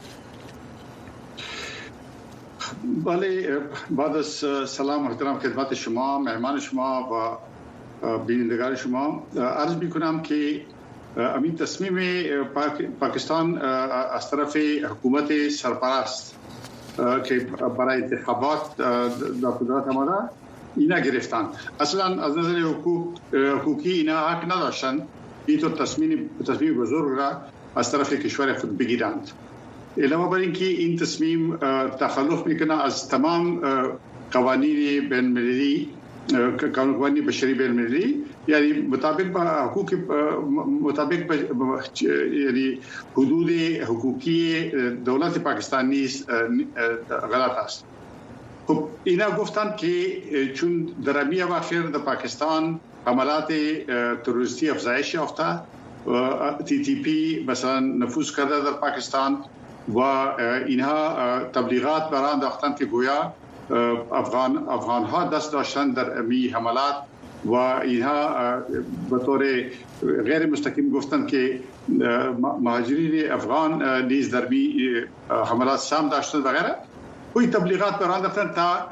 بله، بعد از سلام و احترام خدمت شما، مهمان شما و بینندگان شما، عرض میکنم که امین تصمیم پاکستان از طرف حکومت سرپرست که برای انتخابات در قدرت آمده اینا گرفتند. اصلا از نظر حقوق حقوقی اینا حق نداشتند این طور تصمیم تصمیم بزرگ را از طرف کشور خود بگیرند. علاوه بر اینکه این تصمیم تخلف میکنه از تمام قوانین بین المللی، قوانین بشری بین المللی، یعنی مطابق با حقوق مطابق با یعنی حدود حقوقی دولت پاکستان نیز غلط است. خب اینا گفتند که چون در امی اواخر در پاکستان حملات تروریستی افزایش یافته، تی تی پی مثلا نفوذ کرده در پاکستان و اینها تبلیغات برآورده انداختند که گویا افغان افغان ها دست داشتن در امی حملات و اینها به طور غیر مستقیم گفتند که مهاجرین افغان نیز در می حملات سهم داشتند و غیره. کوئی تبلیغات برآورده انداختند تا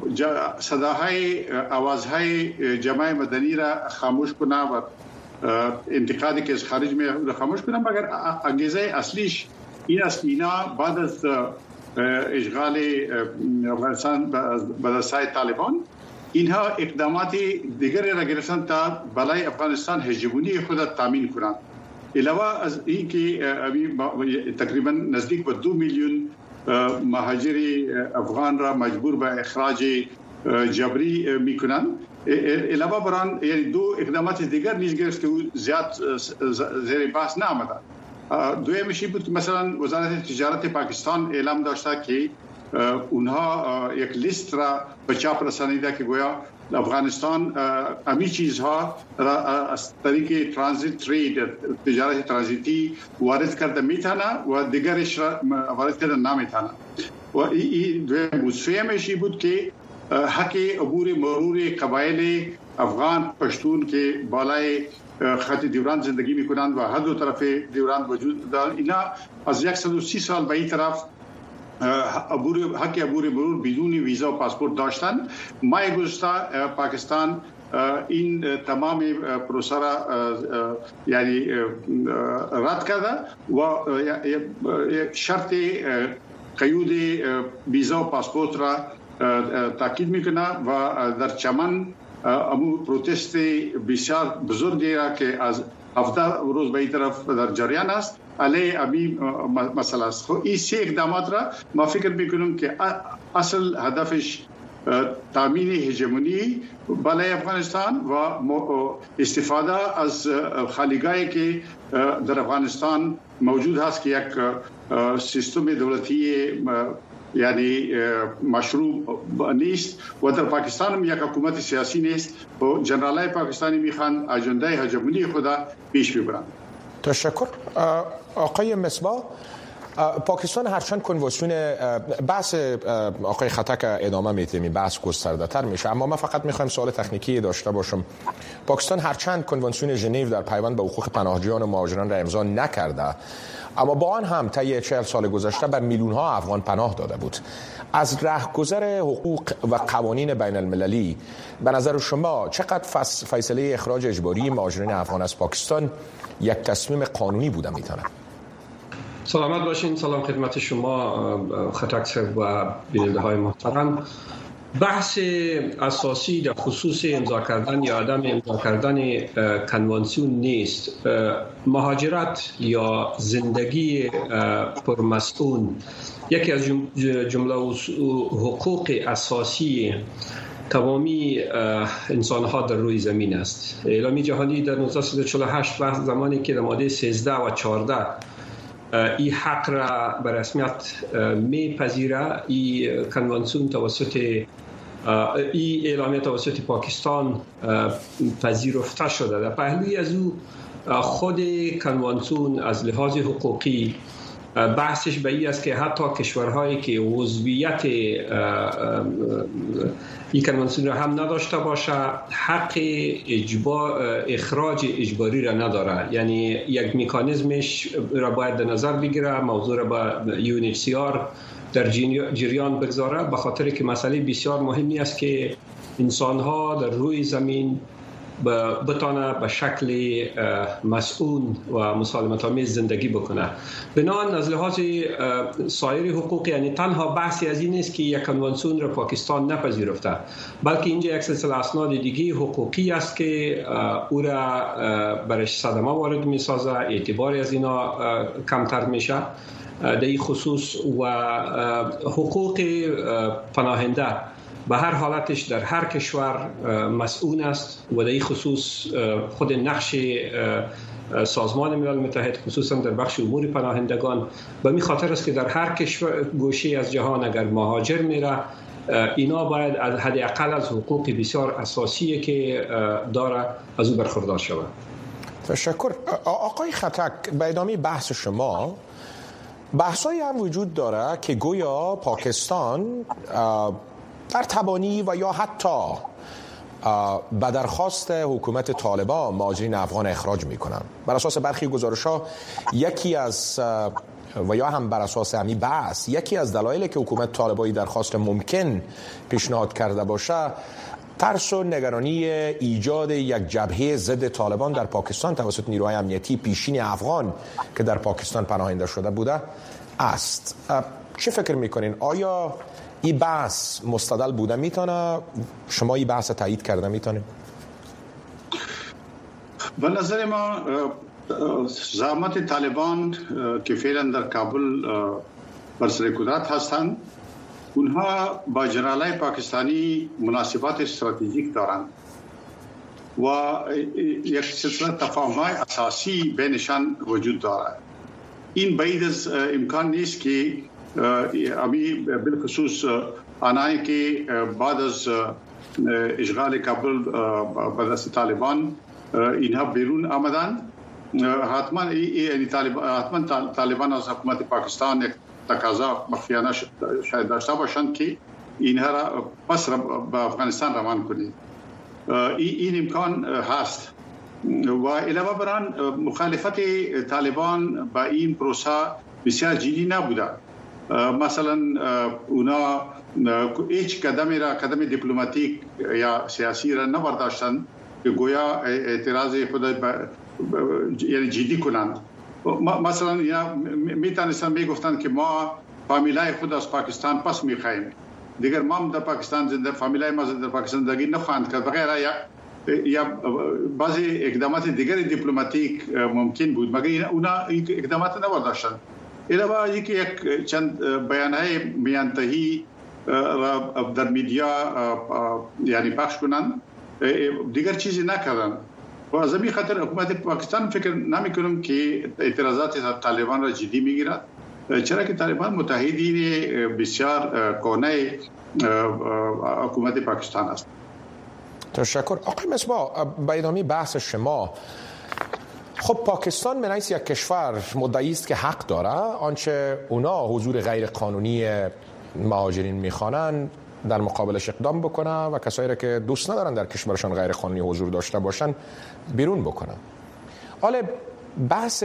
صداهای آوازهای جماعت مدنی را خاموش کنه و انتقادی که از خارج می خاموش کنه، مگر انگیزه اصلیش این است. اینا بعد از اشغال افغانستان به دستای طالبان اینها اقدامات دیگری را گرفتند تا بالای افغانستان هژمونی خود را تامین کنند. علاوه از این که تقریبا نزدیک به دو میلیون مهاجر افغان را مجبور به اخراج جبری میکنند. علاوه بر آن یعنی دو اقدامات دیگر نیز گرفت که زیاد زیر بحث نآمده. دویمش بود مثلا وزارت تجارت پاکستان اعلام داشته که اونها یک لیست را به چاپ رسانیده که گویا افغانستان امی چیزها را از طریق ترانزیت ترید، تجارت ترانزیتی وارد کرده میتونه و دیگرش را وارد کرده نمیتونه. و این دویم سومش بود که حق عبور مرور قبایل افغان پشتون که بالای خط دیورند زندگی میکنند و هر دو طرف دیورند وجود دارند، اینا از صد و سی سال به این طرف عبور حق عبور مرور بدون ویزا و پاسپورت داشتند. ماه گذشته پاکستان این تمام پروسه را یعنی رد کرده و شرط قیود ویزا و پاسپورت را تاکید میکنه و در چمن امو پروتست بسیار بزرگی را که از هفته روز به این طرف در جریان است علیه ابی مسئله است. این سه اقدامات را ما فکر میکنم که اصل هدفش تامین هژمونی بالای افغانستان و استفاده از خالیگاهی که در افغانستان موجود هست که یک سیستم دولتی یعنی مشروع نیست و در پاکستان هم یک حکومت سیاسی نیست و جنرالای پاکستانی میخوان اجنده هژمونی خود پیش ببرند. تشکر. آقای مصباح، پاکستان هرچند کنوانسیون بحث آقای خطک ادامه میده، بحث گسترده تر میشه، اما من فقط میخوایم سوال تکنیکی داشته باشم. پاکستان هرچند کنوانسیون ژنو در پیوند به حقوق پناهجویان و مهاجران را امضا نکرده، اما با آن هم طی چهل سال گذشته به میلیون ها افغان پناه داده بود. از رهگذر حقوق و قوانین بین المللی به نظر شما چقدر فیصله اخراج اجباری مهاجرین افغان از پاکستان یک تصمیم قانونی بوده میتونه؟ سلامت باشین. سلام خدمت شما خطک صاحب و بیننده های محترم. بحث اساسی در خصوص امضا کردن یا عدم امضا کردن کنوانسیون نیست. مهاجرت یا زندگی پرمسئول یکی از جمله حقوق اساسی تمامی انسان ها در روی زمین است. اعلامیه جهانی در نوزده و چهل و هشت بحث زمانی که در ماده سیزده و چهارده این حق را به رسمیت میپذیره، این کنوانسیون توسط این اعلامیه توسط پاکستان پذیرفته شده. در پهلوی از او خود کنوانسیون از لحاظ حقوقی بحثش به این است که حتی کشورهایی که عضویت این کنوانسیون را هم نداشته باشه حق اجبار اخراج اجباری را نداره، یعنی یک مکانیزمش را باید در نظر بگیره، موضوع را با یو ان اچ سی آر در جریان بگذاره، به خاطر که مسئله بسیار مهمی است که انسان‌ها در روی زمین بتانه به شکل مسئول و مسالمت آمیز زندگی بکنه. بنابراین از لحاظ سایر حقوق، یعنی تنها بحثی از این نیست که یک کنوانسیون را پاکستان نپذیرفته، بلکه اینجا یک سلسله اسناد دیگه حقوقی است که او را برش صدمه وارد میسازه، اعتباری از اینا کمتر میشه در این خصوص. و حقوق پناهنده به هر حالتش در هر کشور مسئول است و در این خصوص خود نقش سازمان ملل متحد خصوصا در بخش امور پناهندگان به می خاطر است که در هر کشور گوشه از جهان اگر مهاجر میره اینا باید از حداقل از حقوق بسیار اساسی که داره از او برخوردار شود. تشکر. آقای خطک، به ادامه بحث شما بحثایی هم وجود داره که گویا پاکستان در تبانی و یا حتی به درخواست حکومت طالبان مهاجرین افغان اخراج میکنن. بر اساس برخی گزارش‌ها یکی از و یا هم بر اساس همین بحث یکی از دلایلی که حکومت طالبانی درخواست ممکن پیشنهاد کرده باشه ترس و نگرانی ایجاد یک جبهه ضد طالبان در پاکستان توسط نیروهای امنیتی پیشین افغان که در پاکستان پناهنده شده بوده است. چه فکر میکنین؟ آیا این بحث مستدل بوده میتونه؟ شما این بحث تایید کرده میتونه؟ به نظر ما زعامت طالبان که فعلا در کابل بر سر قدرت هستند اونها با جنرالای پاکستانی مناسبات استراتژیک دارند و یک سلسله تفاهم‌های اساسی بینشان وجود دارد. این بعید از امکان نیست که امی بالخصوص آنهایی که بعد از اشغال کابل به دست طالبان اینها بیرون آمدند، حتما یعنی حتما طالبان از حکومت پاکستان یک تقاضا مخفیانه شاید داشته باشند که اینها را پس به افغانستان روان کنید. این امکان هست و علاوه بر آن مخالفت طالبان با این پروسه بسیار جدی نبوده. مثلا اونا هیچ قدمی را قدم دیپلماتیک یا سیاسی را نبرداشتند که گویا اعتراض خود یعنی جدی کنند. مثلا یا میتونستند میگفتند که ما فامیلای خود از پاکستان پس میخواهیم، دیگر ما در پاکستان زنده فامیلای ما در پاکستان زندگی نخواهند کرد وغیره، یا یا بعضی اقدامات دیگر دیپلماتیک ممکن بود مگر اونا اقدامات نبرداشتند. علاوه اینکه یک چند بیانهای میانتهی را در میدیا یعنی پخش کنند، دیگر چیزی نکردند. و از این خاطر حکومت پاکستان فکر نمی‌کنم که اعتراضات طالبان را جدی میگیرد، چرا که طالبان متحدین بسیار کهنه حکومت پاکستان است. تشکر. آقای مصباح، به ادامه بحث شما خب پاکستان من حیث یک کشور مدعی است که حق داره آنچه اونا حضور غیر قانونی مهاجرین میخوانن در مقابلش اقدام بکنه و کسایی را که دوست ندارن در کشورشان غیر قانونی حضور داشته باشن بیرون بکنه. حالا بحث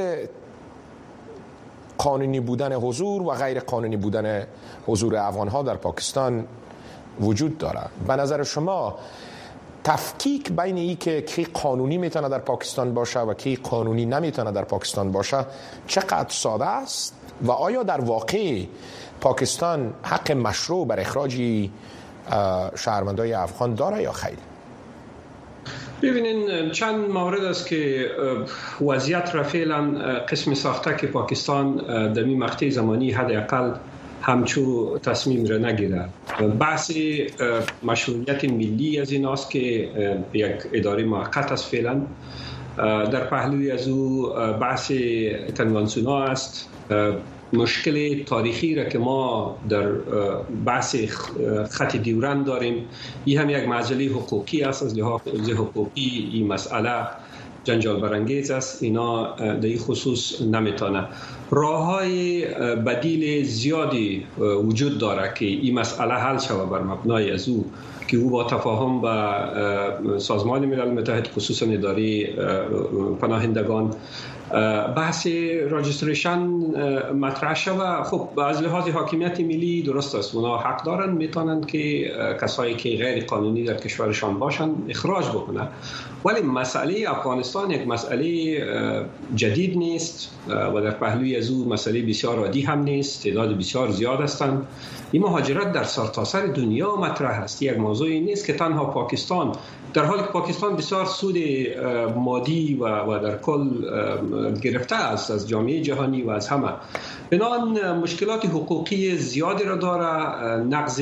قانونی بودن حضور و غیر قانونی بودن حضور افغان‌ها در پاکستان وجود داره. به نظر شما تفکیک بین ای که کی قانونی میتونه در پاکستان باشه و کی قانونی نمیتونه در پاکستان باشه چقدر ساده است و آیا در واقع پاکستان حق مشروع بر اخراج شهروندان افغان داره یا خیر؟ ببینین چند مورد است که وضعیت را فعلا قسم ساخته که پاکستان در این مقطع زمانی حداقل همچو تصمیم را نگیره. بحث مشروعیت ملی از این است که یک اداره موقت است فعلا. در پهلوی از او بحث کنوانسیون است. مشکل تاریخی را که ما در بحث خط دیورند داریم، این هم یک مسئله حقوقی است. از لحاظ حقوقی این مسئله جنجال برانگیز است. اینا در این خصوص نمیتونه. راه‌های بدیل زیادی وجود داره که این مسئله حل شود بر مبنای از او که او با تفاهم با سازمان ملل متحد خصوصا اداره پناهندگان بحث راجستریشن مطرح شود. خب از لحاظ حاکمیت ملی درست است، اونا حق دارن میتونن که کسایی که غیر قانونی در کشورشان باشن اخراج بکنن، ولی مسئله افغانستان یک مسئله جدید نیست و در پهلوی از او مسئله بسیار عادی هم نیست. تعداد بسیار زیاد هستند. این مهاجرت در سرتاسر دنیا مطرح است. یک موضوعی نیست که تنها پاکستان، در حالی که پاکستان بسیار سود مادی و, و در کل گرفته است از جامعه جهانی و از همه. بنابراین مشکلات حقوقی زیادی را داره. نقض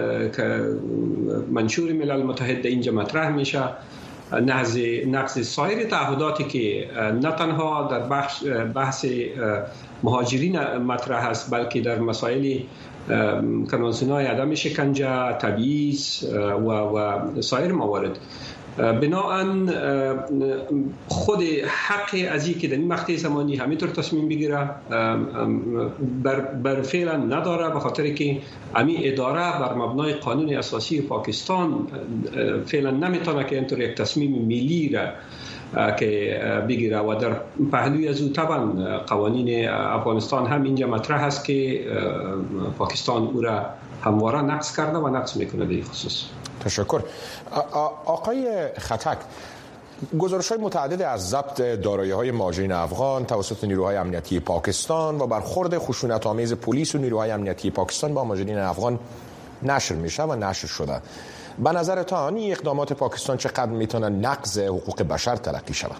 منشور ملل متحد اینجا مطرح میشه. نقض نقض سایر تعهداتی که نه تنها در بحث بحث مهاجرین مطرح است بلکه در مسائل کنوانسیون‌های عدم شکنجه، تبعیض و و سایر موارد. بنابراین خود حق از این که در این مقطع زمانی همینطور تصمیم بگیره بر, بر فعلا نداره، به خاطر که همین اداره بر مبنای قانون اساسی پاکستان فعلا نمیتونه که اینطور یک تصمیم ملی را که بگیره و در پهلوی از او طبعا قوانین افغانستان هم اینجا مطرح است که پاکستان او را همواره نقض کرده و نقض میکنه در این خصوص. تشکر. آقای خطک، گزارش‌های متعدد از ضبط دارایی‌های مهاجرین افغان توسط نیروهای امنیتی پاکستان و برخورد خشونت‌آمیز پلیس و نیروهای امنیتی پاکستان با مهاجرین افغان نشر میشه و نشر شده. به نظرتان این اقدامات پاکستان چقدر میتونه نقض حقوق بشر تلقی شود؟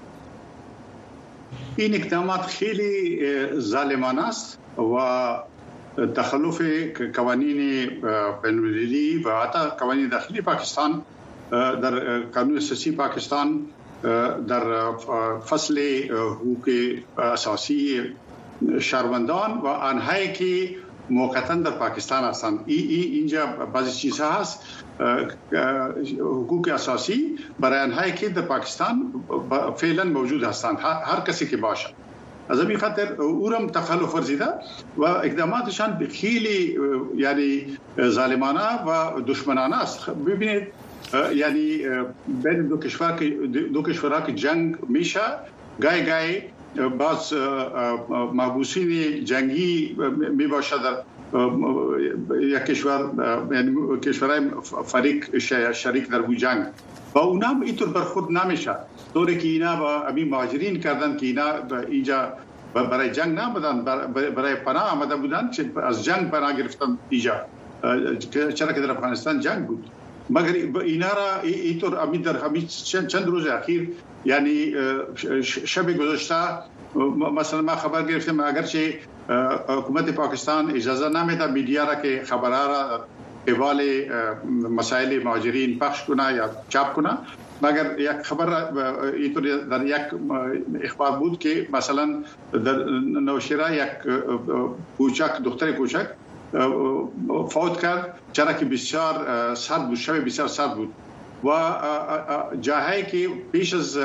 این اقدامات خیلی ظالمانه است و تخلف قوانین بین‌المللی و حتی قوانین داخلی پاکستان در قانون اساسی پاکستان در فصل حقوق اساسی شهروندان و آنهایی که موقتا در پاکستان هستند. اینجا بعضی چیزها هست حقوق اساسی برای آنهایی که در پاکستان فعلا موجود هستند، هر کسی که باشه. از این خاطر اورم تخلف ورزیده و اقداماتشان خیلی یعنی ظالمانه و دشمنانه است. ببینید یعنی بین دو کشور که دو کشورها که جنگ میشه، گای گای باز محبوسین جنگی می باشه در یک کشور، یعنی کشورهای فریق شریک در این جنگ و اونا هم اینطور برخورد نمیشه. طوری که اینا با همین مهاجرین کردن که اینا اینجا برای جنگ نامدن، برای پناه آمده بودن، از جنگ پناه گرفتن اینجا، چرا که در افغانستان جنگ بود. مگر اینا را اینطور همین در همین چند روز اخیر، یعنی شب گذشته مثلا ما خبر گرفتم اگرچه حکومت پاکستان اجازه نمیده میدیا را که خبرها را حوال مسائل مهاجرین پخش کنه یا چاپ کنه، مگر یک خبر اینطور در یک اخبار بود که مثلا در نوشیره یک کوچک دختر کوچک فوت کرد چرا که بسیار سرد بود، شب بسیار سرد بود و جاهایی که پیش از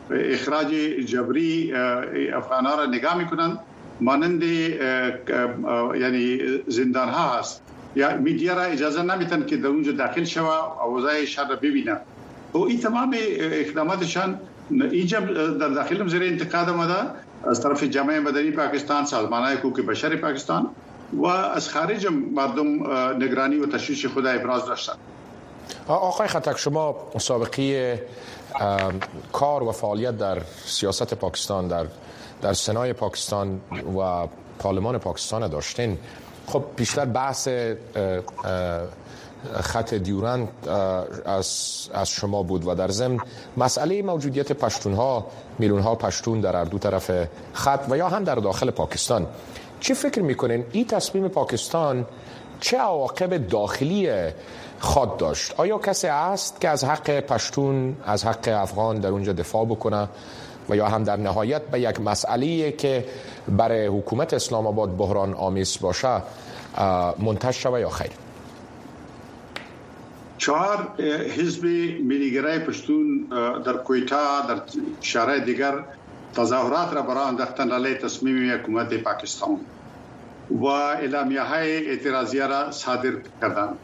اخراج جبری افغان‌ها را نگاه میکنند مانند یعنی زندان ها هست یا میدیا را اجازه نمیدن که در اونجا داخل شوه و اوضاع شهر را ببینه و این تمام اقداماتشان اینجا در داخل زیر انتقاد آمده از طرف جامعه مدنی پاکستان، سازمان‌های حقوق بشر پاکستان و از خارج مردم نگرانی و تشویش خود ابراز داشتند. آقای خطک، شما سابقه کار و فعالیت در سیاست پاکستان، در در سنای پاکستان و پارلمان پاکستان داشتین. خب بیشتر بحث خط دیورند از از شما بود و در ضمن مسئله موجودیت پشتونها، میلیون‌ها پشتون در هر دو طرف خط و یا هم در داخل پاکستان. چی فکر میکنین این تصمیم پاکستان چه عواقب داخلی خود داشت؟ آیا کسی هست که از حق پشتون، از حق افغان در اونجا دفاع بکنه و یا هم در نهایت به یک مسئله‌ای که برای حکومت اسلام آباد بحران آمیز باشه منتشر شود یا خیر؟ چهار حزب ملیگرای پشتون در کویتا در شهرهای دیگر تظاهرات را برای انداختن علیه تصمیم حکومت پاکستان و اعلامیه‌های اعتراضیه را صادر کردند.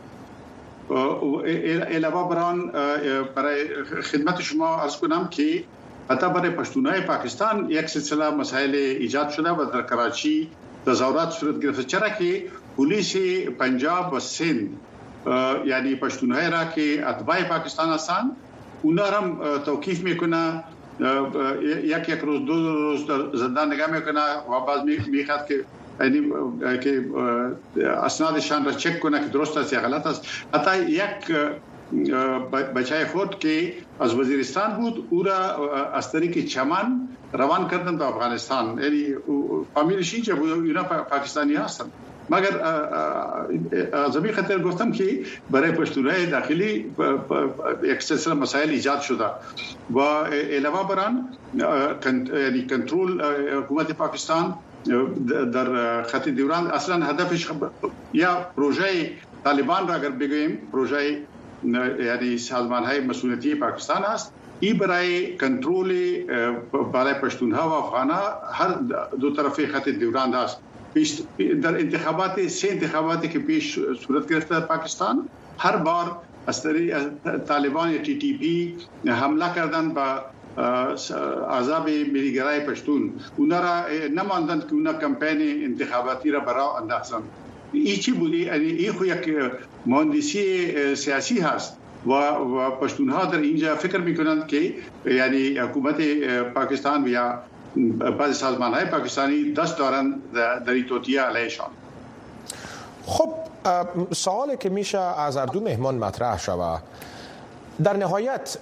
علاوه بر آن برای خدمت شما عرض کنم که حتی برای پشتونهای پاکستان یک سلسله مسائل ایجاد شده و در کراچی تظاهرات صورت گرفته، چرا که پلیس پنجاب و سند یعنی پشتونهای را که اتباع پاکستان هستند اونا هم توقیف میکنه، یک یک روز دو روز زندان نگاه میکنه و بعد میخواد که یعنی که اسنادشان را چک کنه که درست است یا غلط است. حتی یک بچه خود که از وزیرستان بود او را از طریق چمن روان کردن به افغانستان، یعنی فامیلش اینجا بود، اینا پاکستانی هستند. مگر از همین خاطر گفتم که برای پشتونهای داخلی یک سلسله مسائل ایجاد شده و علاوه بر آن یعنی کنترل حکومت پاکستان در خط دیورند اصلا هدفش یا پروژه طالبان را اگر بگوییم پروژه یعنی سازمان‌های مسئولیتی پاکستان است، این برای کنترل برای پشتونها و افغان‌ها هر دو طرف خط دیورند است. در انتخابات سه انتخاباتی که پیش صورت گرفته در پاکستان هر بار از طریق طالبان یا تی تی پی حمله کردن به احزاب ملیگرای پشتون، اونا را نماندند که اونا کمپین انتخاباتی را برای انداختند. این چی بودی؟ یعنی این خو یک مهندسی سیاسی هست و و پشتونها در اینجا فکر میکنند که یعنی حکومت پاکستان یا بعضی سازمان‌های پاکستانی دست دارند در این توطئه علیهشان. خب سوالی که میشه از هر دو مهمان مطرح شود، در نهایت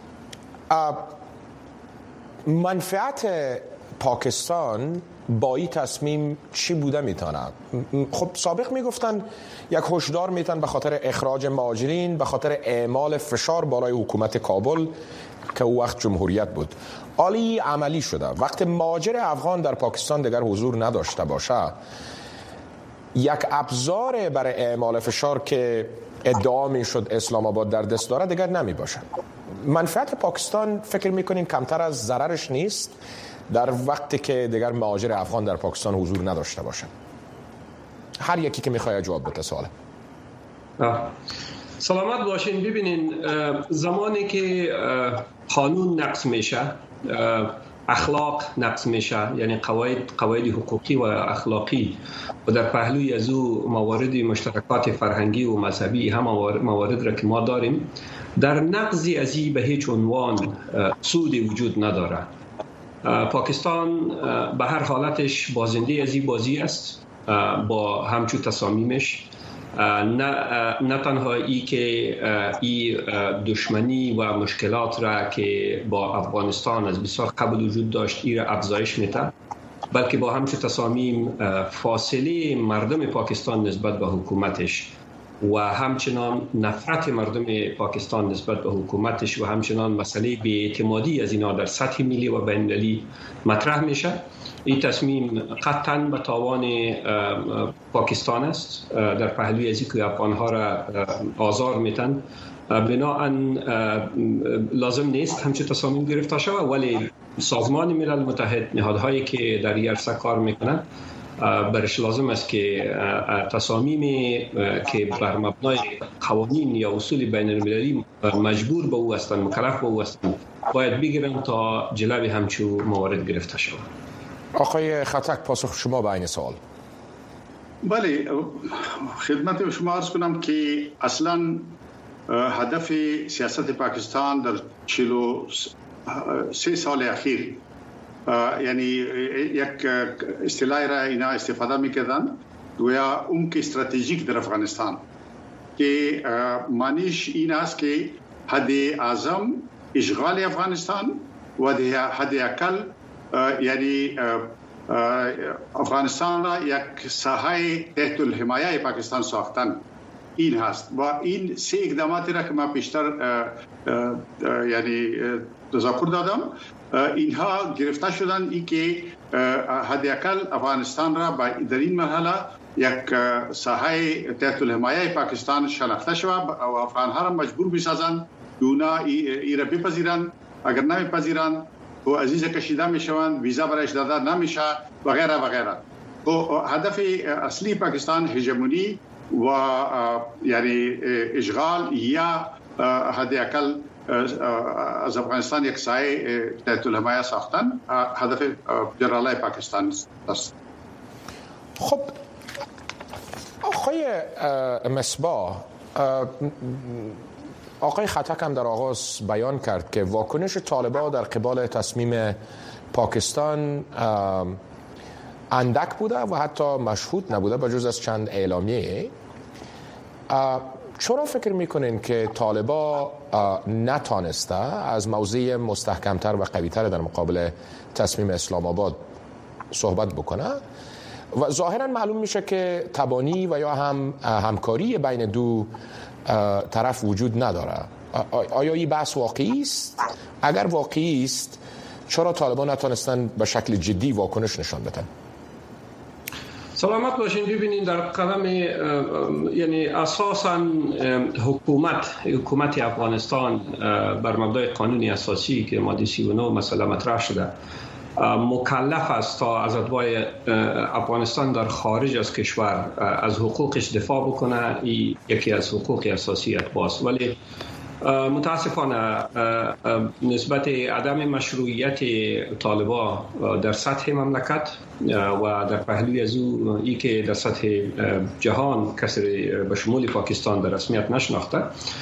منفعت پاکستان با این تصمیم چی بوده میتونه؟ خب سابق میگفتن یک هشدار میتن به خاطر اخراج مهاجرین، به خاطر اعمال فشار بالای حکومت کابل که او وقت جمهوریت بود. عالی عملی شده. وقت مهاجر افغان در پاکستان دیگر حضور نداشته باشه، یک ابزار برای اعمال فشار که ادعا میشد اسلام آباد در دست داره دیگر نمی باشه. منفعت پاکستان فکر میکنین کمتر از ضررش نیست در وقتی که دیگر مهاجر افغان در پاکستان حضور نداشته باشه؟ هر یکی که میخواد جواب بده سواله. سلامت باشین. ببینین زمانی که قانون نقض میشه، اخلاق نقض میشه، یعنی قواعد قواعد حقوقی و اخلاقی و در پهلوی از او موارد مشترکات فرهنگی و مذهبی هم موارد را که ما داریم، در نقضی از این به هیچ عنوان سودی وجود نداره. پاکستان به هر حالتش بازنده از این بازی است با همچون تصامیمش. نه نه تنها ای که ای دشمنی و مشکلات را که با افغانستان از بسیار قبل وجود داشت ای را افزایش میده، بلکه با همچون تصامیم فاصله مردم پاکستان نسبت به حکومتش و همچنان نفرت مردم پاکستان نسبت به حکومتش و همچنان مسئله بی‌اعتمادی از اینا در سطح ملی و بین‌المللی مطرح میشه. این تصمیم قطعاً به تاوان پاکستان است در پهلوی از اینکه افغان‌ها را آزار میتن. بنابراین لازم نیست همچین تصامیم گرفته شود، ولی سازمان ملل متحد، نهادهایی که در این عرصه کار میکنن، برش لازم است که تصامیمی که بر مبنای قوانین یا اصول بین المللی مجبور به او هستند، مکلف به او هستند، باید بگیرن تا جلوی همچون موارد گرفته شود. آقای خطک، پاسخ شما به این سوال. بله، خدمت شما عرض کنم که اصلا هدف سیاست پاکستان در چهل و سه سال اخیر، یعنی یک اصطلاحی را اینا استفاده میکردن گویا اون که استراتژیک در افغانستان، که معنیش این است که حد اعظم اشغال افغانستان و حد اقل یعنی افغانستان را یک ساحه تحت الحمایه پاکستان ساختن این هست. و این سه اقداماتی را که من پیشتر یعنی تذکر دادم، اینها گرفته شدن ای که حداقل افغانستان را در این مرحله یک ساحه تحت الحمایه پاکستان شناخته شود و افغانها را مجبور بسازند اونا ای را بپذیرند. اگر نمیپذیرند و عزیز کشیده میشوند، ویزا برایش داده نمیشه و غیره و غیره. و هدف اصلی پاکستان هژمونی و یعنی اشغال یا حداقل از افغانستان یک سایه تحت الحمایه ساختن هدف جنرالای پاکستان است. خب آقای مصباح، آقای خطک هم در آغاز بیان کرد که واکنش طالبان در قبال تصمیم پاکستان اندک بوده و حتی مشهود نبوده بجز از چند اعلامیه. چرا فکر میکنین که طالبان نتانسته از موضع مستحکمتر و قویتر در مقابل تصمیم اسلام آباد صحبت بکنه؟ و ظاهرا معلوم میشه که تبانی و یا هم همکاری بین دو طرف وجود نداره. آیا این بحث واقعی است؟ اگر واقعی است، چرا طالبان نتانستن به شکل جدی واکنش نشان بدن؟ سلامت باشین. ببینین در قلم یعنی اساساً حکومت حکومت افغانستان بر مبنای قانون اساسی که ماده سی و نه مسئله مطرح شده مکلف است تا از اتباع افغانستان در خارج از کشور از حقوقش دفاع بکنه. این یکی از حقوق اساسی اتباع است، ولی متاسفانه نسبت عدم مشروعیت طالبان در سطح مملکت و در پهلوی از او ای که در سطح جهان کسی به شمول پاکستان در رسمیت نشناخته،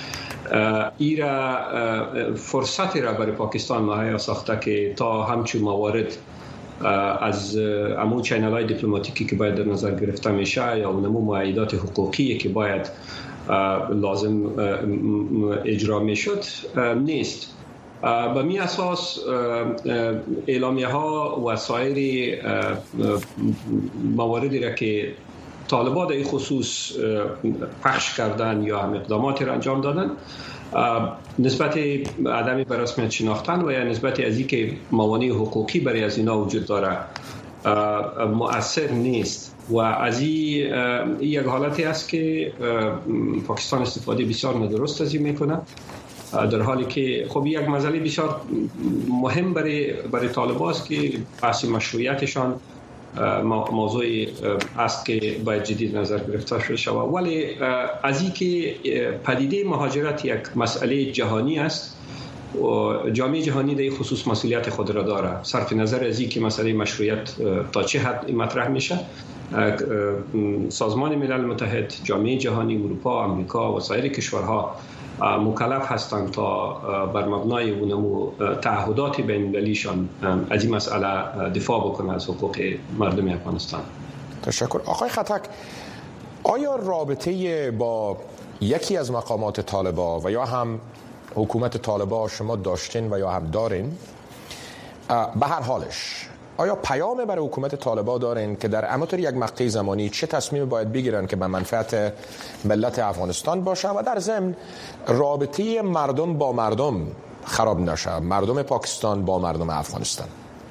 ای را فرصتی را برای پاکستان مهیا ساخته که تا همچون موارد از امو چینل‌های دیپلماتیکی که باید در نظر گرفته میشه یا اونمو معاهدات حقوقی که باید لازم اجرا میشد نیست. به می اساس اعلامیه ها و سایر مواردی را که طالبان در این خصوص پخش کردن یا هم اقداماتی را انجام دادن نسبت عدم به رسمیت شناختن و یا نسبت از این که موانع حقوقی برای از اینا وجود داره مؤثر نیست. و از این یک حالتی است که پاکستان استفاده بسیار ندرست از این میکنه، در حالی که خب یک مسئله بسیار مهم برای برای طالبان است که بحث مشروعیتشان موضوع است که باید جدید نظر گرفته شود. ولی از این که پدیده مهاجرت یک مسئله جهانی است و جامعه جهانی در این خصوص مسئولیت خود را داره، صرف نظر از این که مسئله مشروعیت تا چه حد مطرح میشه، سازمان ملل متحد، جامعه جهانی، اروپا، آمریکا و سایر کشورها مکلف هستند تا بر مبنای اونمو تعهدات بین المللیشان از این مسئله دفاع بکنه از حقوق مردم افغانستان. تشکر. آقای خطک، آیا رابطه با یکی از مقامات طالبان و یا هم حکومت طالبان شما داشتین و یا هم دارین؟ به هر حالش آیا پیام برای حکومت طالبان دارین که در اماتور یک مقطع زمانی چه تصمیم باید بگیرن که به منفعت ملت افغانستان باشه و در ضمن رابطه مردم با مردم خراب نشه، مردم پاکستان با مردم افغانستان؟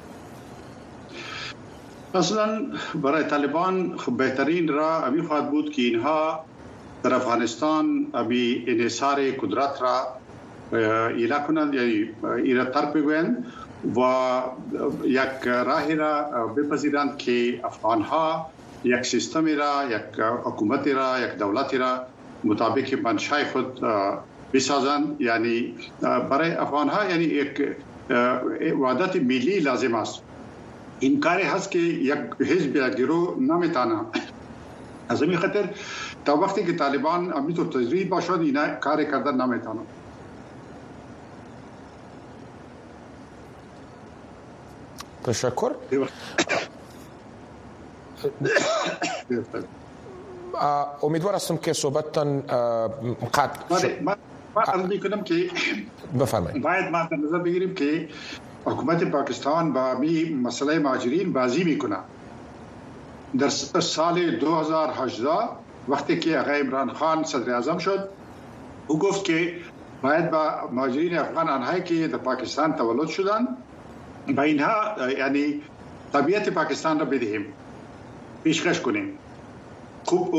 اصلا برای طالبان بهترین راه امی خواهد بود که اینها در افغانستان امی انحصار قدرت را ایلا کنند، یعنی ایرا ترک بگویند و یک راهی را بپذیرند که افغانها یک سیستمی را، یک حکومتی را، یک دولتی را مطابق منشای خود بسازند. یعنی برای افغانها یعنی یک وحدت ملی لازم است. این کاری هست که یک حزب یا گروه نمیتونه. از این خاطر تا وقتی که طالبان همینطور تجربه باشد اینا کاری کردن نمیتونه. تشکر. امیدوار هستم که صحبتتان قطع شد. من عرض میکنم که بفرمایید. باید ما در نظر بگیریم که حکومت پاکستان با می مسئله مهاجرین بازی میکنه. در سال دو هزار و هجده وقتی که آقای عمران خان صدر اعظم شد، او گفت که باید با مهاجرین افغان آنهایی که در پاکستان تولد شدند با اینها یعنی طبیعت پاکستان را بدهیم، پیشکش کنیم. خوب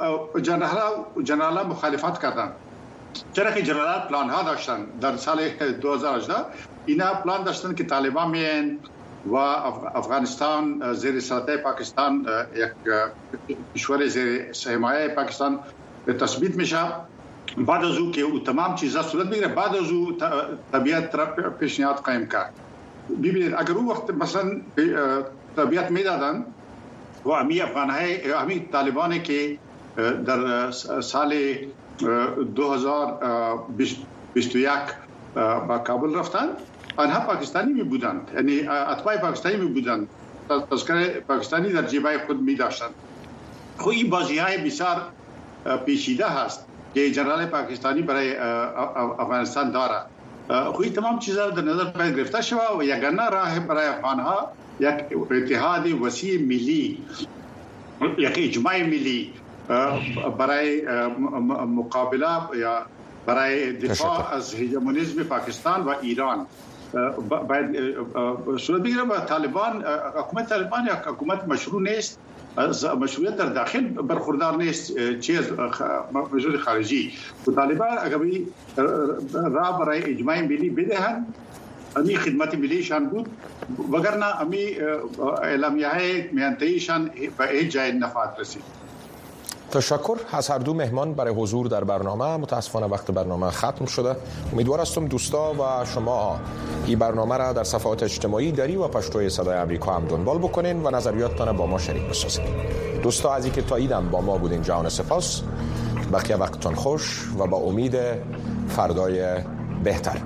جنرال مخالفت کردند، چرا که جنرال پلان ها داشتن در سال دو هزار و هجده. اینا پلان داشتن که طالبان میان و افغانستان زیر سلطه پاکستان یک کشور زیر حمایه پاکستان تثبیت میشه. بعد از او که او تمام چیزا صورت بگیره، بعد از او طبیعت را پیشنهاد قائم کرد. ببینید اگر اون وقت مثلا طبیعت میدادن و امی افغانهای امی طالبانی که در سال دو هزار و بیست و یک با کابل رفتن، آنها پاکستانی می بودند، یعنی اتباع پاکستانی می بودند، تذکره پاکستانی در جیبای خود می داشتند. خب این بازی های بسیار پیچیده هست که جنرال پاکستانی برای افغانستان داره. خب تمام چیزا در نظر باید گرفته شود و یگانه راه برای افغانها یک اتحاد وسیع ملی، یک اجماع ملی برای مقابله یا برای دفاع از هژمونیسم پاکستان و ایران باید صورت بگیره. و طالبان، حکومت طالبان یک حکومت مشروع نیست، از مشروعیت در داخل برخوردار نیست، چیز مشروع خارجی. و طالبان اگر راه برای اجماع ملی بدهند، امی خدمت ملیشان بود، وگرنه امی اعلامیه های میانتهیشان به هیچ جای نفعت رسید. تشکر از هر دو مهمان برای حضور در برنامه. متاسفانه وقت برنامه ختم شده. امیدوار هستم دوستا و شما این برنامه را در صفحات اجتماعی دری و پشتوی صدای امریکا هم دنبال بکنین و نظریاتتان با ما شریک بسازین. دوستا از اینکه تا ایدم با ما بودین جان سپاس. بقیه وقتتان خوش و با امید فردای بهتر.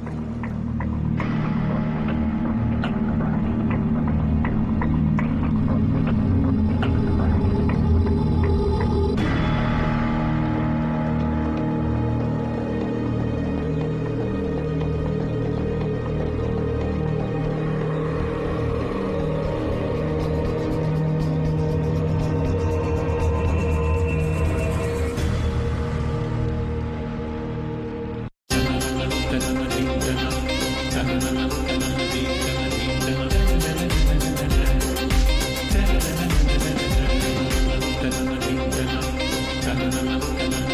Thank you.